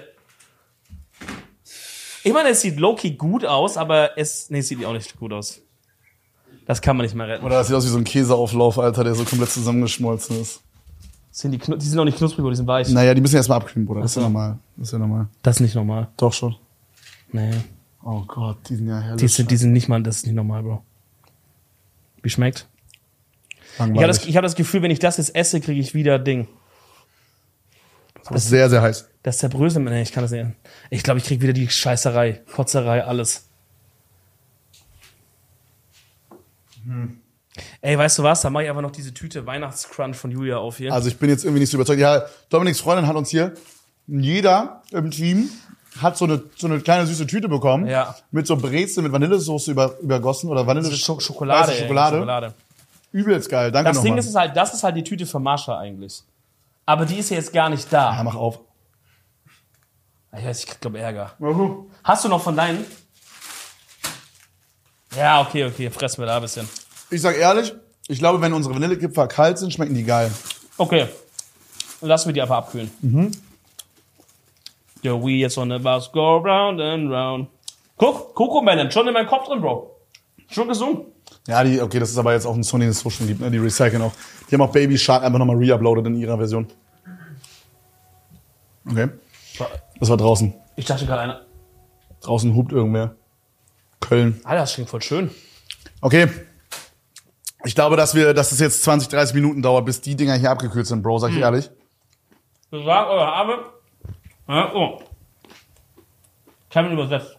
Ich meine, es sieht low-key gut aus, aber es sieht auch nicht gut aus. Das kann man nicht mehr retten. Oder das sieht aus wie so ein Käseauflauf, Alter, der so komplett zusammengeschmolzen ist. Die sind noch nicht knusprig, aber die sind weich. Naja, die müssen erstmal abkühlen, Bruder. Das ist ja normal. Das ist nicht normal. Doch schon. Nee. Oh Gott, die sind ja herrlich. Die sind nicht mal, das ist nicht normal, Bro. Wie schmeckt? Langweilig. Ich hab das Gefühl, wenn ich das jetzt esse, kriege ich wieder Ding. Das ist sehr, sehr heiß. Das zerbröselt mir. Nee, ich kann das nicht. Ich glaube, ich krieg wieder die Scheißerei, Kotzerei, alles. Ey, weißt du was? Da mache ich einfach noch diese Tüte Weihnachtscrunch von Julia auf hier. Also ich bin jetzt irgendwie nicht so überzeugt. Ja, Dominiks Freundin hat uns hier, jeder im Team hat so eine kleine süße Tüte bekommen. Ja. Mit so Brezel, mit Vanillesoße übergossen oder Schokolade. weiße Schokolade. Schokolade. Übelst geil, danke Das Ding nochmal. ist das ist halt die Tüte für Marsha eigentlich. Aber die ist ja jetzt gar nicht da. Ja, mach auf. Ich glaube Ärger. Hast du noch von deinen? Ja, okay, fressen wir da ein bisschen. Ich sag ehrlich, ich glaube, wenn unsere Vanillekipferl kalt sind, schmecken die geil. Okay. Dann lassen wir die einfach abkühlen. The wheels on the bus go round and round. Guck, Coco-Melon, schon in meinem Kopf drin, Bro. Schon gesungen. Ja, das ist aber jetzt auch ein Song, den es so schon gibt, ne? Die recyceln auch. Die haben auch Baby Shark einfach nochmal reuploadet in ihrer Version. Okay. Das war draußen. Ich dachte gerade einer. Draußen hupt irgendwer. Köln. Alter, das klingt voll schön. Okay. Ich glaube, dass es jetzt 20, 30 Minuten dauert, bis die Dinger hier abgekühlt sind, Bro, sag ich ehrlich. Wir sagen eure Habe. Ja, oh. Kevin übersetzt.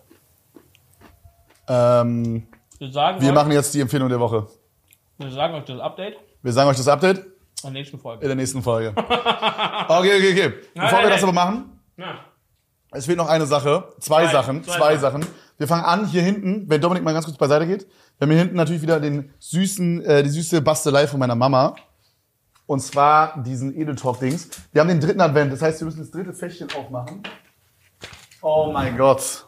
Wir machen jetzt die Empfehlung der Woche. Wir sagen euch das Update Wir sagen euch das Update in der nächsten Folge. in der nächsten Folge. Okay. Bevor wir das aber machen, Ja. es fehlt noch eine Sache. Zwei Sachen. Wir fangen an hier hinten, wenn Dominik mal ganz kurz beiseite geht. Wir haben hier hinten natürlich wieder die süße Bastelei von meiner Mama. Und zwar diesen Edeltalk-Dings. Wir haben den 3. Advent, das heißt, wir müssen das 3. Fächchen aufmachen. Oh mein Gott.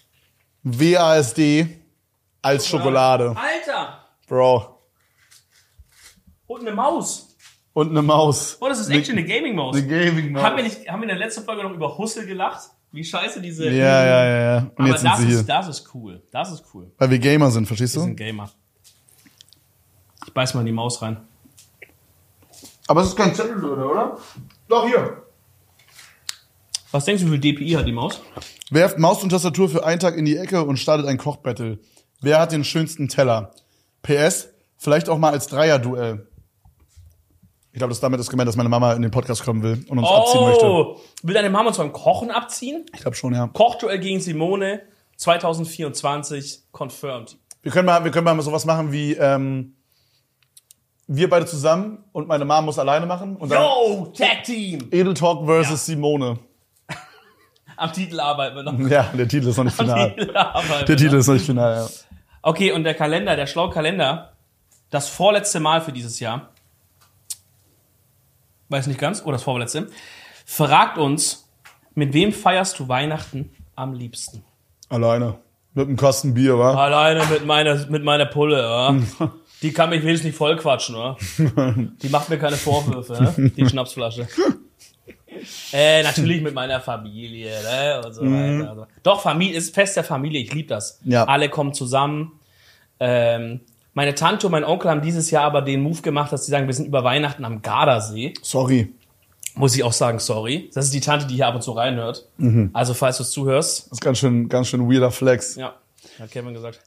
WASD als Schokolade. Alter! Bro. Und eine Maus. Und eine Maus. Oh, das ist echt eine Gaming-Maus. Eine Gaming-Maus. Haben wir in der letzten Folge noch über Hussel gelacht? Wie scheiße diese... Ja. Und Aber jetzt sind sie hier. das ist cool. Das ist cool. Weil wir Gamer sind, verstehst Wir du? sind Gamer. Ich beiß mal in die Maus rein. Aber es ist kein Zettel drin, oder? Doch, hier. Was denkst du, wie viel DPI hat die Maus? Werft Maus und Tastatur für einen Tag in die Ecke und startet ein Kochbattle. Wer hat den schönsten Teller? PS, vielleicht auch mal als Dreier-Duell. Ich glaube, damit ist gemeint, dass meine Mama in den Podcast kommen will und uns abziehen möchte. Will deine Mama uns beim Kochen abziehen? Ich glaube schon, ja. Kochduell gegen Simone 2024 confirmed. Wir können mal sowas machen wie wir beide zusammen und meine Mama muss alleine machen. Und dann Yo, Tag Team! Edeltalk versus Simone. Am Titel arbeiten wir noch. Ja, der Titel ist noch nicht final. Der Titel ist noch nicht final, ja. Okay, und der Kalender, der schlaue Kalender, das vorletzte Mal für dieses Jahr, weiß nicht ganz, oder das vorletzte, fragt uns, mit wem feierst du Weihnachten am liebsten? Alleine. Mit einem Kasten Bier, wa? Alleine mit meiner Pulle, ja. Die kann mich wenigstens nicht vollquatschen, oder? Die macht mir keine Vorwürfe, ne? Die Schnapsflasche. Natürlich mit meiner Familie, ne? Und so weiter. Also. Doch, Familie ist Fest der Familie, ich liebe das. Ja. Alle kommen zusammen. Meine Tante und mein Onkel haben dieses Jahr aber den Move gemacht, dass sie sagen, wir sind über Weihnachten am Gardasee. Sorry. Muss ich auch sagen, sorry. Das ist die Tante, die hier ab und zu reinhört. Also, falls du es zuhörst. Das ist ganz schön weirder Flex. Ja, hat Kevin gesagt.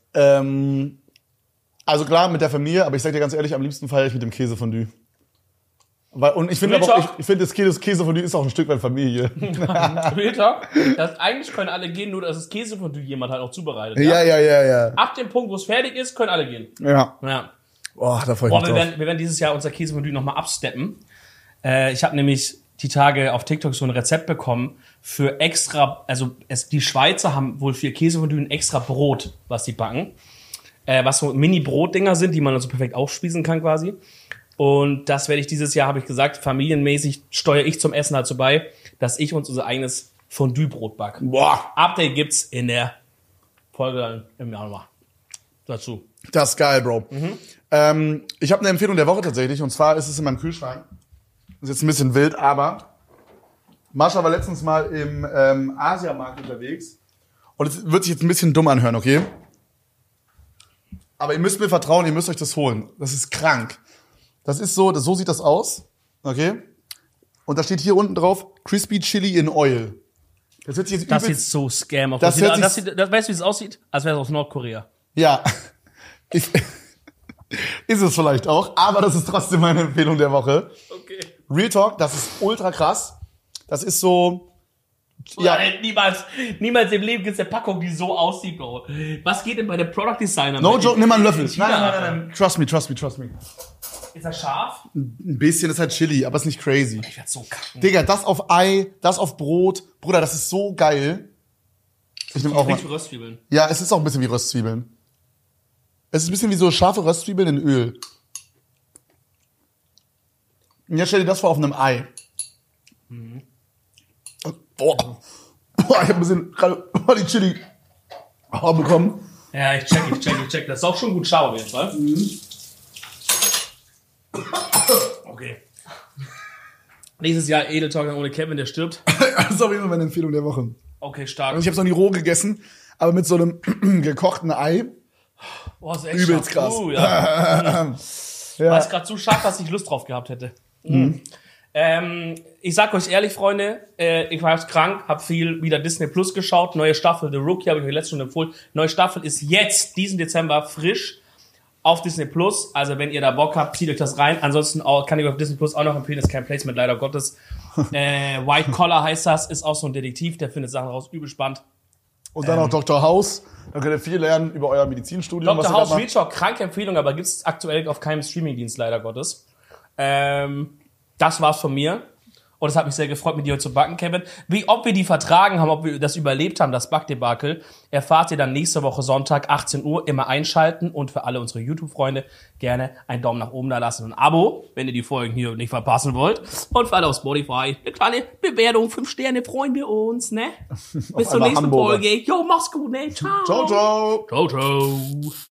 Also klar, mit der Familie, aber ich sag dir ganz ehrlich, am liebsten feiere ich mit dem Käsefondue. Und ich finde aber auch, ich finde, das Käsefondue ist auch ein Stück weit Familie. Real Talk, eigentlich können alle gehen, nur dass das Käsefondue jemand halt auch zubereitet. Ja. Ab dem Punkt, wo es fertig ist, können alle gehen. Ja. Ja. Boah, da freue ich mich drauf. Wir werden dieses Jahr unser Käsefondue nochmal absteppen. Ich habe nämlich die Tage auf TikTok so ein Rezept bekommen für extra, die Schweizer haben wohl für Käsefondue ein extra Brot, was sie backen. Was so Mini-Brotdinger sind, die man dann so perfekt aufspießen kann quasi. Und das werde ich dieses Jahr, habe ich gesagt, familienmäßig steuere ich zum Essen dazu bei, dass ich uns unser eigenes Fondue-Brot backe. Boah. Update gibt's in der Folge dann im Januar dazu. Das ist geil, Bro. Ich habe eine Empfehlung der Woche tatsächlich, und zwar ist es in meinem Kühlschrank. Ist jetzt ein bisschen wild, aber Mascha war letztens mal im Asiamarkt unterwegs. Und es wird sich jetzt ein bisschen dumm anhören, okay? Aber ihr müsst mir vertrauen, ihr müsst euch das holen. Das ist krank. Das ist so sieht das aus, okay? Und da steht hier unten drauf, Crispy Chili in Oil. Das hört sich jetzt Das übelst... sieht so scam aus. Das hört sich- Weißt du, wie es aussieht? Als wäre es aus Nordkorea. Ja. Ist es vielleicht auch, aber das ist trotzdem meine Empfehlung der Woche. Okay. Real Talk, das ist ultra krass. Das ist so... Ja, Niemals im Leben gibt es eine Packung, die so aussieht, Bro. Was geht denn bei den Product Designern? no joke, nimm mal einen Löffel. China, Nein. Trust me. Ist das scharf? Ein bisschen ist halt Chili, aber ist nicht crazy. Ich werd so kacken. Digga, das auf Ei, das auf Brot. Bruder, das ist so geil. Ich nehme auch mal. Riecht wie Röstzwiebeln. Ja, es ist auch ein bisschen wie Röstzwiebeln. Es ist ein bisschen wie so scharfe Röstzwiebeln in Öl. Und jetzt stell dir das vor auf einem Ei. Boah, ich hab ein bisschen gerade die Chili bekommen. Ja, ich check. Das ist auch schon gut scharf auf jeden Fall. Okay. Nächstes Jahr Edel Talk ohne Kevin, der stirbt. Das ist auf jeden Fall meine Empfehlung der Woche. Okay, stark. Und ich habe es noch nie roh gegessen, aber mit so einem gekochten Ei. Boah, ist echt Übelst scharf. krass. Ja. Ja. War es gerade so scharf, dass ich Lust drauf gehabt hätte. Ich sag euch ehrlich, Freunde, ich war krank, habe viel wieder Disney Plus geschaut. Neue Staffel The Rookie habe ich euch letztens schon empfohlen. Neue Staffel ist jetzt, diesen Dezember, frisch auf Disney Plus. Also wenn ihr da Bock habt, zieht euch das rein. Ansonsten auch, kann ich auf Disney Plus auch noch empfehlen, ist kein Placement, leider Gottes. White Collar heißt das, ist auch so ein Detektiv, der findet Sachen raus, übel spannend. Und dann auch Dr. House. Da könnt ihr viel lernen über euer Medizinstudium. Dr. was ihr House da Real Talk, kranke Empfehlung, aber gibt's aktuell auf keinem Streamingdienst, leider Gottes. Das war's von mir. Und es hat mich sehr gefreut, mit dir heute zu backen, Kevin. Ob wir die vertragen haben, ob wir das überlebt haben, das Backdebakel, erfahrt ihr dann nächste Woche Sonntag, 18 Uhr. Immer einschalten und für alle unsere YouTube-Freunde gerne einen Daumen nach oben da lassen und ein Abo, wenn ihr die Folgen hier nicht verpassen wollt. Und für alle auf Spotify, eine kleine Bewertung, 5 Sterne, freuen wir uns, ne? Bis zur einmal nächsten Hamburger. Folge. Jo, mach's gut, ne? Ciao. Ciao, ciao. Ciao, ciao.